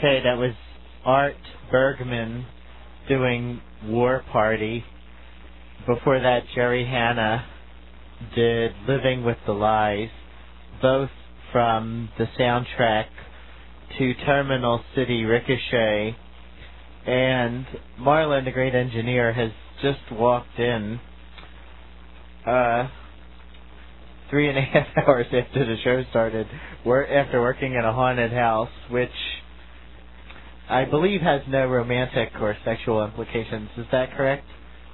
Okay, that was Art Bergman doing War Party. Before that, Jerry Hanna did Living with the Lies, both from the soundtrack to Terminal City Ricochet. And Marlon, the great engineer, has just walked in 3.5 hours after the show started, after working in a haunted house, which I believe has no romantic or sexual implications. Is that correct?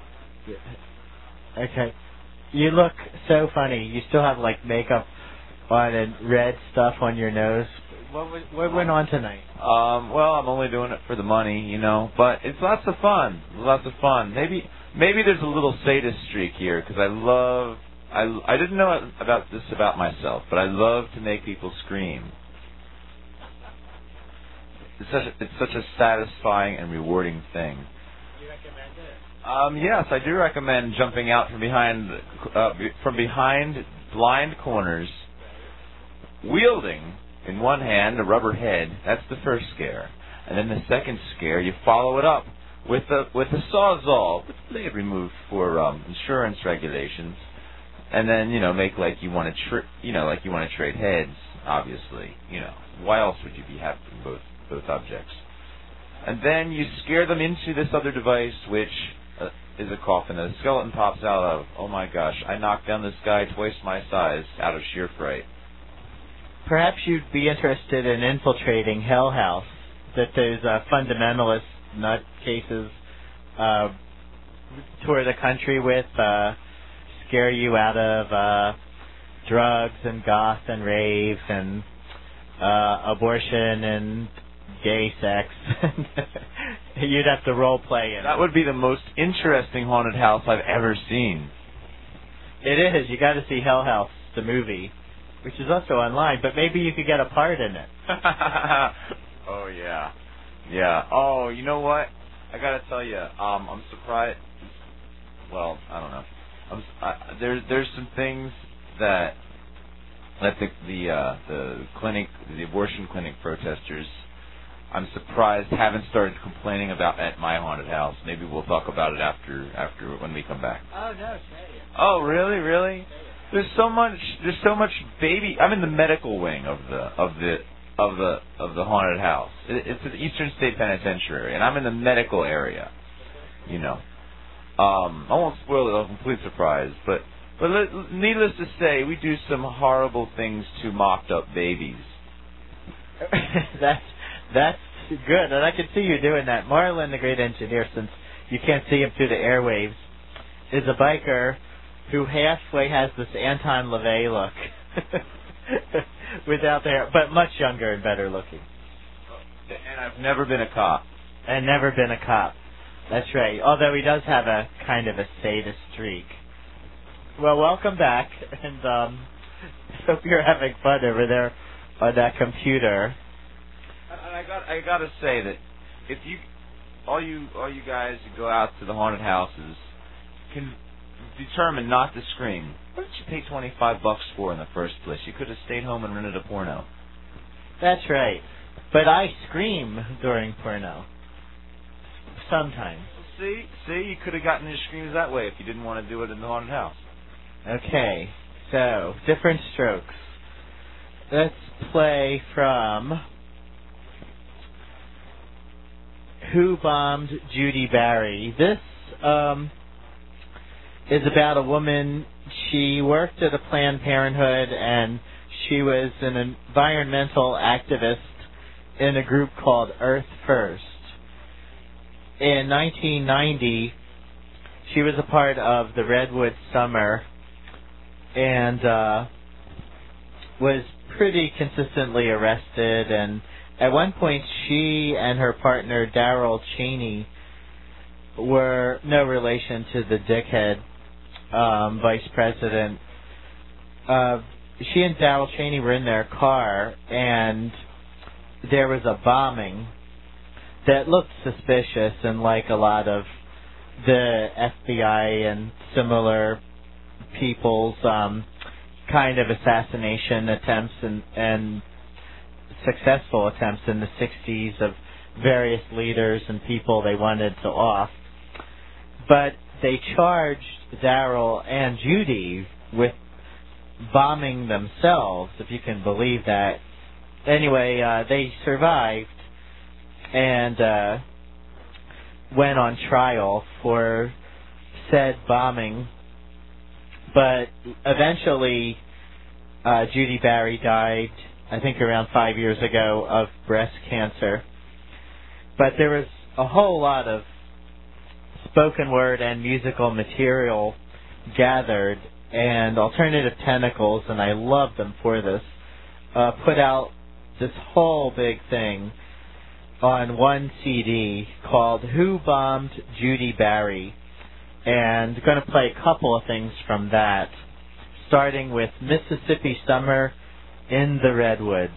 Okay. You look so funny. You still have like makeup on and red stuff on your nose. What went on tonight? Well, I'm only doing it for the money, you know, but it's lots of fun. Lots of fun. Maybe there's a little sadist streak here because I didn't know about this about myself, but I love to make people scream. It's such a satisfying and rewarding thing. Do you recommend it? Yes, I do recommend jumping out from behind blind corners, wielding in one hand a rubber head. That's the first scare, and then the second scare you follow it up with a sawzall with the blade removed for insurance regulations, and then make like you want to trade heads. Obviously, why else would you be having both objects? And then you scare them into this other device, which is a coffin that a skeleton pops out of. Oh my gosh, I knocked down this guy twice my size out of sheer fright. Perhaps you'd be interested in infiltrating Hell House, that those fundamentalist nutcases tour the country with, scare you out of drugs and goth and rave and abortion and gay sex. You'd have to role play in. That would be the most interesting haunted house I've ever seen. It is. You got to see Hell House, the movie, which is also online. But maybe you could get a part in it. Oh yeah, yeah. Oh, you know what? I gotta tell you, I'm surprised. Well, I don't know. There's some things that the clinic, the abortion clinic protesters, I'm surprised haven't started complaining about at my haunted house. Maybe we'll talk about it after when we come back. Oh no, say it. Oh really? There's so much baby. I'm in the medical wing of the haunted house. It's an Eastern State Penitentiary, and I'm in the medical area. I won't spoil it. I'm a complete surprise, but needless to say, we do some horrible things to mocked up babies. That's good, and I can see you doing that. Marlon, the great engineer, since you can't see him through the airwaves, is a biker who halfway has this Anton LaVey look, without the hair, but much younger and better looking. And I've never been a cop. That's right. Although he does have a kind of a sadist streak. Well, welcome back, and hope you're having fun over there on that computer. And I gotta say that if all you guys who go out to the haunted houses can determine not to scream, what did you pay $25 for in the first place? You could have stayed home and rented a porno. That's right. But I scream during porno. Sometimes. See, you could have gotten your screams that way if you didn't want to do it in the haunted house. Okay, so different strokes. Let's play from Who Bombed Judy Barry. This is about a woman. She worked at a Planned Parenthood, and she was an environmental activist in a group called Earth First. In 1990, she was a part of the Redwood Summer and was pretty consistently arrested, and at one point she and her partner Darrell Cheney were no relation to the dickhead vice president. She and Darrell Cheney were in their car, and there was a bombing that looked suspicious and like a lot of the FBI and similar people's kind of assassination attempts and successful attempts in the 60s of various leaders and people they wanted to off. But they charged Darrell and Judy with bombing themselves, if you can believe that. Anyway, they survived and went on trial for said bombing. But eventually, Judy Barry died, I think around 5 years ago, of breast cancer. But there was a whole lot of spoken word and musical material gathered, and Alternative Tentacles, and I love them for this, put out this whole big thing on one CD called Who Bombed Judy Barry? And I'm going to play a couple of things from that, starting with Mississippi Summer in the Redwoods.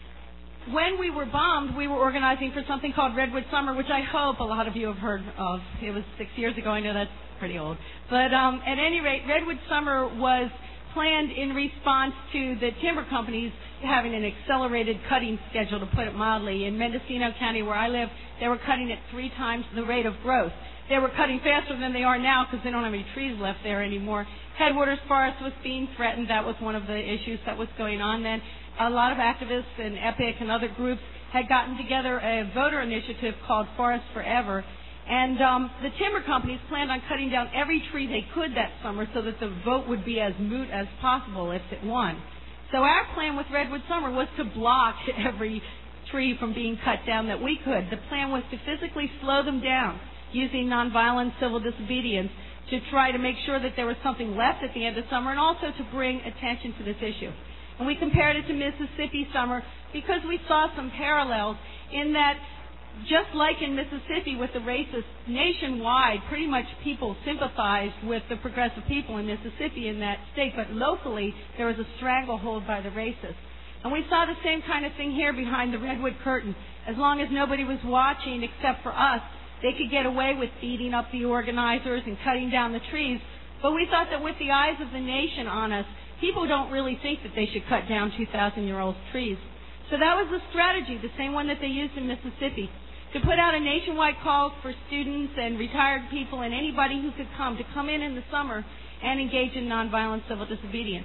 When we were bombed, we were organizing for something called Redwood Summer, which I hope a lot of you have heard of. It was 6 years ago. I know that's pretty old. But at any rate, Redwood Summer was planned in response to the timber companies having an accelerated cutting schedule, to put it mildly. In Mendocino County, where I live, they were cutting at 3 times the rate of growth. They were cutting faster than they are now because they don't have any trees left there anymore. Headwaters Forest was being threatened. That was one of the issues that was going on then. A lot of activists and EPIC and other groups had gotten together a voter initiative called Forest Forever. And the timber companies planned on cutting down every tree they could that summer so that the vote would be as moot as possible if it won. So our plan with Redwood Summer was to block every tree from being cut down that we could. The plan was to physically slow them down using nonviolent civil disobedience to try to make sure that there was something left at the end of summer, and also to bring attention to this issue. And we compared it to Mississippi Summer because we saw some parallels in that, just like in Mississippi with the racists nationwide, pretty much people sympathized with the progressive people in Mississippi in that state, but locally there was a stranglehold by the racists. And we saw the same kind of thing here behind the Redwood curtain. As long as nobody was watching except for us, they could get away with beating up the organizers and cutting down the trees. But we thought that with the eyes of the nation on us, people don't really think that they should cut down 2,000-year-old trees. So that was the strategy, the same one that they used in Mississippi, to put out a nationwide call for students and retired people and anybody who could come to come in the summer and engage in nonviolent civil disobedience.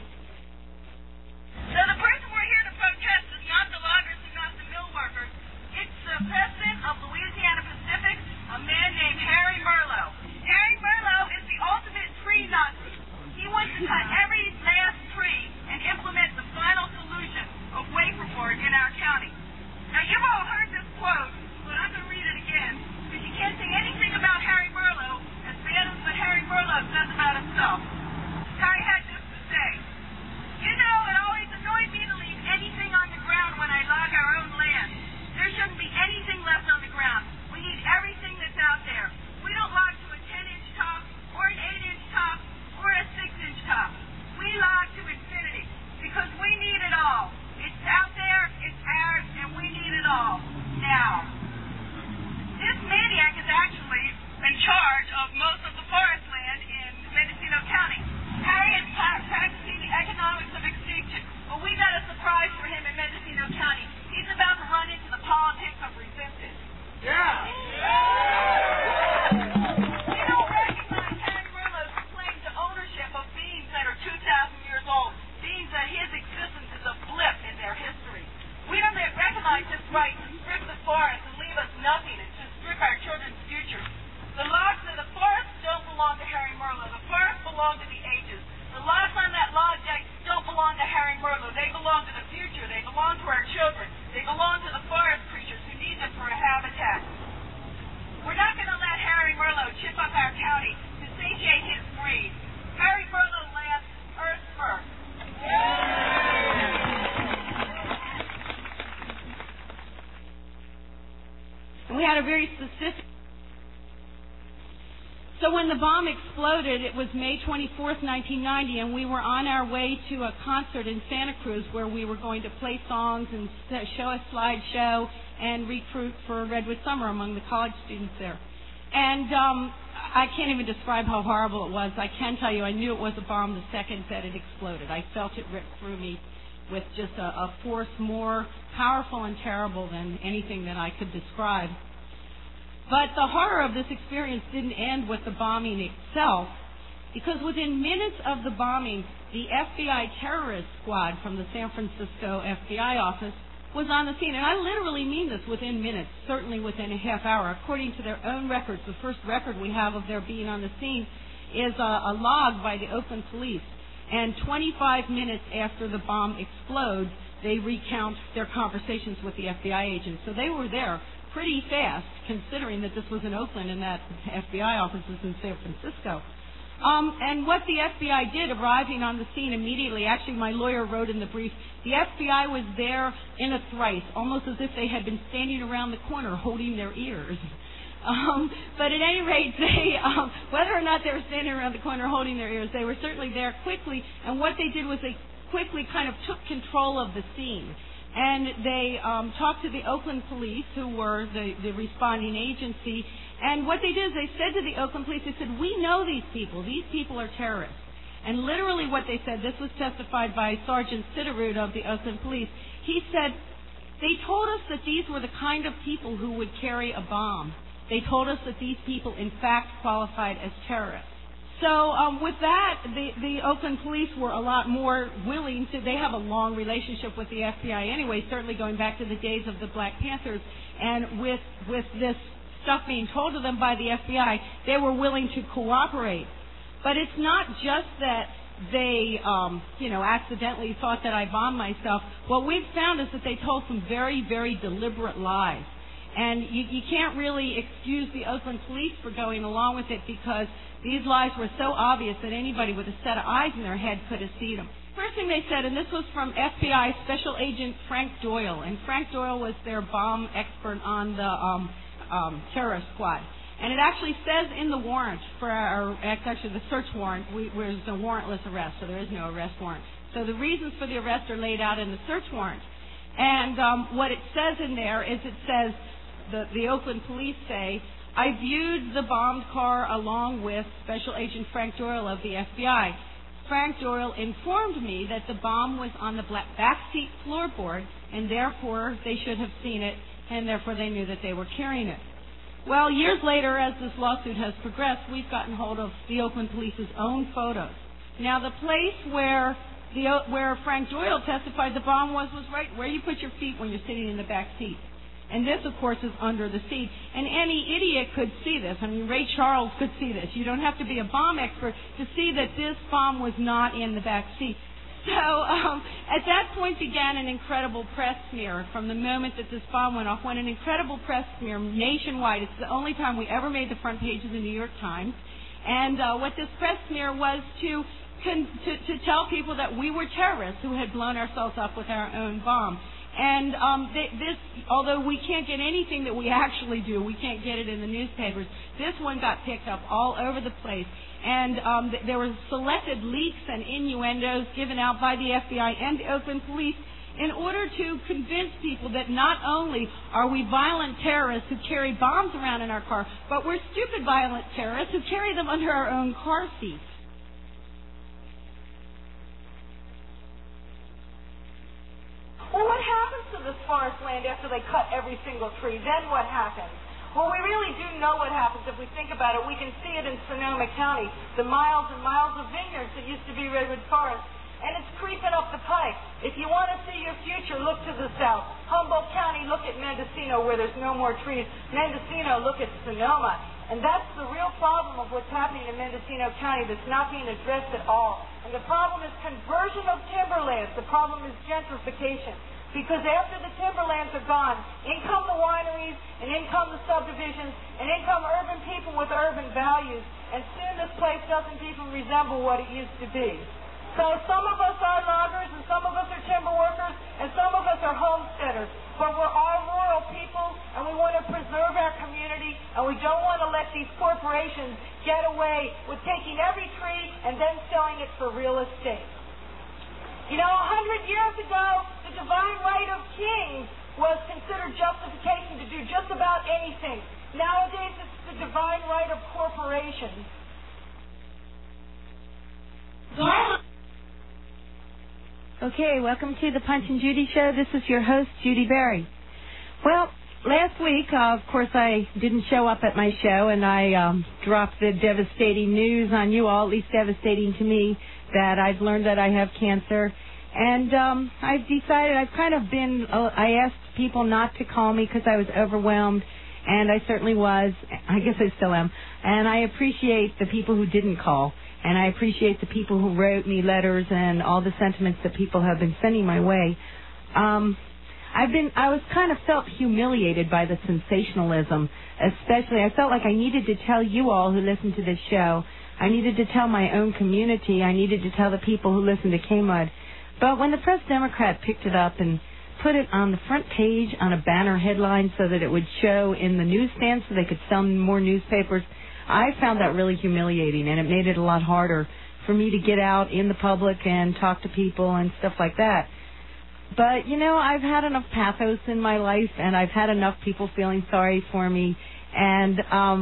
So the person we're here to protest is not the loggers and not the mill workers. It's the president of Louisiana Pacific, a man named Harry Merlo. Harry Merlo is the ultimate tree Nazi. He wants to cut every last tree and implement the final solution of wafer board in our county. Now, you've all heard this quote, but I'm going to read it again, because you can't say anything about Harry Merlo as bad as what Harry Merlo says about himself. Harry had this to say: "You know, it always annoyed me to leave anything on the ground when I log our own land. There shouldn't be anything left on the ground. We need everything that's out there. We don't log to a 10-inch top or an 8-inch top or a 6-inch top. We log to infinity because we need it all. It's out there, it's ours, and we need it all now." This maniac is actually in charge of most of the forest land in Mendocino County. Harry is practicing the economics of extinction, but we got a surprise for him in Mendocino County. He's about to run into the politics of resistance. Yeah! We don't recognize Harry Merlo's claim to ownership of beings that are 2,000 years old, beings that his existence is a blip in their history. We don't recognize his right to strip the forest and leave us nothing, and to strip our children's future. The logs of the forest don't belong to Harry Merlo. The forest belong to the ages. The logs on that log deck don't belong to Harry Merlo. They belong to the future. They belong to our children. They belong to the forest creatures who need them for a habitat. We're not going to let Harry Merlo chip up our county to satiate his greed. Harry Merlo last, Earth first. And we had a very specific... So when the bomb exploded, it was May 24th, 1990, and we were on our way to a concert in Santa Cruz where we were going to play songs and show a slideshow and recruit for Redwood Summer among the college students there. And I can't even describe how horrible it was. I can tell you I knew it was a bomb the second that it exploded. I felt it rip through me. with just a force more powerful and terrible than anything that I could describe. But the horror of this experience didn't end with the bombing itself, because within minutes of the bombing, the FBI terrorist squad from the San Francisco FBI office was on the scene. And I literally mean this, within minutes, certainly within a half hour. According to their own records, the first record we have of their being on the scene is a log by the Oakland police. And 25 minutes after the bomb explodes, they recount their conversations with the FBI agents. So they were there pretty fast, considering that this was in Oakland and that FBI office was in San Francisco. And what the FBI did, arriving on the scene immediately, actually my lawyer wrote in the brief, the FBI was there in a trice, almost as if they had been standing around the corner holding their ears. But at any rate, they, whether or not they were standing around the corner holding their ears, they were certainly there quickly. And what they did was they quickly kind of took control of the scene. And they talked to the Oakland police, who were the responding agency. And what they did is they said to the Oakland police, they said, we know these people. These people are terrorists. And literally what they said, this was testified by Sergeant Siderud of the Oakland police. He said, they told us that these were the kind of people who would carry a bomb. They told us that these people, in fact, qualified as terrorists. So with that, the Oakland police were a lot more willing to, they have a long relationship with the FBI anyway, certainly going back to the days of the Black Panthers. And with this stuff being told to them by the FBI, they were willing to cooperate. But it's not just that they, accidentally thought that I bombed myself. What we've found is that they told some very, very deliberate lies. And you can't really excuse the Oakland police for going along with it, because these lies were so obvious that anybody with a set of eyes in their head could have seen them. First thing they said, and this was from FBI Special Agent Frank Doyle, and Frank Doyle was their bomb expert on the terrorist squad. And it actually says in the warrant for actually the search warrant, there's a warrantless arrest, so there is no arrest warrant. So the reasons for the arrest are laid out in the search warrant. And what it says in there is it says, the Oakland police say, I viewed the bombed car along with Special Agent Frank Doyle of the FBI. Frank Doyle informed me that the bomb was on the backseat floorboard, and therefore they should have seen it, and therefore they knew that they were carrying it. Well, years later, as this lawsuit has progressed, we've gotten hold of the Oakland police's own photos. Now, the place where Frank Doyle testified the bomb was right where you put your feet when you're sitting in the back seat. And this, of course, is under the seat. And any idiot could see this. I mean, Ray Charles could see this. You don't have to be a bomb expert to see that this bomb was not in the back seat. So at that point began an incredible press smear. From the moment that this bomb went off, went an incredible press smear nationwide. It's the only time we ever made the front page of the New York Times. And what this press smear was to tell people that we were terrorists who had blown ourselves up with our own bomb. And this, although we can't get anything that we actually do, we can't get it in the newspapers, this one got picked up all over the place. And there were selected leaks and innuendos given out by the FBI and the Oakland police in order to convince people that not only are we violent terrorists who carry bombs around in our car, but we're stupid violent terrorists who carry them under our own car seats. Well, what happens to this forest land after they cut every single tree? Then what happens? Well, we really do know what happens if we think about it. We can see it in Sonoma County, the miles and miles of vineyards that used to be redwood forest, and it's creeping up the pike. If you want to see your future, look to the south. Humboldt County, look at Mendocino where there's no more trees. Mendocino, look at Sonoma. And that's the real problem of what's happening in Mendocino County that's not being addressed at all. And the problem is conversion of timberlands. The problem is gentrification. Because after the timberlands are gone, in come the wineries, and in come the subdivisions, and in come urban people with urban values. And soon this place doesn't even resemble what it used to be. So some of us are loggers, and some of us are timber workers, and some of us are homesteaders. But we're all rural people, and we want to preserve our community, and we don't want to let these corporations get away with taking every tree and then selling it for real estate. You know, 100 years ago, the divine right of kings was considered justification to do just about anything. Nowadays, it's the divine right of corporations. Okay, welcome to the Punch and Judy Show. This is your host, Judy Berry. Well, last week, of course, I didn't show up at my show, and I dropped the devastating news on you all, at least devastating to me, that I've learned that I have cancer. And I've decided, I asked people not to call me because I was overwhelmed, and I certainly was. I guess I still am. And I appreciate the people who didn't call. And I appreciate the people who wrote me letters and all the sentiments that people have been sending my way. Felt humiliated by the sensationalism, especially. I felt like I needed to tell you all who listen to this show. I needed to tell my own community. I needed to tell the people who listen to K-Mud. But when the Press Democrat picked it up and put it on the front page on a banner headline so that it would show in the newsstands so they could sell more newspapers, I found that really humiliating, and it made it a lot harder for me to get out in the public and talk to people and stuff like that. But, I've had enough pathos in my life, and I've had enough people feeling sorry for me. And,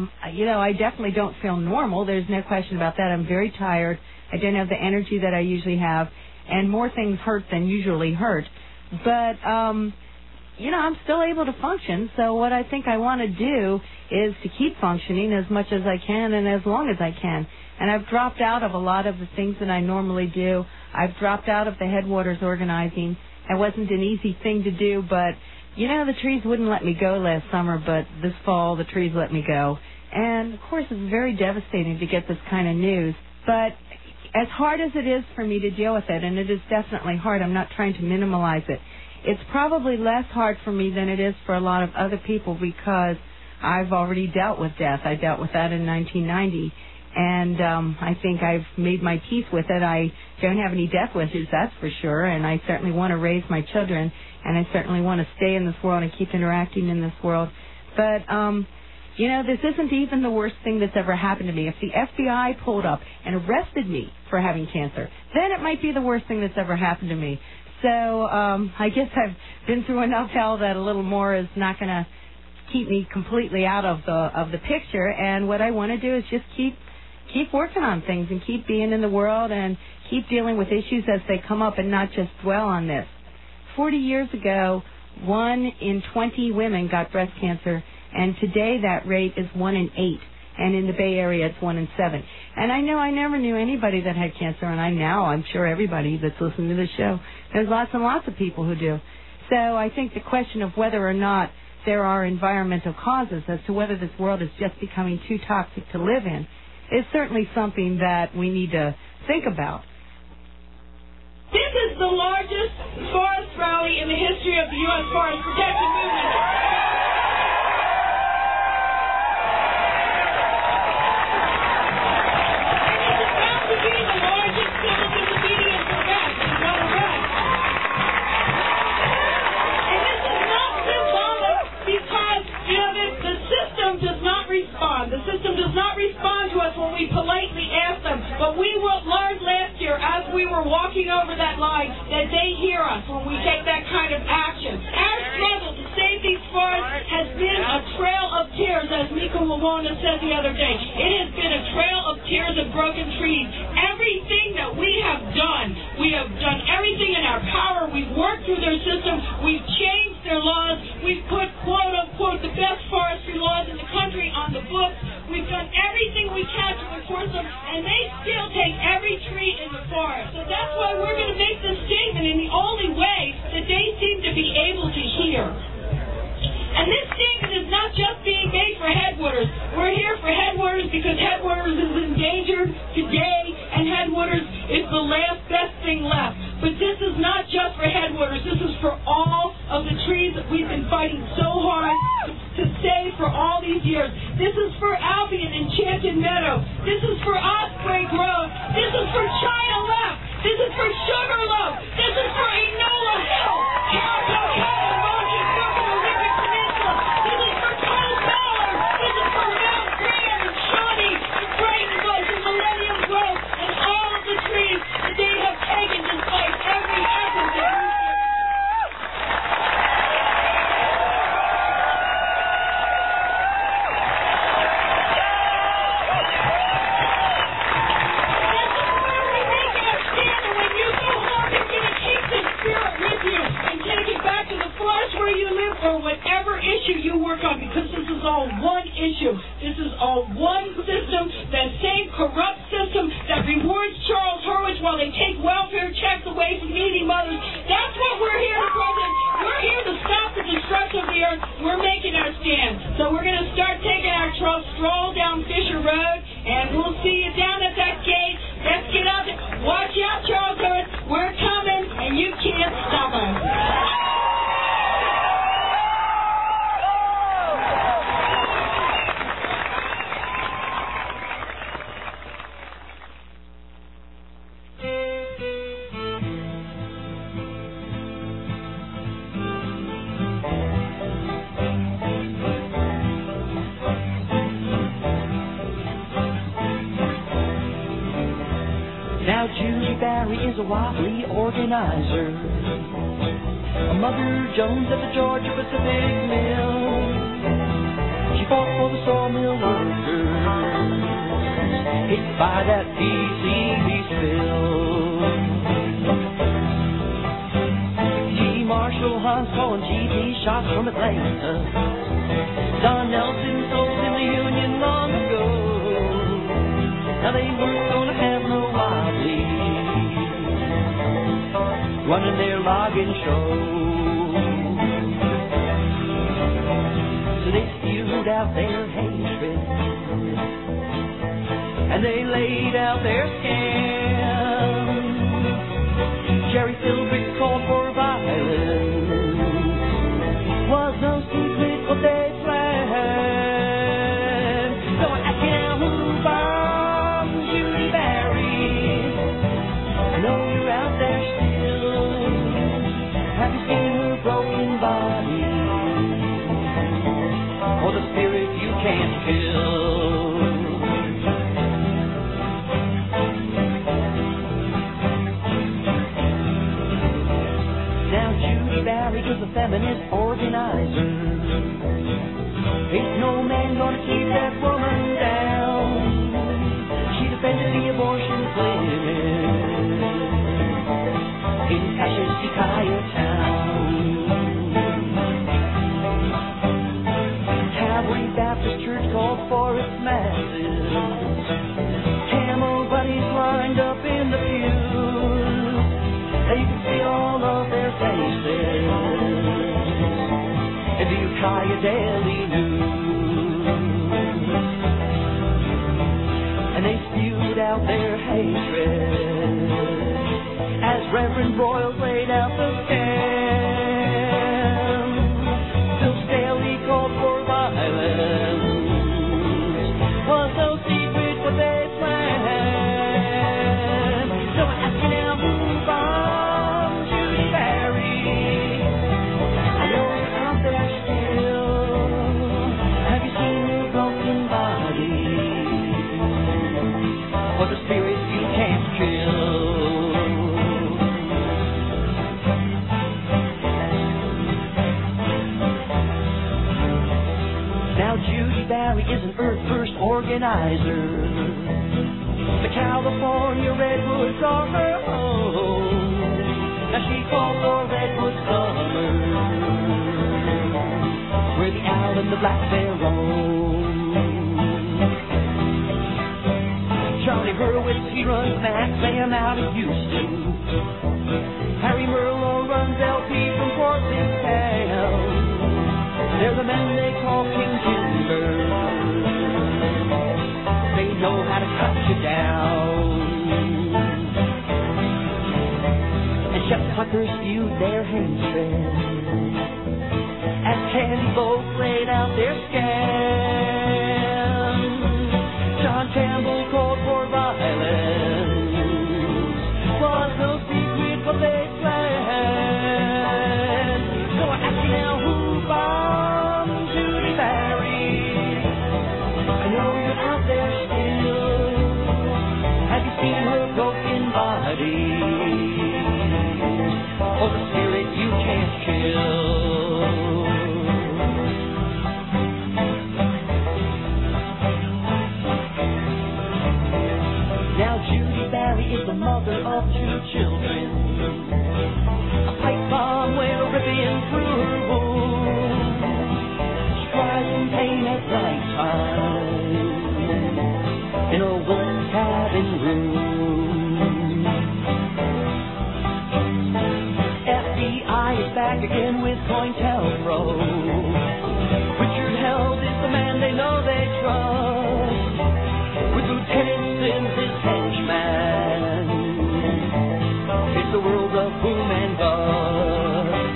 I definitely don't feel normal. There's no question about that. I'm very tired. I don't have the energy that I usually have, and more things hurt than usually hurt. But, I'm still able to function. So what I think I want to do is to keep functioning as much as I can and as long as I can. And I've dropped out of a lot of the things that I normally do. I've dropped out of the Headwaters organizing. It wasn't an easy thing to do, but, the trees wouldn't let me go last summer, but this fall the trees let me go. And, of course, it's very devastating to get this kind of news. But as hard as it is for me to deal with it, and it is definitely hard, I'm not trying to minimize it, it's probably less hard for me than it is for a lot of other people because I've already dealt with death. I dealt with that in 1990, and I think I've made my peace with it. I don't have any death wishes, that's for sure, and I certainly want to raise my children, and I certainly want to stay in this world and keep interacting in this world. But, this isn't even the worst thing that's ever happened to me. If the FBI pulled up and arrested me for having cancer, then it might be the worst thing that's ever happened to me. So I guess I've been through enough hell that a little more is not going to keep me completely out of the picture. And what I want to do is just keep working on things and keep being in the world and keep dealing with issues as they come up and not just dwell on this. 40 years ago, 1 in 20 women got breast cancer, and today that rate is 1 in 8. And in the Bay Area, it's 1 in 7. And I know I never knew anybody that had cancer, and I'm sure everybody that's listening to this show, there's lots and lots of people who do. So I think the question of whether or not there are environmental causes as to whether this world is just becoming too toxic to live in is certainly something that we need to think about. This is the largest forest rally in the history of the U.S. Forest Protection Movement. The system does not respond to us when we politely ask them. But we learned last year as we were walking over that line that they hear us when we take that kind of action. Our struggle to save these forests has been a trail of tears, as Mika Wawona said the other day. It has been a trail of tears of broken trees. Everything that we have done everything in our power. We've worked through their system. We've changed their laws. We've put, quote unquote, the best forestry laws in the country on the books. We've done everything we can to enforce them, and they still take every tree in the forest. So that's why we're going to make this statement in the only way that they seem to be able to hear. And this statement is not just being made for Headwaters. We're here for Headwaters because Headwaters is endangered today, and Headwaters is the last best thing left. But this is not just for Headwaters. This is for all of the trees that we've been fighting so hard to save for all these years. This is for Albion and Enchanted Meadow. This is for Osprey Grove. This is for China Left. This is for Sugarloaf. This is for Enola Hill. Calico Hill, Rocky Brook, and the Olympic Peninsula. This is for Cold Ballard. This is for Mount Graham and Shawnee and Brighton Bush and Millennium Grove and all of the trees that they have taken despite every effort that we've given. issue. This is all one system, that same corrupt system that rewards Charles Hurwitz while they take welfare checks away from needy mothers. That's what we're here to protest. We're here to stop the destruction of the earth. We're making our stand. So we're going to start taking our stroll down Fisher Road, and we'll see you down at that gate. Let's get out there. Watch out, Charles Hurwitz. We're coming, and you can't stop us. Now Judy Barry is a wobbly organizer, a Mother Jones at the Georgia Pacific Mill. She fought for the sawmill workers, hit by that PCB spill. G. Marshall, Hans Paul, and G.T. shots from Atlanta. Don Nelson sold in the Union long ago. Now they weren't gonna have no wobbly running their logging show. So they spewed out their hatred and they laid out their scam. Jerry Philbrick called for violence. Was no secret what they planned. So I ask you now, who bombed Judy Barry? I know you're out there still. Have you seen her broken body? Or the spirit you can't kill? Now Judy Barry is a feminist organizer. Ain't no man gonna keep that woman down. She defended the abortion clinic in Cassius, Ukiah town. Calvary Baptist Church called for its masses. Camel bunnies lined up in the pews. And you can see all of their faces in the Ukiah Daily News. And they spewed out their hatred as Reverend Broyles laid out the scam. Bill Staley called for violence. Was no secret what they planned. So I ask you now, who bombed Judy Barry? I know you're out there still. Have you seen her broken body? Or the spirit you can't kill? Now Judy Barry is an Earth First organizer. The California Redwoods are her home. Now she calls for Redwood Summer, where the owl and the black bear roam. Charlie Hurwitz, he runs Max Sam out of Houston. Harry Merlo runs LP from Portland town. They're the men they call King Timber. They know how to cut you down. And Shep Tucker spewed their hatred as Candy both laid out their scam. John Campbell called for violence. Was no secret what they planned. So I ask you now, who bombed Judy Barry? I know you're out there still. Have you seen her broken body? Or the spirit you can't kill? Now Judy Barry is the mother of 2 children. A pipe bomb went ripping through her womb. She cries in pain at night time. Pointown Road. Richard Held is the man they know they trust, with Lieutenant Sims his henchman. It's a world of boom and bust.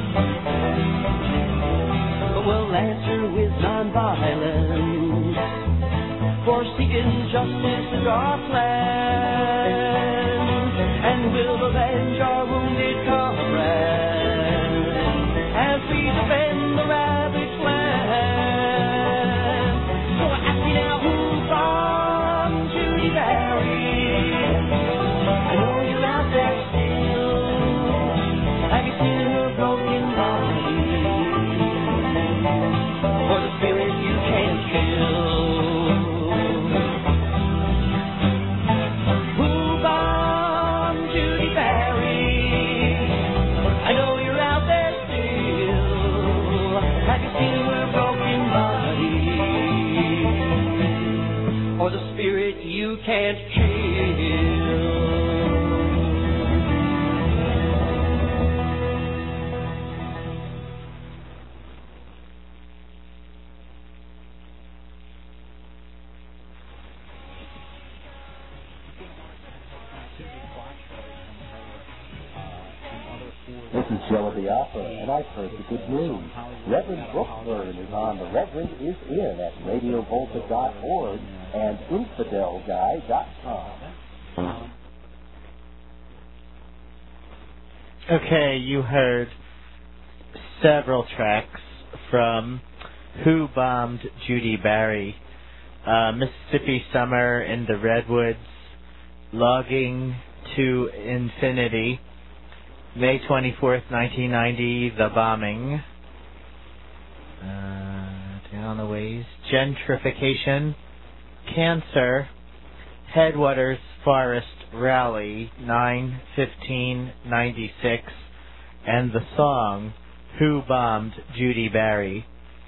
But we'll answer with nonviolence, for seeking justice is our plan, and we'll avenge our wounded comrades as we defend the ravaged land. So ask me now, who bombed Judy Barry? I know you're out there still. Have you seen her broken body? For the spirit you can't kill. You can't kill. This is Joe Biafra, and I've heard the good news. Reverend Brookburn is on The Reverend Is In at RadioVolta.org and InfidelGuy.com. Okay, you heard several tracks from Who Bombed Judy Barry, Mississippi Summer in the Redwoods, Logging to Infinity, May 24th, 1990, The Bombing, down a ways, Gentrification, Cancer, Headwaters Forest Rally, 9/15/96, and the song Who Bombed Judy Barry.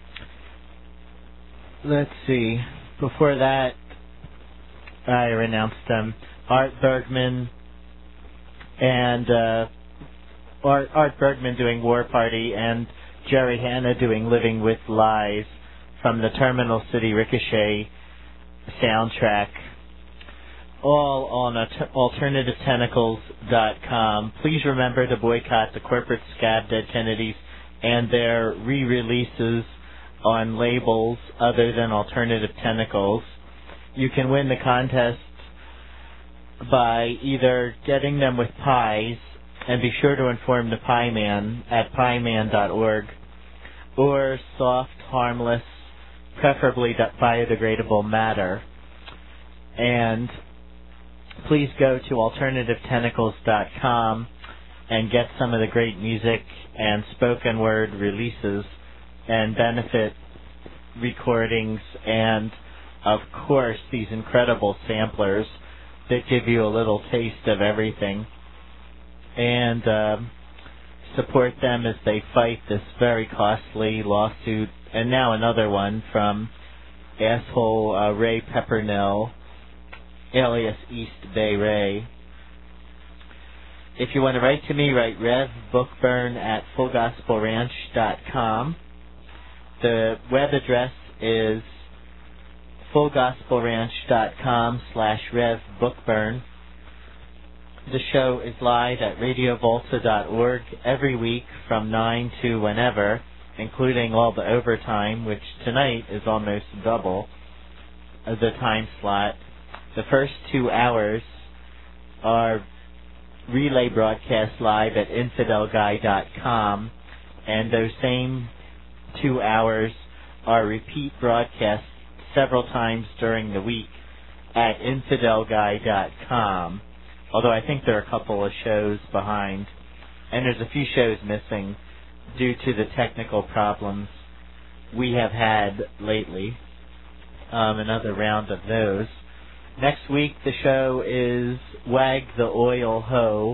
Let's see. Before that, I announced them. Art Bergman and Art Bergman doing War Party and Jerry Hanna doing Living with Lies from the Terminal City Ricochet soundtrack. All on AlternativeTentacles.com. Please remember to boycott the corporate scab Dead Kennedys and their re-releases on labels other than Alternative Tentacles. You can win the contest by either getting them with pies, and be sure to inform the Pie Man at pieman.org, or soft, harmless, preferably biodegradable matter. And please go to AlternativeTentacles.com and get some of the great music and spoken word releases and benefit recordings and, of course, these incredible samplers that give you a little taste of everything. And support them as they fight this very costly lawsuit, and now another one from asshole Ray Peppernell, alias East Bay Ray. If you want to write to me, write RevBookburn at FullGospelRanch.com. The web address is FullGospelRanch.com/RevBookburn. The show is live at RadioVolta.org every week from 9 to whenever, including all the overtime, which tonight is almost double the time slot. The first 2 hours are relay broadcast live at InfidelGuy.com, and those same 2 hours are repeat broadcasts several times during the week at InfidelGuy.com. Although I think there are a couple of shows behind, and there's a few shows missing due to the technical problems we have had lately. Another round of those. Next week the show is Wag the Oil Ho,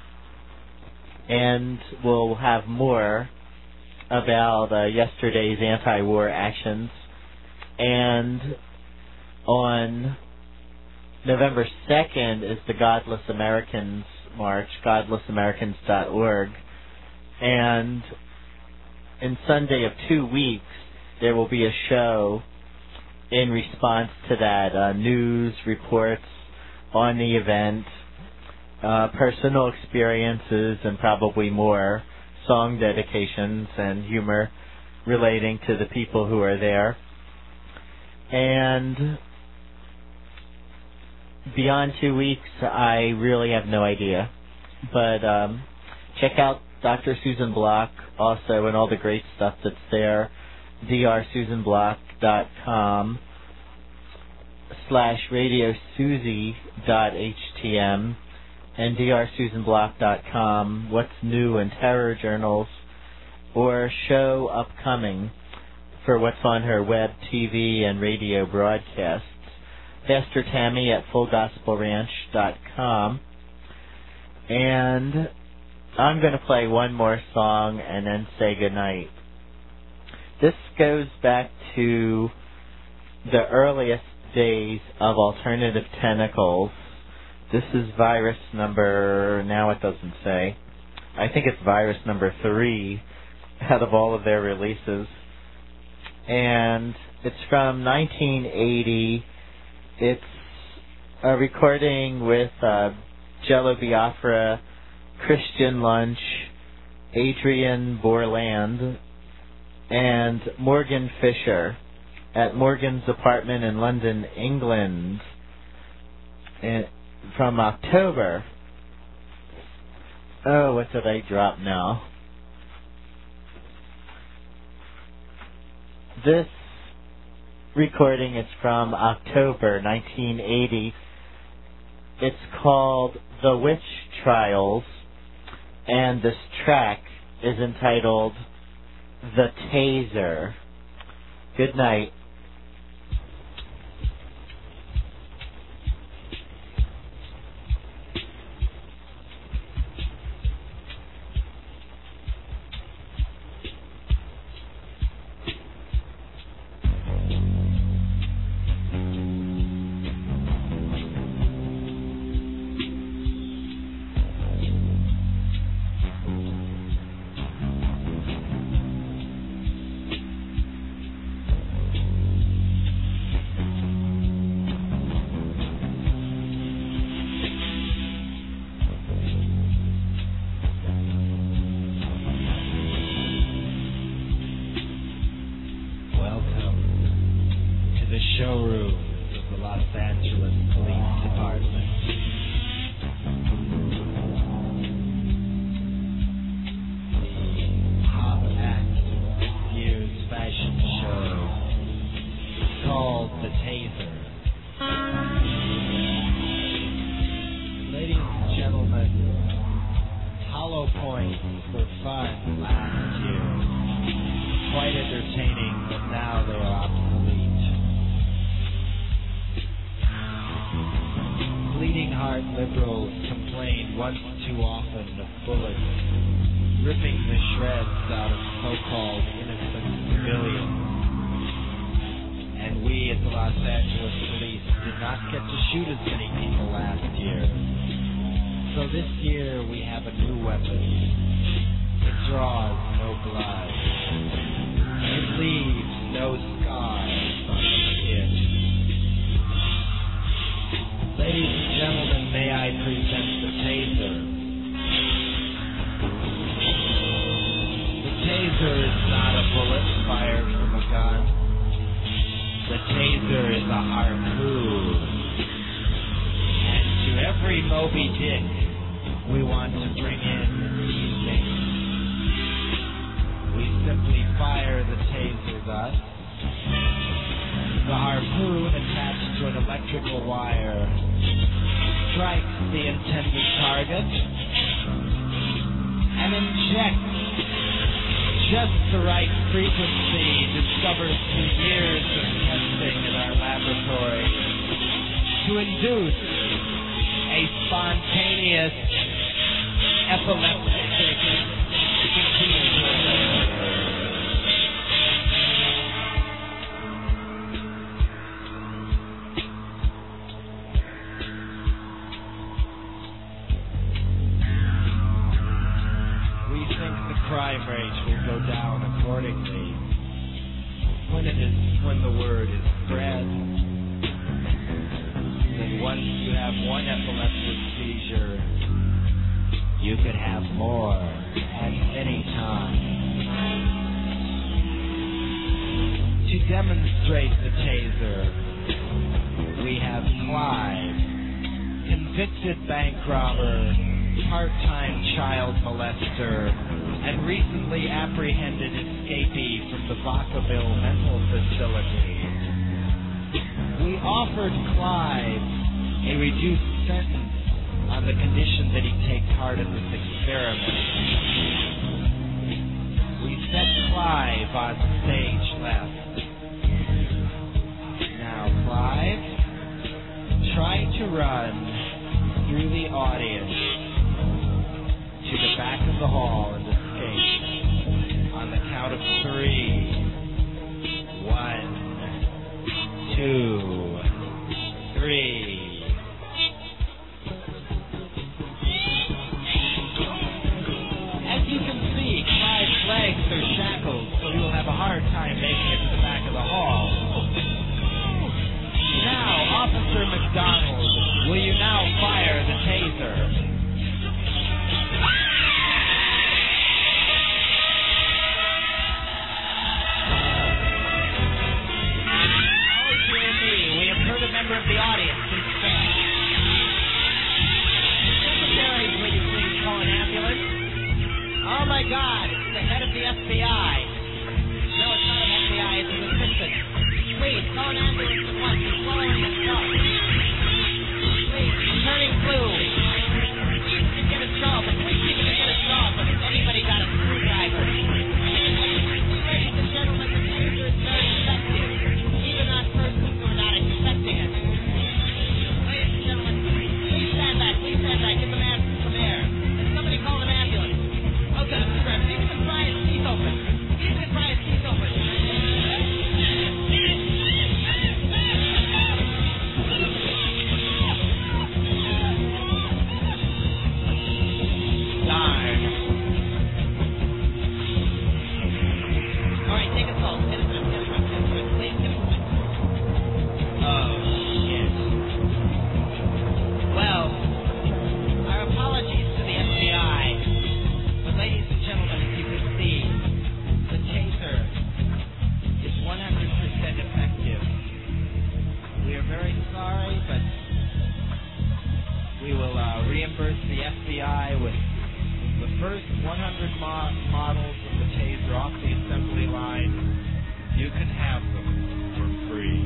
and we'll have more about yesterday's anti-war actions. And on November 2nd is the Godless Americans March, godlessamericans.org. And in Sunday of 2 weeks, there will be a show in response to that, news reports on the event, personal experiences, and probably more song dedications and humor relating to the people who are there. And beyond 2 weeks, I really have no idea. But check out Dr. Susan Block also and all the great stuff that's there. drsusanblock.com/radiosusie.htm and drsusanblock.com, What's New in Terror Journals, or show upcoming for what's on her web, TV, and radio broadcasts. Pastor Tammy at fullgospelranch.com. And I'm going to play one more song and then say goodnight. This goes back to the earliest days of Alternative Tentacles. This is virus number, now it doesn't say. I think it's virus number 3 out of all of their releases. And it's from 1980. It's a recording with Jello Biafra, Christian Lunch, Adrian Borland, and Morgan Fisher at Morgan's apartment in London, England, from October. Oh, what did I drop now? This recording is from October 1980. It's called The Witch Trials, and this track is entitled The Taser. Good night. crime rate will go down accordingly. When the word is spread, that once you have one epileptic seizure, you could have more at any time. To demonstrate the taser, we have Clive, convicted bank robber, part-time child molester, and recently apprehended escapee from the Vacaville mental facility. We offered Clive a reduced sentence on the condition that he take part in this experiment. We set Clive on stage left. Now, Clive, try to run through the audience to the back of the hall and escape. On the count of 3. 1, 2, 3. As you can see, Clive's legs are shackled, so he will have a hard time making it to the back of the hall. Now, Officer McDonald, will you now fire the taser? Member of the audience, please stand. Secretary, will you please call an ambulance? Oh my God, it's the head of the FBI. No, it's not an FBI, it's an assistant. Please, call an ambulance at once. He's swallowing his cup. Please, he's turning blue. He can get a straw, but please see if he can get a straw. But has anybody got a screwdriver? Ladies and gentlemen, the taser is very effective. Even on persons who are not expecting it. Ladies and gentlemen, please stand back. Give the man some air. Somebody call an ambulance. Okay, see if you can pry his teeth open. Darn. All right, take a pulse. Get it. Please, give it. Oh, shit. Well, our apologies to the FBI. But ladies and gentlemen, as you can see, the taser is 100% effective. We are very sorry, but we will reimburse the FBI with the first 100 models of the taser off the assembly line. You can have them for free.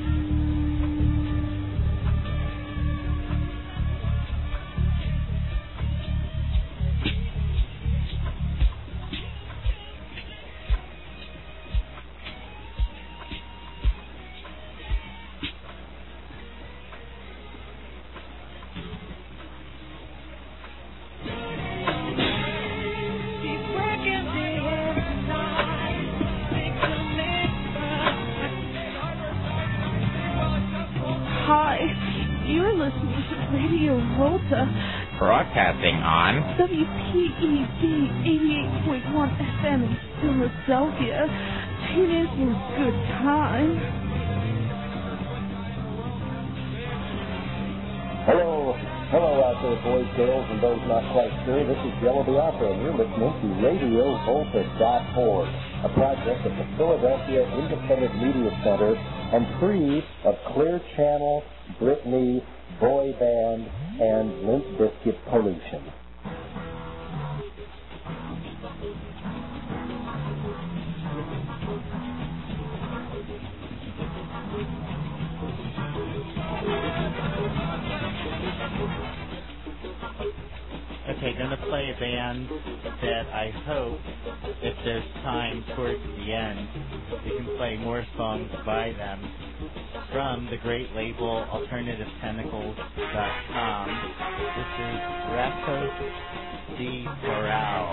Hi, you're listening to Radio Volta, Broadcasting on WPEB 88.1 FM in Philadelphia. Tune in for a good time. Hello out there, boys, girls, and those not quite sure. This is Jello Biafra, and you're listening to RadioVolta.org, a project of the Philadelphia Independent Media Center and free of Clear Channel, Britney, Boy Band, and Limp Bizkit pollution. Okay, going to play a band that I hope, if there's time towards the end, we can play more songs by them from the great label AlternativeTentacles.com. This is Ratos de Coral.